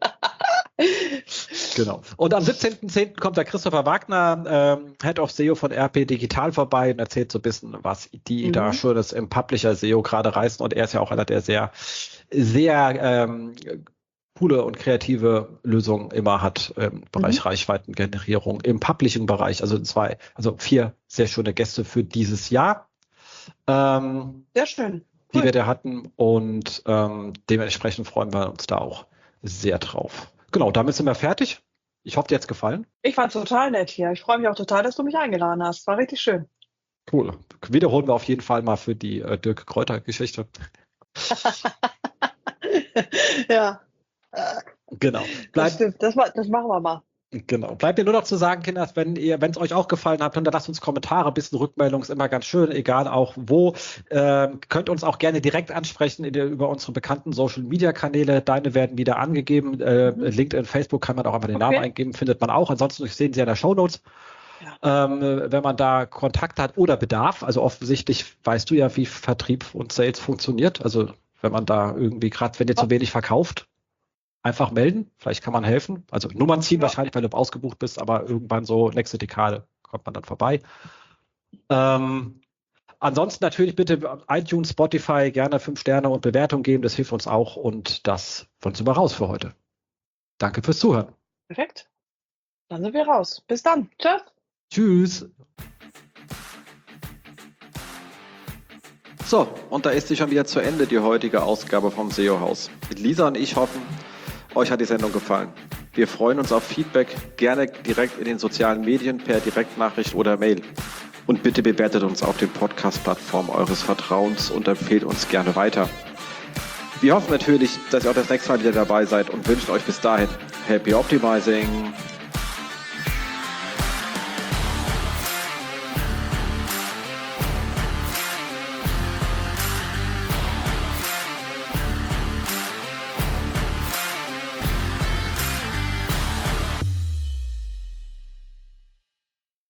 Genau. Und am siebzehnten zehnten kommt der Christopher Wagner, ähm, Head of S E O von R P Digital vorbei und erzählt so ein bisschen, was die Mhm. da Schönes im Publisher S E O gerade reißen. Und er ist ja auch einer, der sehr, sehr ähm, coole und kreative Lösungen immer hat im Bereich Mhm. Reichweitengenerierung, im Publishing-Bereich. Also zwei, also vier sehr schöne Gäste für dieses Jahr. Ähm, Sehr schön. die Cool. wir da hatten und ähm, dementsprechend freuen wir uns da auch sehr drauf. Genau, damit sind wir fertig. Ich hoffe, dir hat's gefallen. Ich fand's total nett hier. Ich freue mich auch total, dass du mich eingeladen hast. War richtig schön. Cool. Wiederholen wir auf jeden Fall mal für die äh, Dirk Kräuter-Geschichte. Ja, Genau. das Bleibt, stimmt. Das, ma- das machen wir mal. genau. Bleibt mir nur noch zu sagen, Kinder, wenn ihr, wenn es euch auch gefallen hat, dann lasst uns Kommentare, ein bisschen Rückmeldung ist immer ganz schön, egal auch wo. Ähm, könnt uns auch gerne direkt ansprechen in der, über unsere bekannten Social Media Kanäle. Deine werden wieder angegeben. Äh, Mhm. LinkedIn, Facebook kann man auch einfach den Okay. Namen eingeben, findet man auch. Ansonsten sehen Sie ja in der Shownotes. Ja. Ähm, wenn man da Kontakt hat oder Bedarf, also offensichtlich weißt du ja, wie Vertrieb und Sales funktioniert. Also wenn man da irgendwie, gerade wenn ihr zu wenig verkauft, einfach melden. Vielleicht kann man helfen. Also Nummern ziehen Ja. wahrscheinlich, weil du ausgebucht bist, aber irgendwann so nächste Dekade kommt man dann vorbei. Ähm, ansonsten natürlich bitte iTunes, Spotify gerne fünf Sterne und Bewertung geben. Das hilft uns auch und das wollen wir raus für heute. Danke fürs Zuhören. Perfekt. Dann sind wir raus. Bis dann. Tschüss. Tschüss. So, und da ist sie schon wieder zu Ende, die heutige Ausgabe vom S E O-Haus. Lisa und ich hoffen, euch hat die Sendung gefallen. Wir freuen uns auf Feedback, gerne direkt in den sozialen Medien per Direktnachricht oder Mail. Und bitte bewertet uns auf den Podcast-Plattformen eures Vertrauens und empfehlt uns gerne weiter. Wir hoffen natürlich, dass ihr auch das nächste Mal wieder dabei seid und wünschen euch bis dahin Happy Optimizing.